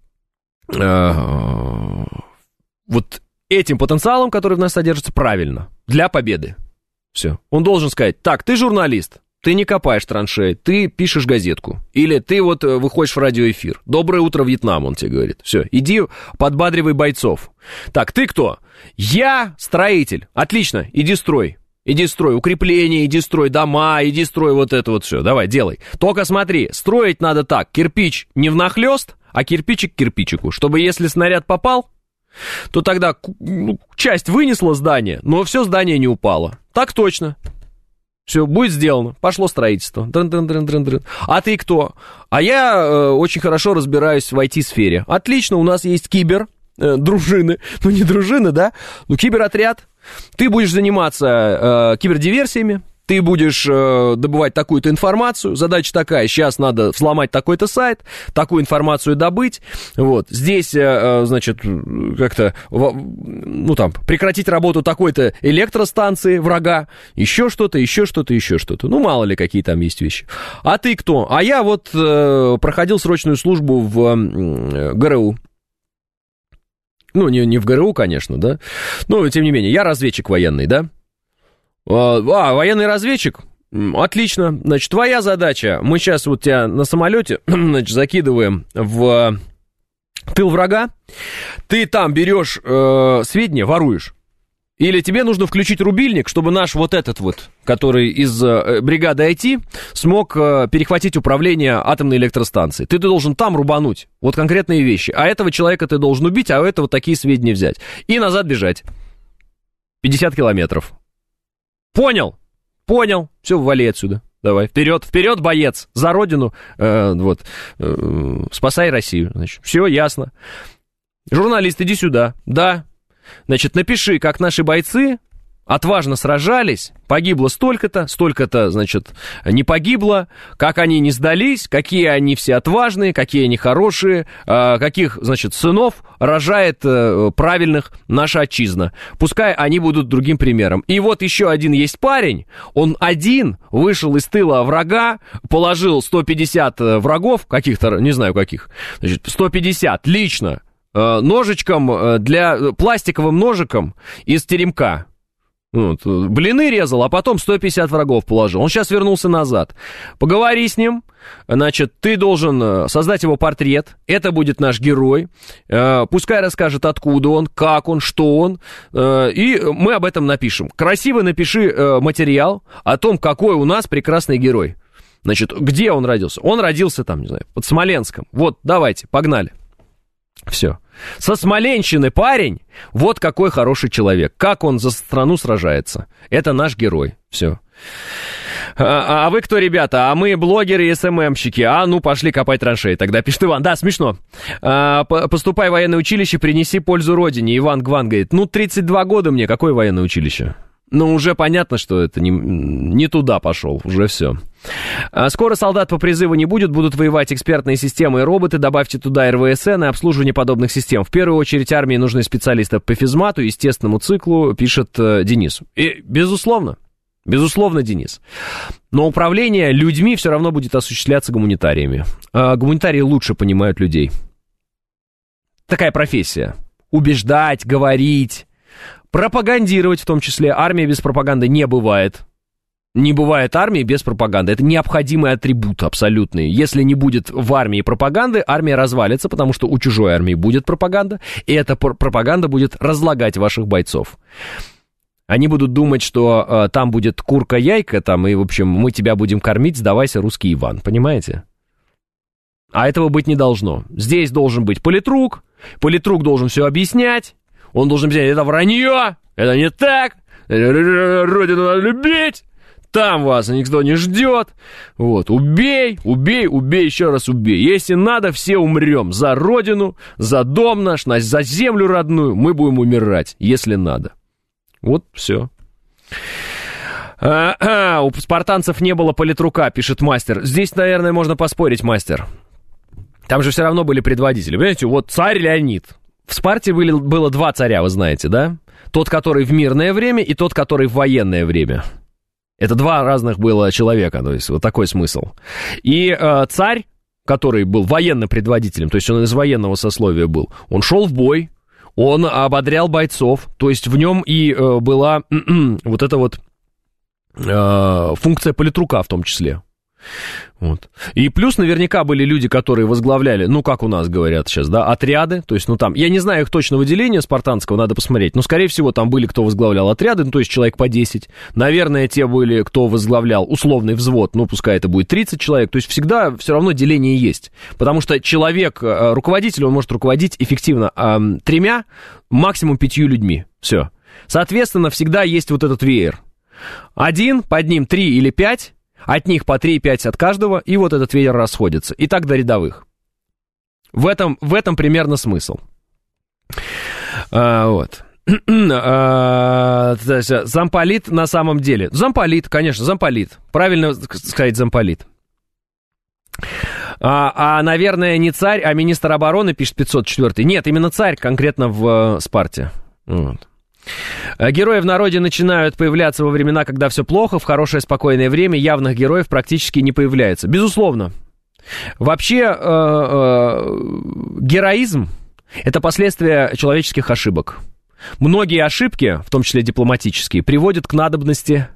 вот этим потенциалом, который в нас содержится, правильно, для победы. Все. Он должен сказать, так, ты журналист, ты не копаешь траншеи, ты пишешь газетку, или ты вот выходишь в радиоэфир. Доброе утро, Вьетнам, он тебе говорит. Все, иди подбадривай бойцов. Так, ты кто? Я строитель. Отлично, иди строй. Иди строй укрепления, иди строй дома, иди строй вот это вот все. Давай, делай. Только смотри, строить надо так. Кирпич не внахлёст, а кирпичик к кирпичику. Чтобы если снаряд попал, то тогда часть вынесла здание, но все здание не упало. Так точно. Все, будет сделано. Пошло строительство. Дрын-дрын-дрын-дрын-дрын. А ты кто? А я очень хорошо разбираюсь в IT-сфере. Отлично, у нас есть дружины. Ну, не дружины, да? Ну, киберотряд. Ты будешь заниматься кибердиверсиями, ты будешь добывать такую-то информацию, задача такая, сейчас надо взломать такой-то сайт, такую информацию добыть, вот, здесь, значит, как-то, ну, там, прекратить работу такой-то электростанции врага, еще что-то, ну, мало ли, какие там есть вещи. А ты кто? А я вот проходил срочную службу в ГРУ. Ну, не в ГРУ, конечно, да, но, тем не менее, я разведчик военный, да? Военный разведчик? Отлично, значит, твоя задача, мы сейчас вот тебя на самолете, значит, закидываем в тыл врага, ты там берешь сведения, воруешь. Или тебе нужно включить рубильник, чтобы наш вот этот вот, который из бригады IT, смог перехватить управление атомной электростанцией. Ты должен там рубануть. Вот конкретные вещи. А этого человека ты должен убить, а у этого такие сведения взять. И назад бежать. 50 километров. Понял? Понял. Все, вали отсюда. Давай, вперед, боец. За родину. Спасай Россию. Значит, все, ясно. Журналист, иди сюда. Да. Значит, напиши, как наши бойцы отважно сражались, погибло столько-то, значит, не погибло, как они не сдались, какие они все отважные, какие они хорошие, каких, значит, сынов рожает правильных наша отчизна. Пускай они будут другим примером. И вот еще один есть парень, он один вышел из тыла врага, положил 150 врагов, каких-то, не знаю каких, значит, 150 лично, ножичком, пластиковым ножиком из теремка. Вот. Блины резал, а потом 150 врагов положил. Он сейчас вернулся назад. Поговори с ним. Значит, ты должен создать его портрет. Это будет наш герой. Пускай расскажет, откуда он, как он, что он. И мы об этом напишем. Красиво напиши материал о том, какой у нас прекрасный герой. Значит, где он родился? Он родился там, не знаю, под Смоленском. Вот, давайте, погнали. Все. Со Смоленщины парень, вот какой хороший человек. Как он за страну сражается. Это наш герой. Все. А вы кто, ребята? А мы блогеры и СММщики. А ну, пошли копать траншеи. Тогда пишет Иван. Да, смешно. Поступай в военное училище, принеси пользу родине. Иван Гван говорит, 32 года мне. Какое военное училище? Ну, уже понятно, что это не туда пошел. Уже все. Скоро солдат по призыву не будет, будут воевать экспертные системы и роботы. Добавьте туда РВСН и обслуживание подобных систем. В первую очередь армии нужны специалисты по физмату, естественному циклу, пишет Денис. И, безусловно, Денис. Но управление людьми все равно будет осуществляться гуманитариями. Гуманитарии лучше понимают людей. Такая профессия. Убеждать, говорить, пропагандировать в том числе. Армия без пропаганды не бывает. Не бывает армии без пропаганды. Это необходимый атрибут абсолютный. Если не будет в армии пропаганды, армия развалится, потому что у чужой армии будет пропаганда, и эта пропаганда будет разлагать ваших бойцов. Они будут думать, что там будет курка-яйка, там, и, в общем, мы тебя будем кормить, сдавайся, русский Иван, понимаете? А этого быть не должно. Здесь должен быть политрук должен все объяснять, он должен объяснять, это вранье, это не так, родину надо любить. Там вас никто не ждет. Вот, убей, еще раз убей. Если надо, все умрем. За родину, за дом наш, за землю родную. Мы будем умирать, если надо. Вот, все. У спартанцев не было политрука, пишет мастер. Здесь, наверное, можно поспорить, мастер. Там же все равно были предводители. Понимаете, вот царь Леонид. В Спарте было два царя, вы знаете, да? Тот, который в мирное время, и тот, который в военное время. Это два разных было человека, то есть вот такой смысл. И царь, который был военным предводителем, то есть он из военного сословия был, он шел в бой, он ободрял бойцов, то есть в нем и была вот эта вот функция политрука в том числе. Вот. И плюс наверняка были люди, которые возглавляли, ну, как у нас говорят сейчас, да, отряды, то есть, ну, там, я не знаю их точного выделения спартанского, надо посмотреть, но, скорее всего, там были, кто возглавлял отряды, ну, то есть, человек по 10, наверное, те были, кто возглавлял условный взвод, ну, пускай это будет 30 человек, то есть, всегда все равно деление есть, потому что человек, руководитель, он может руководить эффективно 3, максимум 5 людьми, все, соответственно, всегда есть вот этот веер, один, под ним 3 или 5, от них по 3-5 от каждого, и вот этот веер расходится. И так до рядовых. В этом примерно смысл. Вот. Замполит на самом деле. Замполит, конечно, замполит. Правильно сказать замполит. Наверное, не царь, а министр обороны, пишет 504. Нет, именно царь конкретно в Спарте. Вот. Герои в народе начинают появляться во времена, когда все плохо, в хорошее спокойное время явных героев практически не появляется. Безусловно. Вообще, героизм – это последствия человеческих ошибок. Многие ошибки, в том числе дипломатические, приводят к надобности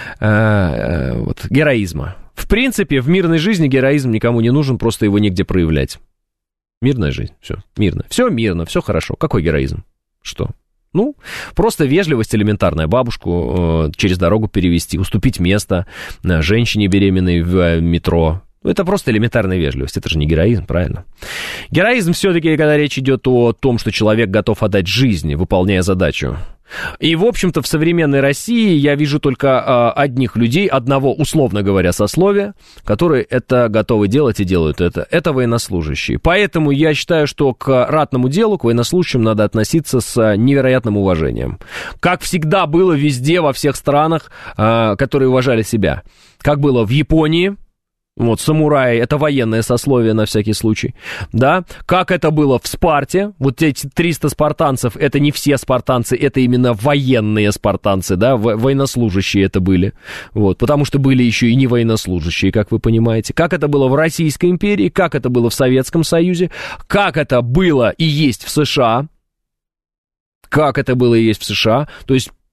героизма. В принципе, в мирной жизни героизм никому не нужен, просто его негде проявлять. Мирная жизнь, все мирно. Все мирно, все хорошо. Какой героизм? Что? Ну, просто вежливость элементарная. Бабушку через дорогу перевести, уступить место женщине беременной в метро. Это просто элементарная вежливость. Это же не героизм, правильно? Героизм все-таки, когда речь идет о том, что человек готов отдать жизнь, выполняя задачу. И, в общем-то, в современной России я вижу только одних людей, одного, условно говоря, сословия, которые это готовы делать и делают это. Это военнослужащие. Поэтому я считаю, что к ратному делу, к военнослужащим надо относиться с невероятным уважением. Как всегда было везде, во всех странах, которые уважали себя. Как было в Японии. Вот, самураи, это военное сословие на всякий случай, да, как это было в Спарте, вот эти 300 спартанцев, это не все спартанцы, это именно военные спартанцы, да, военнослужащие это были, вот, потому что были еще и не военнослужащие, как вы понимаете, как это было в Российской империи, как это было в Советском Союзе, как это было и есть в США, то есть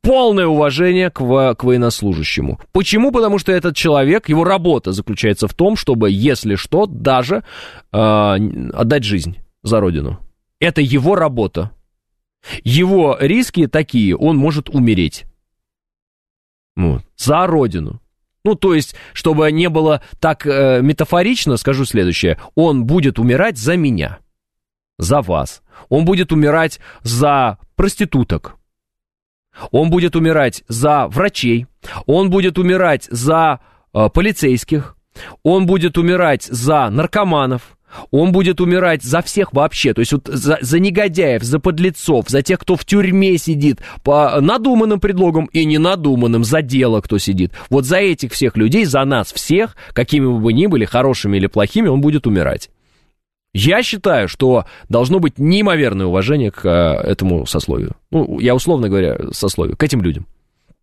полное уважение к военнослужащему. Почему? Потому что этот человек, его работа заключается в том, чтобы, если что, даже отдать жизнь за родину. Это его работа. Его риски такие, он может умереть. Вот. За родину. Ну, то есть, чтобы не было так метафорично, скажу следующее. Он будет умирать за меня, за вас. Он будет умирать за проституток. Он будет умирать за врачей. Он будет умирать за полицейских. Он будет умирать за наркоманов. Он будет умирать за всех вообще, то есть вот за негодяев, за подлецов, за тех, кто в тюрьме сидит, по надуманным предлогам и ненадуманным, за дело кто сидит. Вот за этих всех людей, за нас всех, какими бы мы ни были, хорошими или плохими, он будет умирать. Я считаю, что должно быть неимоверное уважение к этому сословию. Ну, я условно говоря, сословию, к этим людям.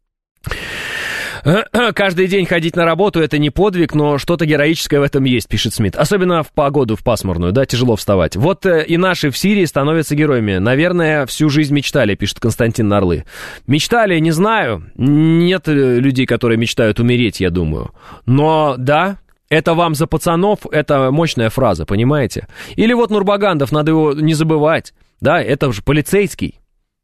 Каждый день ходить на работу — это не подвиг, но что-то героическое в этом есть, пишет Смит. Особенно в погоду, в пасмурную, да, тяжело вставать. Вот и наши в Сирии становятся героями. Наверное, всю жизнь мечтали, пишет Константин Нарлы. Мечтали, не знаю. Нет людей, которые мечтают умереть, я думаю. Но да, это вам за пацанов, это мощная фраза, понимаете? Или вот Нурбагандов, надо его не забывать. Да, это же полицейский.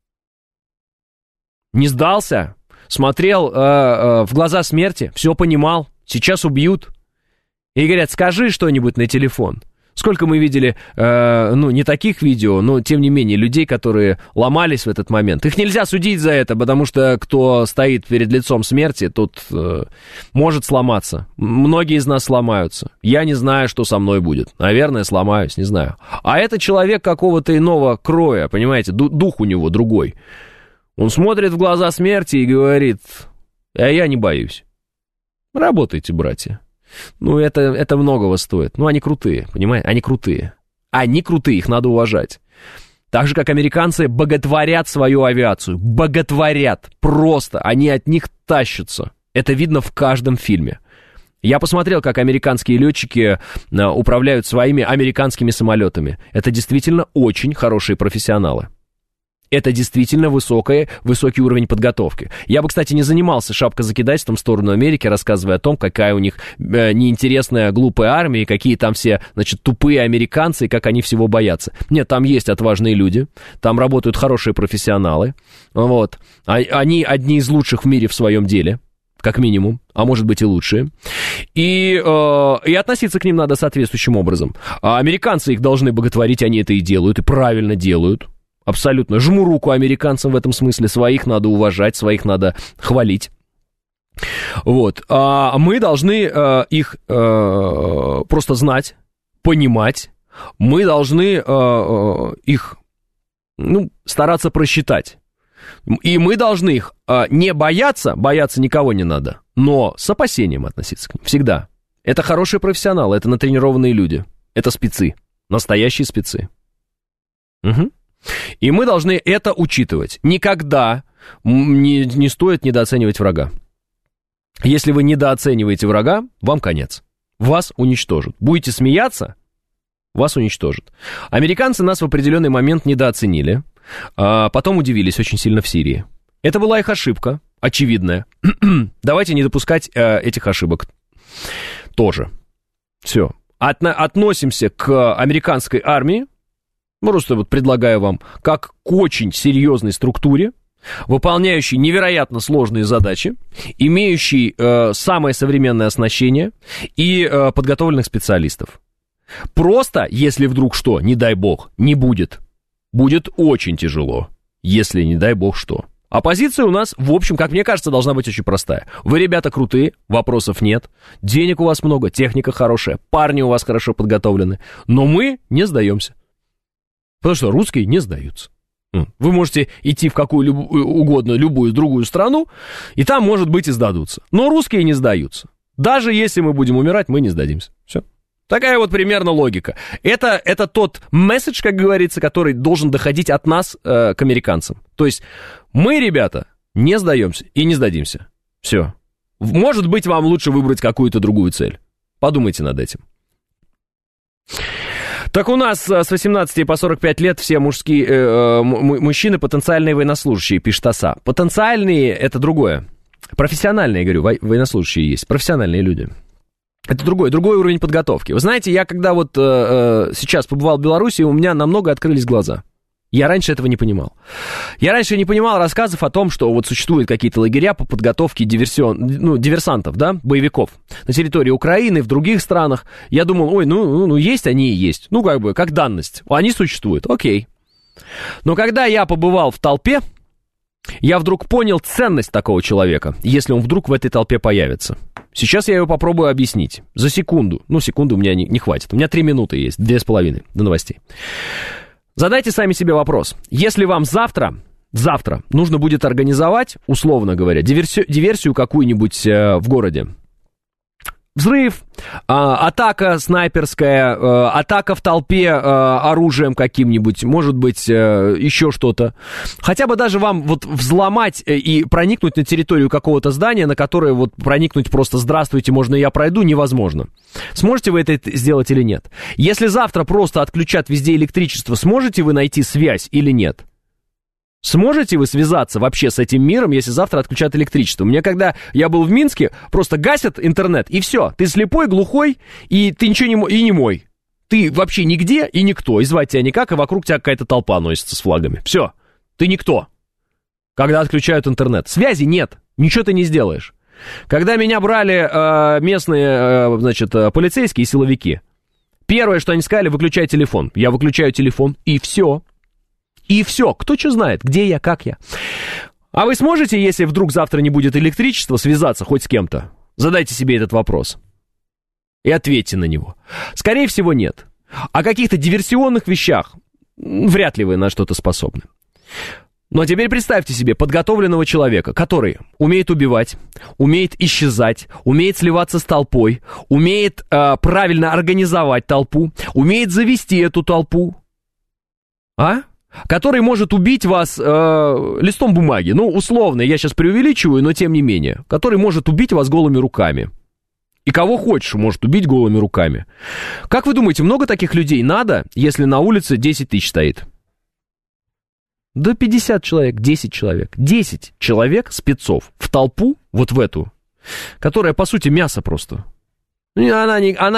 Не сдался. Смотрел в глаза смерти, все понимал, сейчас убьют. И говорят, скажи что-нибудь на телефон. Сколько мы видели, не таких видео, но тем не менее, людей, которые ломались в этот момент. Их нельзя судить за это, потому что кто стоит перед лицом смерти, тот может сломаться. Многие из нас сломаются. Я не знаю, что со мной будет. Наверное, сломаюсь, не знаю. А это человек какого-то иного кроя, понимаете, дух у него другой. Он смотрит в глаза смерти и говорит, а я не боюсь. Работайте, братья. Ну, это многого стоит. Ну, они крутые, понимаете? Они крутые. Они крутые, их надо уважать. Так же, как американцы боготворят свою авиацию. Боготворят. Просто. Они от них тащатся. Это видно в каждом фильме. Я посмотрел, как американские летчики управляют своими американскими самолетами. Это действительно очень хорошие профессионалы. Это действительно высокий уровень подготовки. Я бы, кстати, не занимался шапкозакидательством в сторону Америки, рассказывая о том, какая у них неинтересная, глупая армия, и какие там все, значит, тупые американцы, и как они всего боятся. Нет, там есть отважные люди, там работают хорошие профессионалы, вот. Они одни из лучших в мире в своем деле, как минимум, а может быть и лучшие. И относиться к ним надо соответствующим образом. А американцы их должны боготворить, они это и делают, и правильно делают. Абсолютно. Жму руку американцам в этом смысле. Своих надо уважать, своих надо хвалить. Вот. А мы должны их просто знать, понимать. Мы должны их стараться просчитать. И мы должны их не бояться никого не надо, но с опасением относиться к ним. Всегда. Это хорошие профессионалы, это натренированные люди. Это спецы. Настоящие спецы. Угу. И мы должны это учитывать. Никогда не стоит недооценивать врага. Если вы недооцениваете врага, вам конец. Вас уничтожат. Будете смеяться, вас уничтожат. Американцы нас в определенный момент недооценили, а потом удивились очень сильно в Сирии. Это была их ошибка, очевидная. Давайте не допускать этих ошибок тоже. Все. Относимся к американской армии, просто вот предлагаю вам, как к очень серьезной структуре, выполняющей невероятно сложные задачи, имеющей самое современное оснащение и подготовленных специалистов. Просто, если вдруг что, не дай бог, не будет, будет очень тяжело, если не дай бог что. А позиция у нас, в общем, как мне кажется, должна быть очень простая. Вы, ребята, крутые, вопросов нет, денег у вас много, техника хорошая, парни у вас хорошо подготовлены, но мы не сдаемся. Потому что русские не сдаются. Вы можете идти в какую угодно, любую другую страну, и там, может быть, и сдадутся. Но русские не сдаются. Даже если мы будем умирать, мы не сдадимся. Все. Такая вот примерно логика. Это тот месседж, как говорится, который должен доходить от нас к американцам. То есть мы, ребята, не сдаемся и не сдадимся. Все. Может быть, вам лучше выбрать какую-то другую цель. Подумайте над этим. Так у нас с 18 по 45 лет все мужские мужчины потенциальные военнослужащие, пишет ОСА. Потенциальные — это другое. Профессиональные, говорю, военнослужащие есть, профессиональные люди. Это другой уровень подготовки. Вы знаете, я когда вот сейчас побывал в Беларуси, у меня намного открылись глаза. Я раньше этого не понимал. Я раньше не понимал рассказов о том, что вот существуют какие-то лагеря по подготовке диверсантов, да, боевиков на территории Украины, в других странах. Я думал, ой, ну есть они и есть. Ну, как бы, как данность. Они существуют, окей. Но когда я побывал в толпе, я вдруг понял ценность такого человека, если он вдруг в этой толпе появится. Сейчас я его попробую объяснить. За секунду. Ну, секунды у меня не хватит. У меня 3 минуты есть, 2,5 до новостей. Задайте сами себе вопрос. Если вам завтра нужно будет организовать, условно говоря, диверсию какую-нибудь в городе, взрыв, атака снайперская, атака в толпе оружием каким-нибудь, может быть, еще что-то. Хотя бы даже вам вот взломать и проникнуть на территорию какого-то здания, на которое вот проникнуть просто «здравствуйте, можно я пройду» невозможно. Сможете вы это сделать или нет? Если завтра просто отключат везде электричество, сможете вы найти связь или нет? Сможете вы связаться вообще с этим миром, если завтра отключат электричество? Мне, когда я был в Минске, просто гасят интернет, и все. Ты слепой, глухой, и ты ничего не мой. Ты вообще нигде и никто, и звать тебя никак, и вокруг тебя какая-то толпа носится с флагами. Все, ты никто. Когда отключают интернет. Связи нет, ничего ты не сделаешь. Когда меня брали местные, полицейские силовики, первое, что они сказали, выключай телефон. Я выключаю телефон, и все. И все, кто что знает, где я, как я. А вы сможете, если вдруг завтра не будет электричества, связаться хоть с кем-то? Задайте себе этот вопрос. И ответьте на него. Скорее всего, нет. О каких-то диверсионных вещах вряд ли вы на что-то способны. Но теперь представьте себе подготовленного человека, который умеет убивать, умеет исчезать, умеет сливаться с толпой, умеет правильно организовать толпу, умеет завести эту толпу. Который может убить вас листом бумаги. Ну, условно, я сейчас преувеличиваю, но тем не менее. Который может убить вас голыми руками. И кого хочешь может убить голыми руками. Как вы думаете, много таких людей надо, если на улице 10 тысяч стоит? Да 50 человек, 10 человек. 10 человек, спецов, в толпу, вот в эту, которая, по сути, мясо просто. Она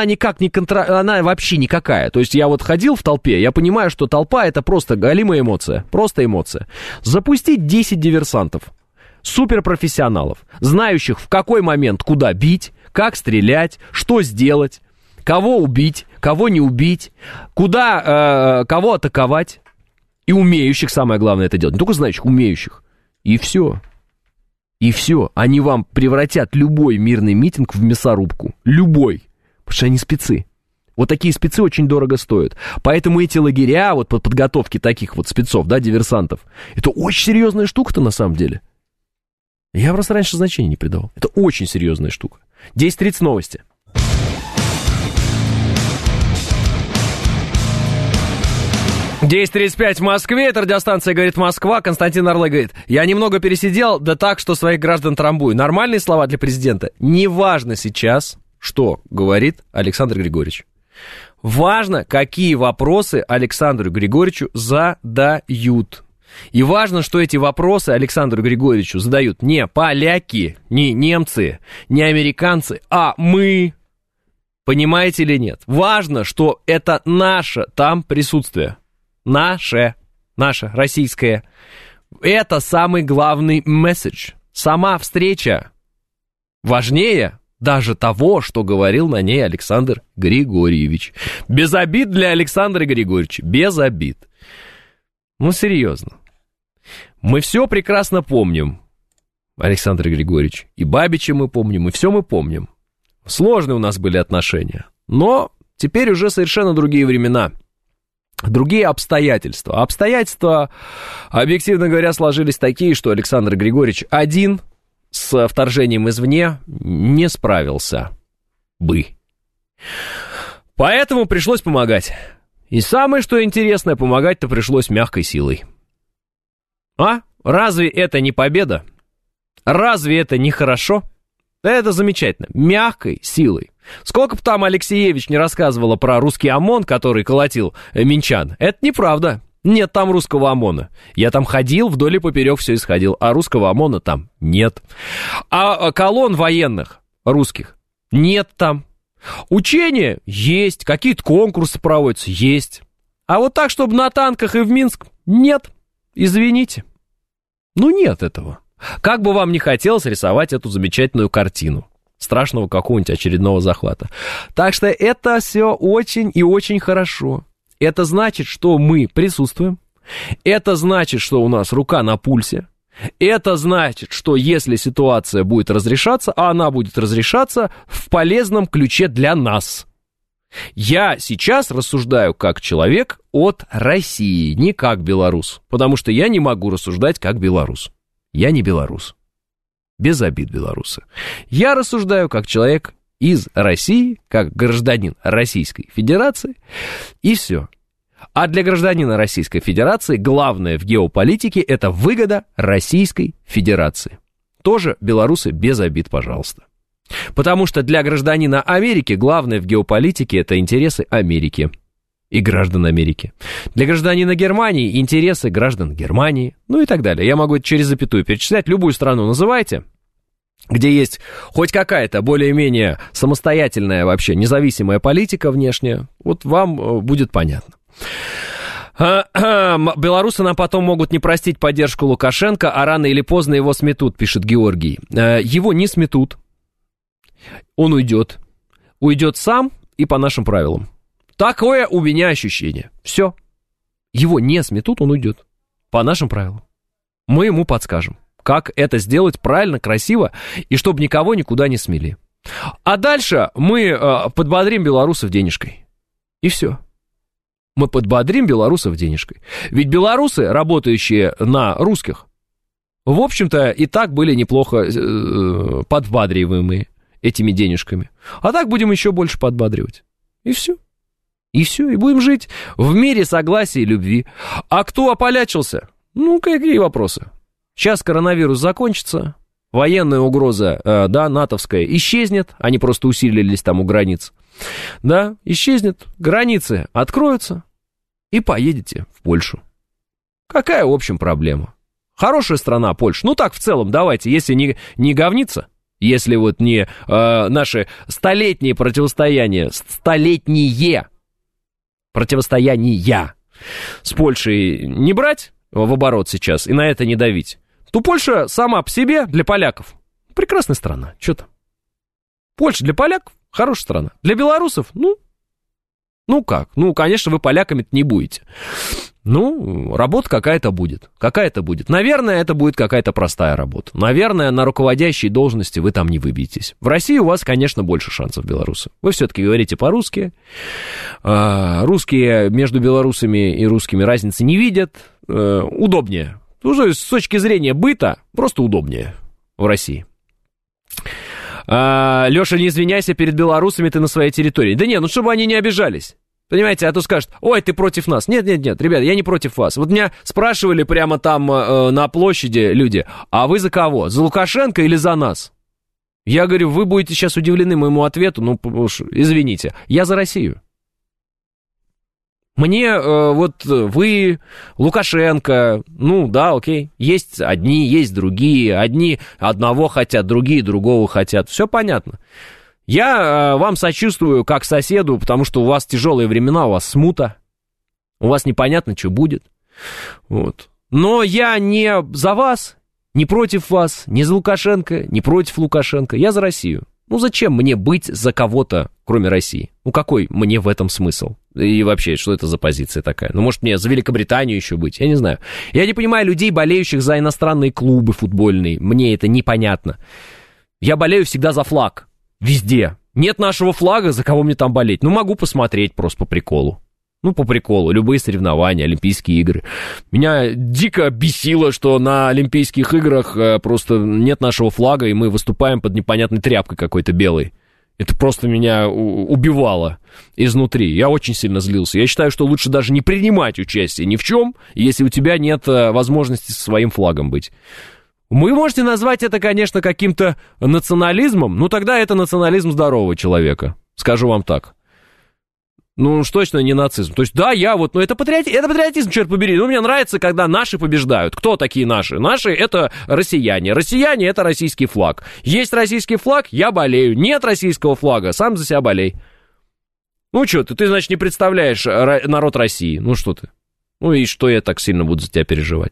вообще никакая. То есть я вот ходил в толпе, я понимаю, что толпа — это просто галимая эмоция. Просто эмоция. Запустить 10 диверсантов, суперпрофессионалов, знающих в какой момент куда бить, как стрелять, что сделать, кого убить, кого не убить, куда, кого атаковать. И умеющих, самое главное, это делать. Не только знающих, умеющих. И все. И все, они вам превратят любой мирный митинг в мясорубку. Любой. Потому что они спецы. Вот такие спецы очень дорого стоят. Поэтому эти лагеря, вот по подготовке таких вот спецов, да, диверсантов, это очень серьезная штука-то на самом деле. Я просто раньше значения не придавал. Это очень серьезная штука. 10:30 новости. 10:35 в Москве, это радиостанция «Говорит Москва». Константин Орлы говорит: я немного пересидел, да так, что своих граждан трамбую. Нормальные слова для президента? Неважно сейчас, что говорит Александр Григорьевич. Важно, какие вопросы Александру Григорьевичу задают. И важно, что эти вопросы Александру Григорьевичу задают не поляки, не немцы, не американцы, а мы. Понимаете или нет? Важно, что это наше там присутствие. Наше, российское. Это самый главный месседж. Сама встреча важнее даже того, что говорил на ней Александр Григорьевич. Без обид для Александра Григорьевича. Без обид. Ну, серьезно. Мы все прекрасно помним, Александр Григорьевич. И Бабича мы помним, и все мы помним. Сложные у нас были отношения. Но теперь уже совершенно другие времена. Другие обстоятельства. Обстоятельства, объективно говоря, сложились такие, что Александр Григорьевич один с вторжением извне не справился бы. Поэтому пришлось помогать. И самое, что интересное, помогать-то пришлось мягкой силой. А? Разве это не победа? Разве это не хорошо? Это замечательно. Мягкой силой. Сколько бы там Алексеевич не рассказывала про русский ОМОН, который колотил минчан, это неправда. Нет там русского ОМОНа. Я там ходил, вдоль и поперек все исходил, а русского ОМОНа там нет. А колонн военных русских нет там. Учения есть, какие-то конкурсы проводятся, есть. А вот так, чтобы на танках и в Минск, нет. Извините. Ну, нет этого. Как бы вам ни хотелось рисовать эту замечательную картину страшного какого-нибудь очередного захвата. Так что это все очень и очень хорошо. Это значит, что мы присутствуем. Это значит, что у нас рука на пульсе. Это значит, что если ситуация будет разрешаться, а она будет разрешаться в полезном ключе для нас. Я сейчас рассуждаю как человек от России, не как белорус, потому что я не могу рассуждать как белорус. Я не белорус. Без обид, белорусы. Я рассуждаю как человек из России, как гражданин Российской Федерации, и все. А для гражданина Российской Федерации главное в геополитике – это выгода Российской Федерации. Тоже белорусы без обид, пожалуйста. Потому что для гражданина Америки главное в геополитике – это интересы Америки и граждан Америки. Для гражданина Германии – интересы граждан Германии, ну и так далее. Я могу это через запятую перечислять. Любую страну называйте, где есть хоть какая-то более-менее самостоятельная вообще независимая политика внешняя, вот вам будет понятно. Белорусы нам потом могут не простить поддержку Лукашенко, а рано или поздно его сметут, пишет Георгий. Его не сметут. Он уйдет. Уйдет сам и по нашим правилам. Такое у меня ощущение. Все. Его не сметут, он уйдет. По нашим правилам. Мы ему подскажем, как это сделать правильно, красиво, и чтобы никого никуда не смели. А дальше мы подбодрим белорусов денежкой. И все. Мы подбодрим белорусов денежкой. Ведь белорусы, работающие на русских, в общем-то, и так были неплохо подбадриваемые этими денежками. А так будем еще больше подбадривать. И все. И все. И будем жить в мире согласия и любви. А кто ополячился? Ну, какие вопросы? Сейчас коронавирус закончится, военная угроза, да, натовская, исчезнет. Они просто усилились там у границ. Да, исчезнет, границы откроются, и поедете в Польшу. Какая, в общем, проблема? Хорошая страна Польша. Ну так, в целом, давайте, если не говниться, если вот не наши столетние противостояния с Польшей не брать в оборот сейчас и на это не давить, то Польша сама по себе для поляков прекрасная страна. Что там? Польша для поляков хорошая страна. Для белорусов, ну как? Ну, конечно, вы поляками-то не будете. Ну, работа какая-то будет. Какая-то будет. Наверное, это будет какая-то простая работа. Наверное, на руководящей должности вы там не выбьетесь. В России у вас, конечно, больше шансов, белорусы. Вы все-таки говорите по-русски. Русские между белорусами и русскими разницы не видят. Удобнее. Уже с точки зрения быта просто удобнее в России. Леша, не извиняйся перед белорусами, ты на своей территории. Да нет, ну чтобы они не обижались. Понимаете, а то скажут, ой, ты против нас. Нет, ребят, я не против вас. Вот меня спрашивали прямо там на площади люди, а вы за кого? За Лукашенко или за нас? Я говорю, вы будете сейчас удивлены моему ответу, ну уж извините, я за Россию. Мне вот вы, Лукашенко, ну да, окей, есть одни, есть другие, одни одного хотят, другие другого хотят, все понятно. Я вам сочувствую как соседу, потому что у вас тяжелые времена, у вас смута, у вас непонятно, что будет, вот. Но я не за вас, не против вас, не за Лукашенко, не против Лукашенко, я за Россию. Ну зачем мне быть за кого-то, кроме России? Ну какой мне в этом смысл? И вообще, что это за позиция такая? Ну, может, мне за Великобританию еще быть? Я не знаю. Я не понимаю людей, болеющих за иностранные клубы футбольные. Мне это непонятно. Я болею всегда за флаг. Везде. Нет нашего флага, за кого мне там болеть? Ну, могу посмотреть просто по приколу. Ну, по приколу. Любые соревнования, Олимпийские игры. Меня дико бесило, что на Олимпийских играх просто нет нашего флага, и мы выступаем под непонятной тряпкой какой-то белой. Это просто меня убивало изнутри. Я очень сильно злился. Я считаю, что лучше даже не принимать участие ни в чем, если у тебя нет возможности со своим флагом быть. Вы можете назвать это, конечно, каким-то национализмом, ну тогда это национализм здорового человека, скажу вам так. Ну уж точно не нацизм. То есть, да, это патриотизм, черт побери. Ну, мне нравится, когда наши побеждают. Кто такие наши? Наши — это россияне. Россияне — это российский флаг. Есть российский флаг — я болею. Нет российского флага — сам за себя болей. Ну, что ты, значит, не представляешь народ России. Ну, что ты? Ну, и что я так сильно буду за тебя переживать?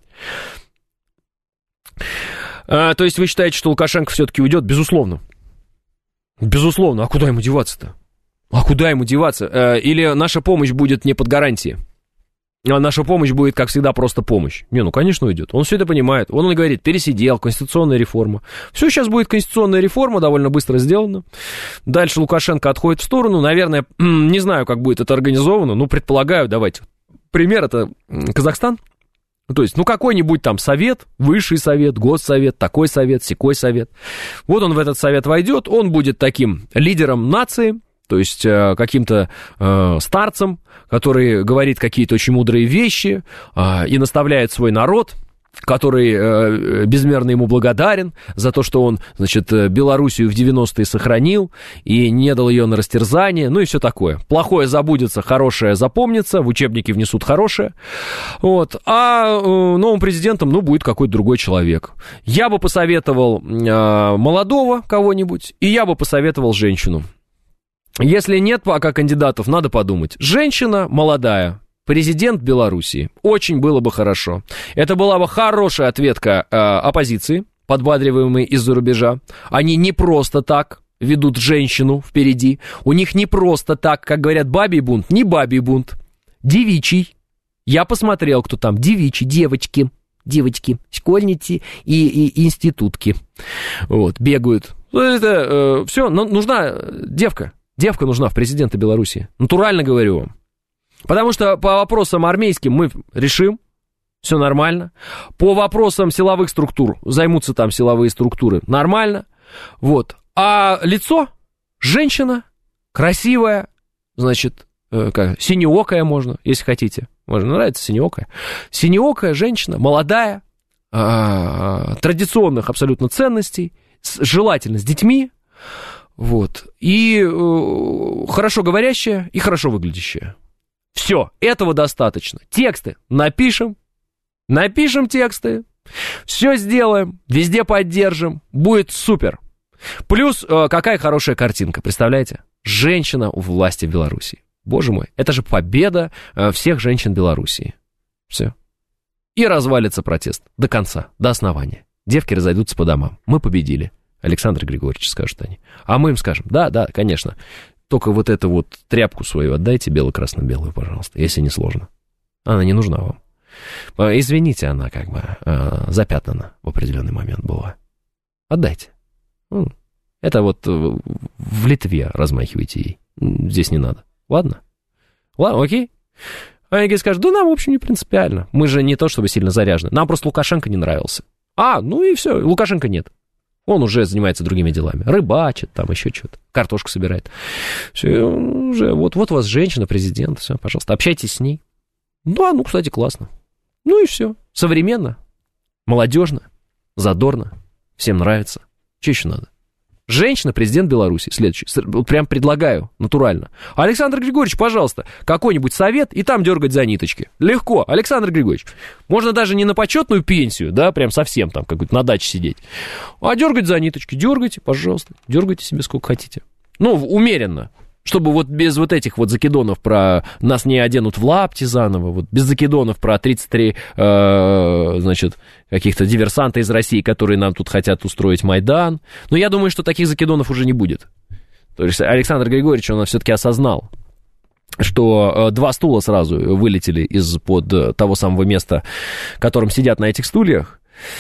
То есть вы считаете, что Лукашенко все-таки уйдет? Безусловно. Безусловно. А куда ему деваться-то? Или наша помощь будет не под гарантией? А наша помощь будет, как всегда, просто помощь? Не, ну, конечно, уйдет. Он все это понимает. Он и говорит, пересидел, конституционная реформа. Все, сейчас будет конституционная реформа, довольно быстро сделана. Дальше Лукашенко отходит в сторону. Наверное, не знаю, как будет это организовано. Ну, предполагаю, давайте. Пример — это Казахстан. То есть, ну, какой-нибудь там совет, высший совет, госсовет, такой совет, сякой совет. Вот он в этот совет войдет, он будет таким лидером нации, то есть каким-то старцем, который говорит какие-то очень мудрые вещи и наставляет свой народ, который безмерно ему благодарен за то, что он, значит, Белоруссию в 90-е сохранил и не дал ее на растерзание, ну и все такое. Плохое забудется, хорошее запомнится, в учебники внесут хорошее. Вот. А новым президентом, ну, будет какой-то другой человек. Я бы посоветовал молодого кого-нибудь, и я бы посоветовал женщину. Если нет пока кандидатов, надо подумать. Женщина молодая, президент Белоруссии. Очень было бы хорошо. Это была бы хорошая ответка оппозиции, подбадриваемой из-за рубежа. Они не просто так ведут женщину впереди. У них не просто так, как говорят, бабий бунт. Не бабий бунт. Девичий. Я посмотрел, кто там. Девичий, девочки, школьницы и институтки. Вот, бегают. Это все, нужна девка. Девка нужна в президенты Белоруссии. Натурально говорю вам. Потому что по вопросам армейским мы решим, все нормально. По вопросам силовых структур, займутся там силовые структуры, нормально. Вот. А лицо, женщина, красивая, значит, синеокая можно, если хотите. Можно, нравится синеокая. Синеокая женщина, молодая, традиционных абсолютно ценностей, желательно с детьми. Вот. И хорошо говорящая, и хорошо выглядящая. Все, этого достаточно. Тексты напишем тексты, все сделаем, везде поддержим, будет супер. Плюс, какая хорошая картинка, представляете? Женщина у власти в Белоруссии. Боже мой, это же победа всех женщин Белоруссии. Все. И развалится протест до конца, до основания. Девки разойдутся по домам. Мы победили. Александр Григорьевич, скажут они. А мы им скажем, да, конечно. Только вот эту вот тряпку свою отдайте, бело-красно-белую, пожалуйста, если не сложно. Она не нужна вам. Извините, она как бы запятнана в определенный момент была. Отдайте. Это вот в Литве размахивайте ей. Здесь не надо. Ладно, окей. А они скажут, да нам, в общем, не принципиально. Мы же не то, чтобы сильно заряжены. Нам просто Лукашенко не нравился. Ну и все, Лукашенко нет. Он уже занимается другими делами. Рыбачит, там еще что-то. Картошку собирает. Все, уже, вот у вас женщина, президент, все, пожалуйста, общайтесь с ней. Ну, кстати, классно. Ну и все. Современно, молодежно, задорно. Всем нравится. Что еще надо? Женщина, президент Беларуси. Следующий. Прям предлагаю, натурально. Александр Григорьевич, пожалуйста, какой-нибудь совет и там дергать за ниточки. Легко. Александр Григорьевич. Можно даже не на почетную пенсию, да, прям совсем там, как-то на даче сидеть. А дергать за ниточки. Дергайте, пожалуйста. Дергайте себе сколько хотите. Ну, умеренно. Чтобы вот без вот этих вот закидонов про нас не оденут в лапти заново, вот без закидонов про 33, значит, каких-то диверсанта из России, которые нам тут хотят устроить Майдан. Но я думаю, что таких закидонов уже не будет. То есть Александр Григорьевич, он все-таки осознал, что 2 стула сразу вылетели из-под того самого места, в котором сидят на этих стульях.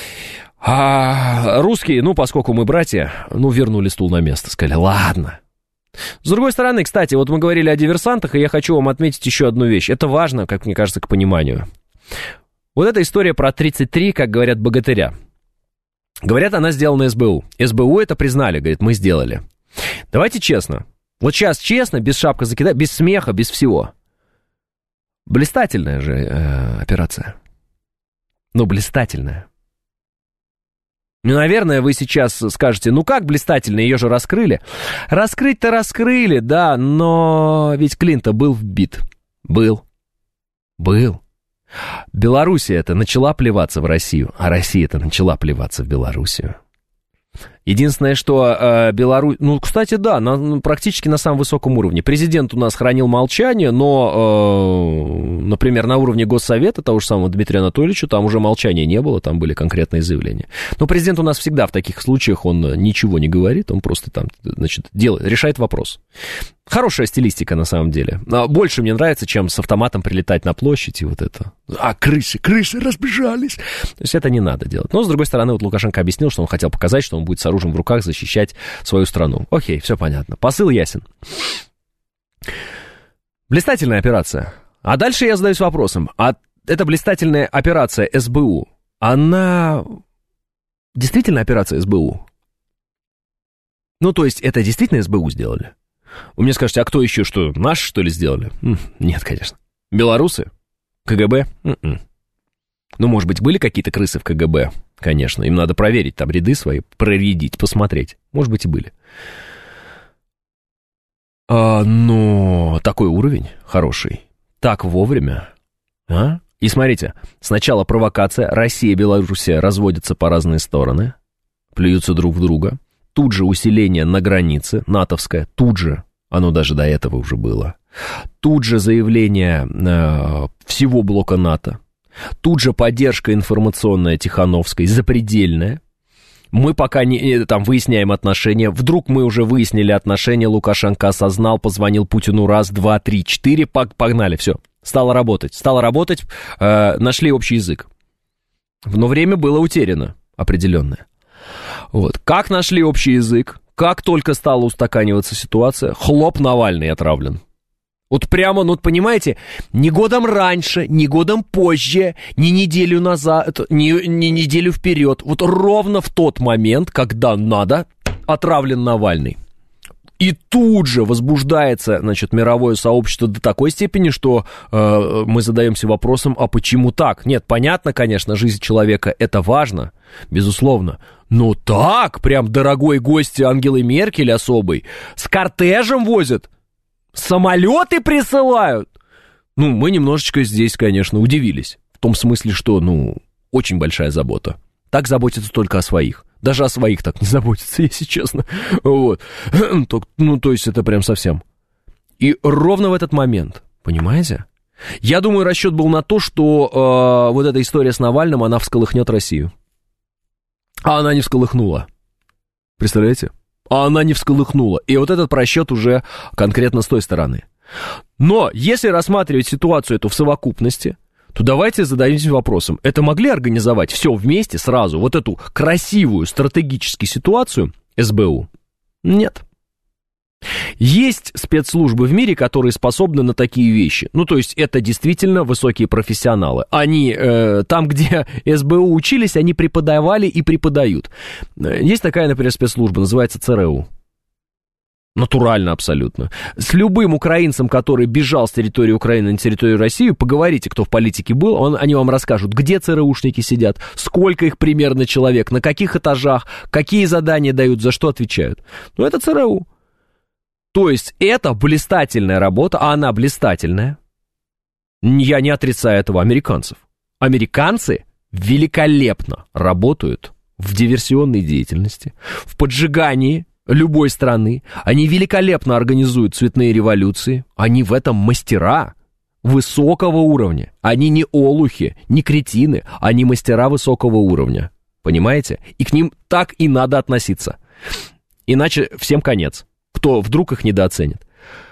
А русские, поскольку мы братья, вернули стул на место. Сказали, ладно. С другой стороны, кстати, вот мы говорили о диверсантах, и я хочу вам отметить еще одну вещь. Это важно, как мне кажется, к пониманию. Вот эта история про 33, как говорят, богатыря. Говорят, она сделана СБУ. СБУ это признали, говорит, мы сделали. Давайте честно. Вот сейчас честно, без шапка закидать, без смеха, без всего. Блистательная же операция. Блистательная. Ну, наверное, вы сейчас скажете, ну как блистательно, ее же раскрыли. Раскрыть-то раскрыли, да, но ведь Клин-то был вбит. Был. Белоруссия-то начала плеваться в Россию, а Россия-то начала плеваться в Белоруссию. Единственное, что Беларусь... Ну, кстати, да, практически на самом высоком уровне. Президент у нас хранил молчание, но, например, на уровне Госсовета, того же самого Дмитрия Анатольевича, там уже молчания не было, там были конкретные заявления. Но президент у нас всегда в таких случаях, он ничего не говорит, он просто там, значит, решает вопрос. Хорошая стилистика, на самом деле. Больше мне нравится, чем с автоматом прилетать на площадь и вот это. Крысы разбежались. То есть это не надо делать. Но, с другой стороны, вот Лукашенко объяснил, что он хотел показать, что он будет с оружием в руках защищать свою страну. Окей, все понятно. Посыл ясен. Блистательная операция. А дальше я задаюсь вопросом. А эта блистательная операция СБУ, она действительно операция СБУ? Ну, то есть, это действительно СБУ сделали? Вы мне скажете, а кто еще что, наши, что ли, сделали? Нет, конечно. Белорусы? КГБ? Ну, может быть, были какие-то крысы в КГБ? Конечно, им надо проверить там ряды свои, проредить, посмотреть. Может быть, и были. Но такой уровень хороший. Так вовремя. И смотрите, сначала провокация. Россия и Белоруссия разводятся по разные стороны. Плюются друг в друга. Тут же усиление на границе, натовское, тут же, оно даже до этого уже было. Тут же заявление всего блока НАТО. Тут же поддержка информационная Тихановской, запредельная. Мы пока не там выясняем отношения. Вдруг мы уже выяснили отношения, Лукашенко осознал, позвонил Путину раз, два, три, четыре, погнали, все. Стало работать, нашли общий язык. Но время было утеряно определенное. Вот. Как нашли общий язык, как только стала устаканиваться ситуация, хлоп, Навальный отравлен. Вот прямо, ну, понимаете, ни годом раньше, ни годом позже, ни неделю назад, ни неделю вперед. Вот ровно в тот момент, когда надо, отравлен Навальный. И тут же возбуждается, значит, мировое сообщество до такой степени, что мы задаемся вопросом, а почему так? Нет, понятно, конечно, жизнь человека, это важно, безусловно. Но так, прям дорогой гость Ангелы Меркель особый, с кортежем возят, самолеты присылают. Ну, мы немножечко здесь, конечно, удивились. В том смысле, что, ну, очень большая забота. Так заботятся только о своих. Даже о своих так не заботятся, если честно. Вот. Ну, то есть это прям совсем. И ровно в этот момент, понимаете? Я думаю, расчет был на то, что вот эта история с Навальным, она всколыхнет Россию. А она не всколыхнула. Представляете? А она не всколыхнула. И вот этот просчет уже конкретно с той стороны. Но если рассматривать ситуацию эту в совокупности, то давайте зададимся вопросом. Это могли организовать все вместе сразу, вот эту красивую стратегическую ситуацию СБУ? Нет. Есть спецслужбы в мире, которые способны на такие вещи. Ну, то есть это действительно высокие профессионалы. Они там, где СБУ учились, они преподавали и преподают. Есть такая, например, спецслужба, называется ЦРУ. Натурально абсолютно. С любым украинцем, который бежал с территории Украины на территорию России, поговорите, кто в политике был, они вам расскажут, где ЦРУшники сидят, сколько их примерно человек, на каких этажах, какие задания дают, за что отвечают. Ну, это ЦРУ. То есть это блистательная работа, а она блистательная. Я не отрицаю этого американцев. Американцы великолепно работают в диверсионной деятельности, в поджигании любой страны. Они великолепно организуют цветные революции. Они в этом мастера высокого уровня. Они не олухи, не кретины, они мастера высокого уровня. Понимаете? И к ним так и надо относиться. Иначе всем конец. Кто вдруг их недооценит.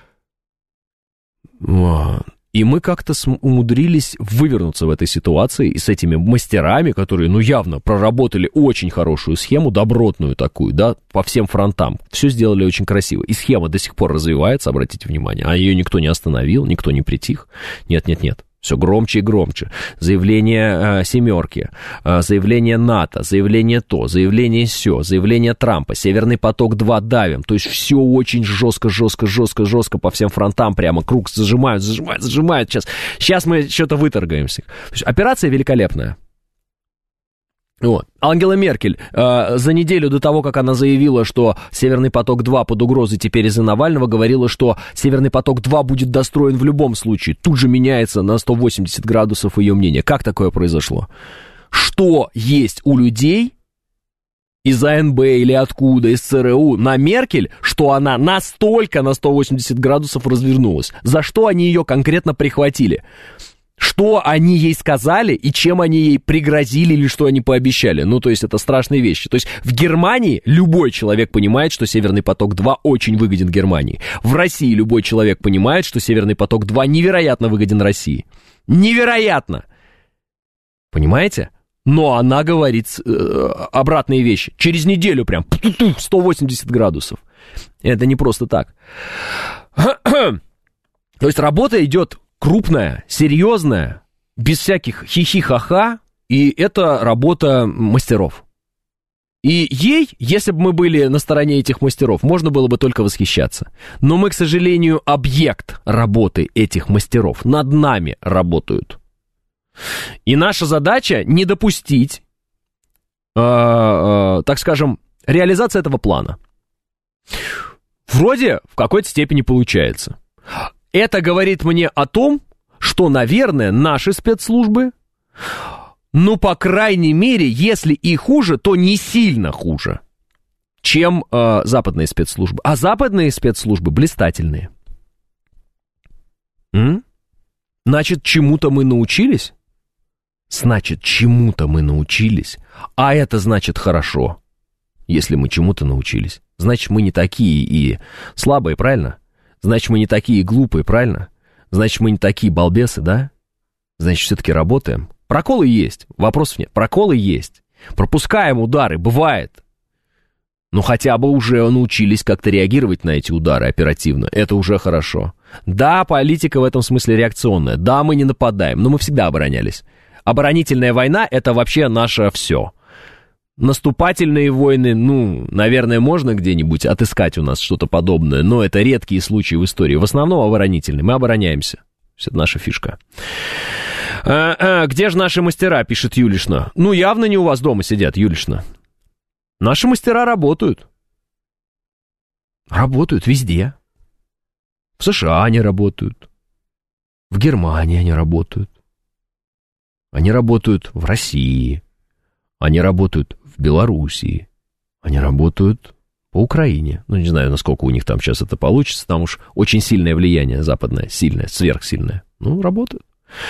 И мы как-то умудрились вывернуться в этой ситуации и с этими мастерами, которые, ну, явно проработали очень хорошую схему, добротную такую, да, по всем фронтам. Все сделали очень красиво. И схема до сих пор развивается, обратите внимание. А ее никто не остановил, никто не притих. Нет. Все громче и громче. Заявление «семерки», заявление НАТО, заявление то, заявление сё, заявление Трампа, «Северный поток-2» давим. То есть все очень жестко по всем фронтам прямо. Круг зажимают. Сейчас мы что-то выторгаемся. То есть операция великолепная. Вот. Ангела Меркель за неделю до того, как она заявила, что «Северный поток-2» под угрозой теперь из-за Навального, говорила, что «Северный поток-2» будет достроен в любом случае. Тут же меняется на 180 градусов ее мнение. Как такое произошло? Что есть у людей из АНБ или откуда, из ЦРУ, на Меркель, что она настолько на 180 градусов развернулась? За что они ее конкретно прихватили? Что они ей сказали и чем они ей пригрозили или что они пообещали? Ну, то есть, это страшные вещи. То есть, в Германии любой человек понимает, что «Северный поток-2» очень выгоден Германии. В России любой человек понимает, что «Северный поток-2» невероятно выгоден России. Невероятно! Понимаете? Но она говорит обратные вещи. Через неделю прям 180 градусов. Это не просто так. То есть, работа идет крупная, серьезная, без всяких хихи-ха-ха, и это работа мастеров. И ей, если бы мы были на стороне этих мастеров, можно было бы только восхищаться. Но мы, к сожалению, объект работы этих мастеров. Над нами работают. И наша задача не допустить, так скажем, реализации этого плана. Вроде в какой-то степени получается. Это говорит мне о том, что, наверное, наши спецслужбы, ну, по крайней мере, если и хуже, то не сильно хуже, чем западные спецслужбы. А западные спецслужбы блистательные. Значит, чему-то мы научились? Значит, чему-то мы научились. А это значит хорошо, если мы чему-то научились. Значит, мы не такие и слабые, правильно? Значит, мы не такие глупые, правильно? Значит, мы не такие балбесы, да? Значит, все-таки работаем. Проколы есть, вопросов нет. Проколы есть. Пропускаем удары, бывает. Но хотя бы уже научились как-то реагировать на эти удары оперативно. Это уже хорошо. Да, политика в этом смысле реакционная. Да, мы не нападаем, но мы всегда оборонялись. Оборонительная война — это вообще наше все. Наступательные войны, ну, наверное, можно где-нибудь отыскать у нас что-то подобное, но это редкие случаи в истории. В основном оборонительные. Мы обороняемся. Это наша фишка. Где же наши мастера, пишет Юлишна. Ну, явно не у вас дома сидят, Юлишна. Наши мастера работают. Работают везде. В США они работают. В Германии они работают. Они работают в России. Они работают в Белоруссии. Они работают по Украине. Ну, не знаю, насколько у них там сейчас это получится. Там уж очень сильное влияние западное. Сильное, сверхсильное. Ну, работают.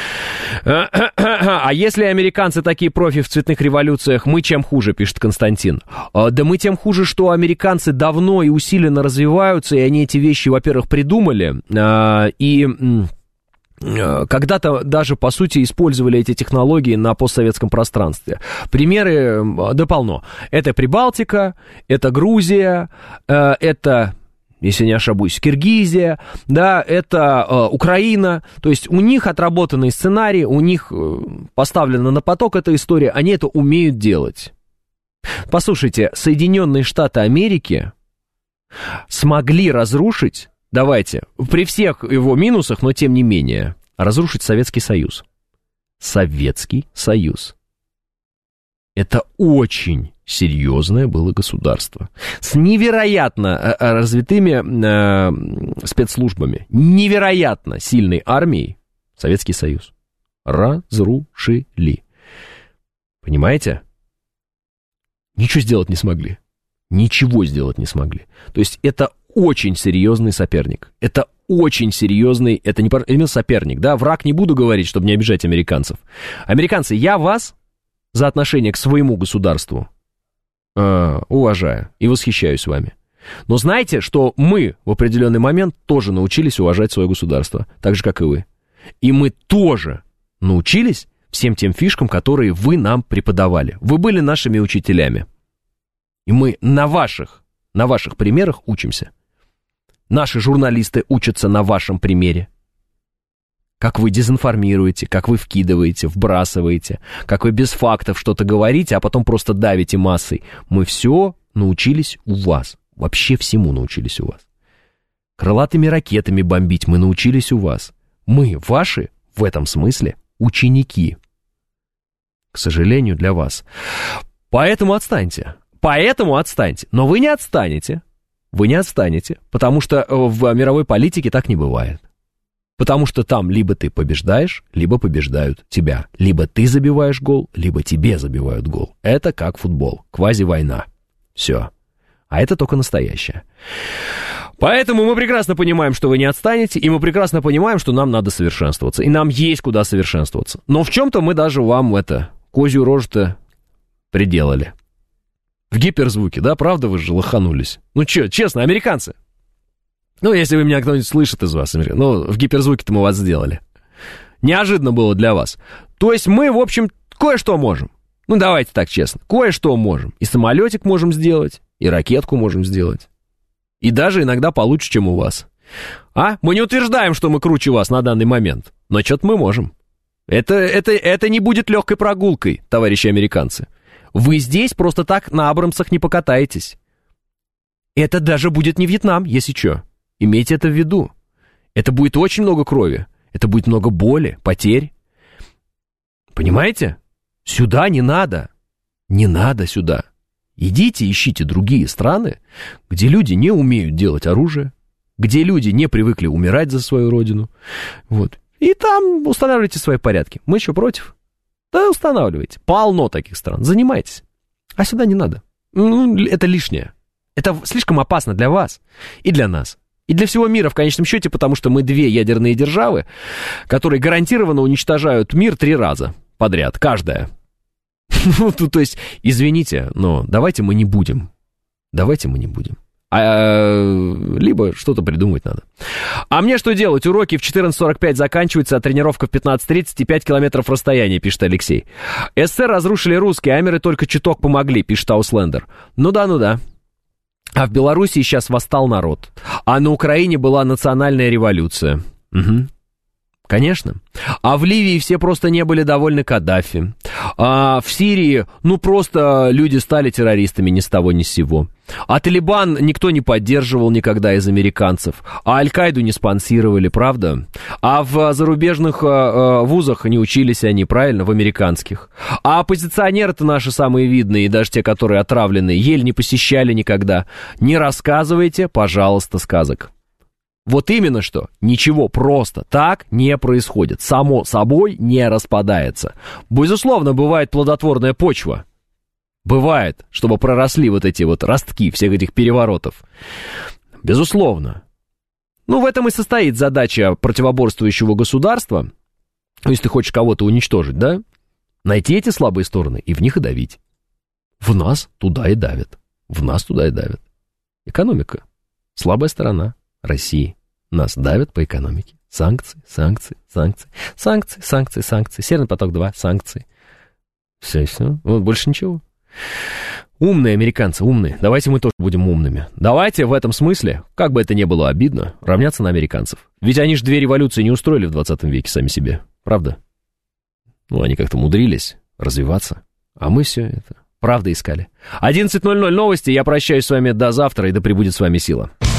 А если американцы такие профи в цветных революциях, мы чем хуже, пишет Константин. Да мы тем хуже, что американцы давно и усиленно развиваются, и они эти вещи, во-первых, придумали, и когда-то даже, по сути, использовали эти технологии на постсоветском пространстве. Примеры, да, полно. Это Прибалтика, это Грузия, это, если не ошибусь, Киргизия, да, это Украина. То есть у них отработанный сценарий, у них поставлена на поток эта история, они это умеют делать. Послушайте, Соединенные Штаты Америки смогли разрушить, давайте, при всех его минусах, но тем не менее, разрушить Советский Союз. Советский Союз. Это очень серьезное было государство. С невероятно развитыми спецслужбами, невероятно сильной армией. Советский Союз. Разрушили. Понимаете? Ничего сделать не смогли. Ничего сделать не смогли. То есть это очень серьезный соперник. Это очень серьезный, это не именно соперник, да, враг не буду говорить, чтобы не обижать американцев. Американцы, я вас за отношение к своему государству уважаю и восхищаюсь вами. Но знаете, что мы в определенный момент тоже научились уважать свое государство, так же, как и вы. И мы тоже научились всем тем фишкам, которые вы нам преподавали. Вы были нашими учителями. И мы на ваших примерах учимся. Наши журналисты учатся на вашем примере. Как вы дезинформируете, как вы вкидываете, вбрасываете, как вы без фактов что-то говорите, а потом просто давите массой. Мы все научились у вас. Вообще всему научились у вас. Крылатыми ракетами бомбить мы научились у вас. Мы, ваши, в этом смысле, ученики. К сожалению для вас. Поэтому отстаньте. Но вы не отстанете. Потому что в мировой политике так не бывает. Потому что там либо ты побеждаешь, либо побеждают тебя. Либо ты забиваешь гол, либо тебе забивают гол. Это как футбол, квази-война. Все. А это только настоящее. Поэтому мы прекрасно понимаем, что вы не отстанете, и мы прекрасно понимаем, что нам надо совершенствоваться. И нам есть куда совершенствоваться. Но в чем-то мы даже вам козью рожу-то приделали. В гиперзвуке, да, правда, вы же лоханулись? Ну что, честно, американцы. Ну, если вы меня кто-нибудь слышит из вас, в гиперзвуке-то мы вас сделали. Неожиданно было для вас. То есть мы, в общем, кое-что можем. Ну, давайте так честно. Кое-что можем. И самолетик можем сделать, и ракетку можем сделать. И даже иногда получше, чем у вас. Мы не утверждаем, что мы круче вас на данный момент. Но что-то мы можем. Это не будет легкой прогулкой, товарищи американцы. Вы здесь просто так на Абрамсах не покатаетесь. Это даже будет не Вьетнам, если что. Имейте это в виду. Это будет очень много крови. Это будет много боли, потерь. Понимаете? Сюда не надо. Не надо сюда. Идите, ищите другие страны, где люди не умеют делать оружие, где люди не привыкли умирать за свою родину. Вот. И там устанавливайте свои порядки. Мы еще против? Да устанавливайте. Полно таких стран. Занимайтесь. А сюда не надо. Это лишнее. Это слишком опасно для вас и для нас. И для всего мира в конечном счете, потому что мы 2 ядерные державы, которые гарантированно уничтожают мир 3 раза подряд, каждая. То есть, извините, но давайте мы не будем. Либо что-то придумать надо. А мне что делать? Уроки в 14:45 заканчиваются, а тренировка в 15:30 и 5 километров расстояния, пишет Алексей. СССР разрушили русские, амеры только чуток помогли, пишет Ауслендер. Ну да. А в Белоруссии сейчас восстал народ. А на Украине была национальная революция. Угу. Конечно. А в Ливии все просто не были довольны Каддафи. А в Сирии, просто люди стали террористами ни с того ни с сего. А Талибан никто не поддерживал никогда из американцев. А Аль-Каиду не спонсировали, правда? А в зарубежных вузах не учились они, правильно, в американских. А оппозиционеры-то наши самые видные, и даже те, которые отравленные, еле не посещали никогда. Не рассказывайте, пожалуйста, сказок. Вот именно что, ничего просто так не происходит, само собой не распадается. Безусловно, бывает плодотворная почва. Бывает, чтобы проросли вот эти ростки всех этих переворотов. Безусловно. В этом и состоит задача противоборствующего государства. Если ты хочешь кого-то уничтожить, да? Найти эти слабые стороны и в них и давить. В нас туда и давят. Экономика. Слабая сторона России. Нас давят по экономике. Санкции. Северный поток-2, санкции. Все. Больше ничего. Умные американцы, умные. Давайте мы тоже будем умными. Давайте в этом смысле, как бы это ни было обидно, равняться на американцев. Ведь они же 2 революции не устроили в 20 веке сами себе. Правда? Они как-то умудрились развиваться. А мы все это правда искали. 11:00 новости. Я прощаюсь с вами до завтра, и да пребудет с вами сила.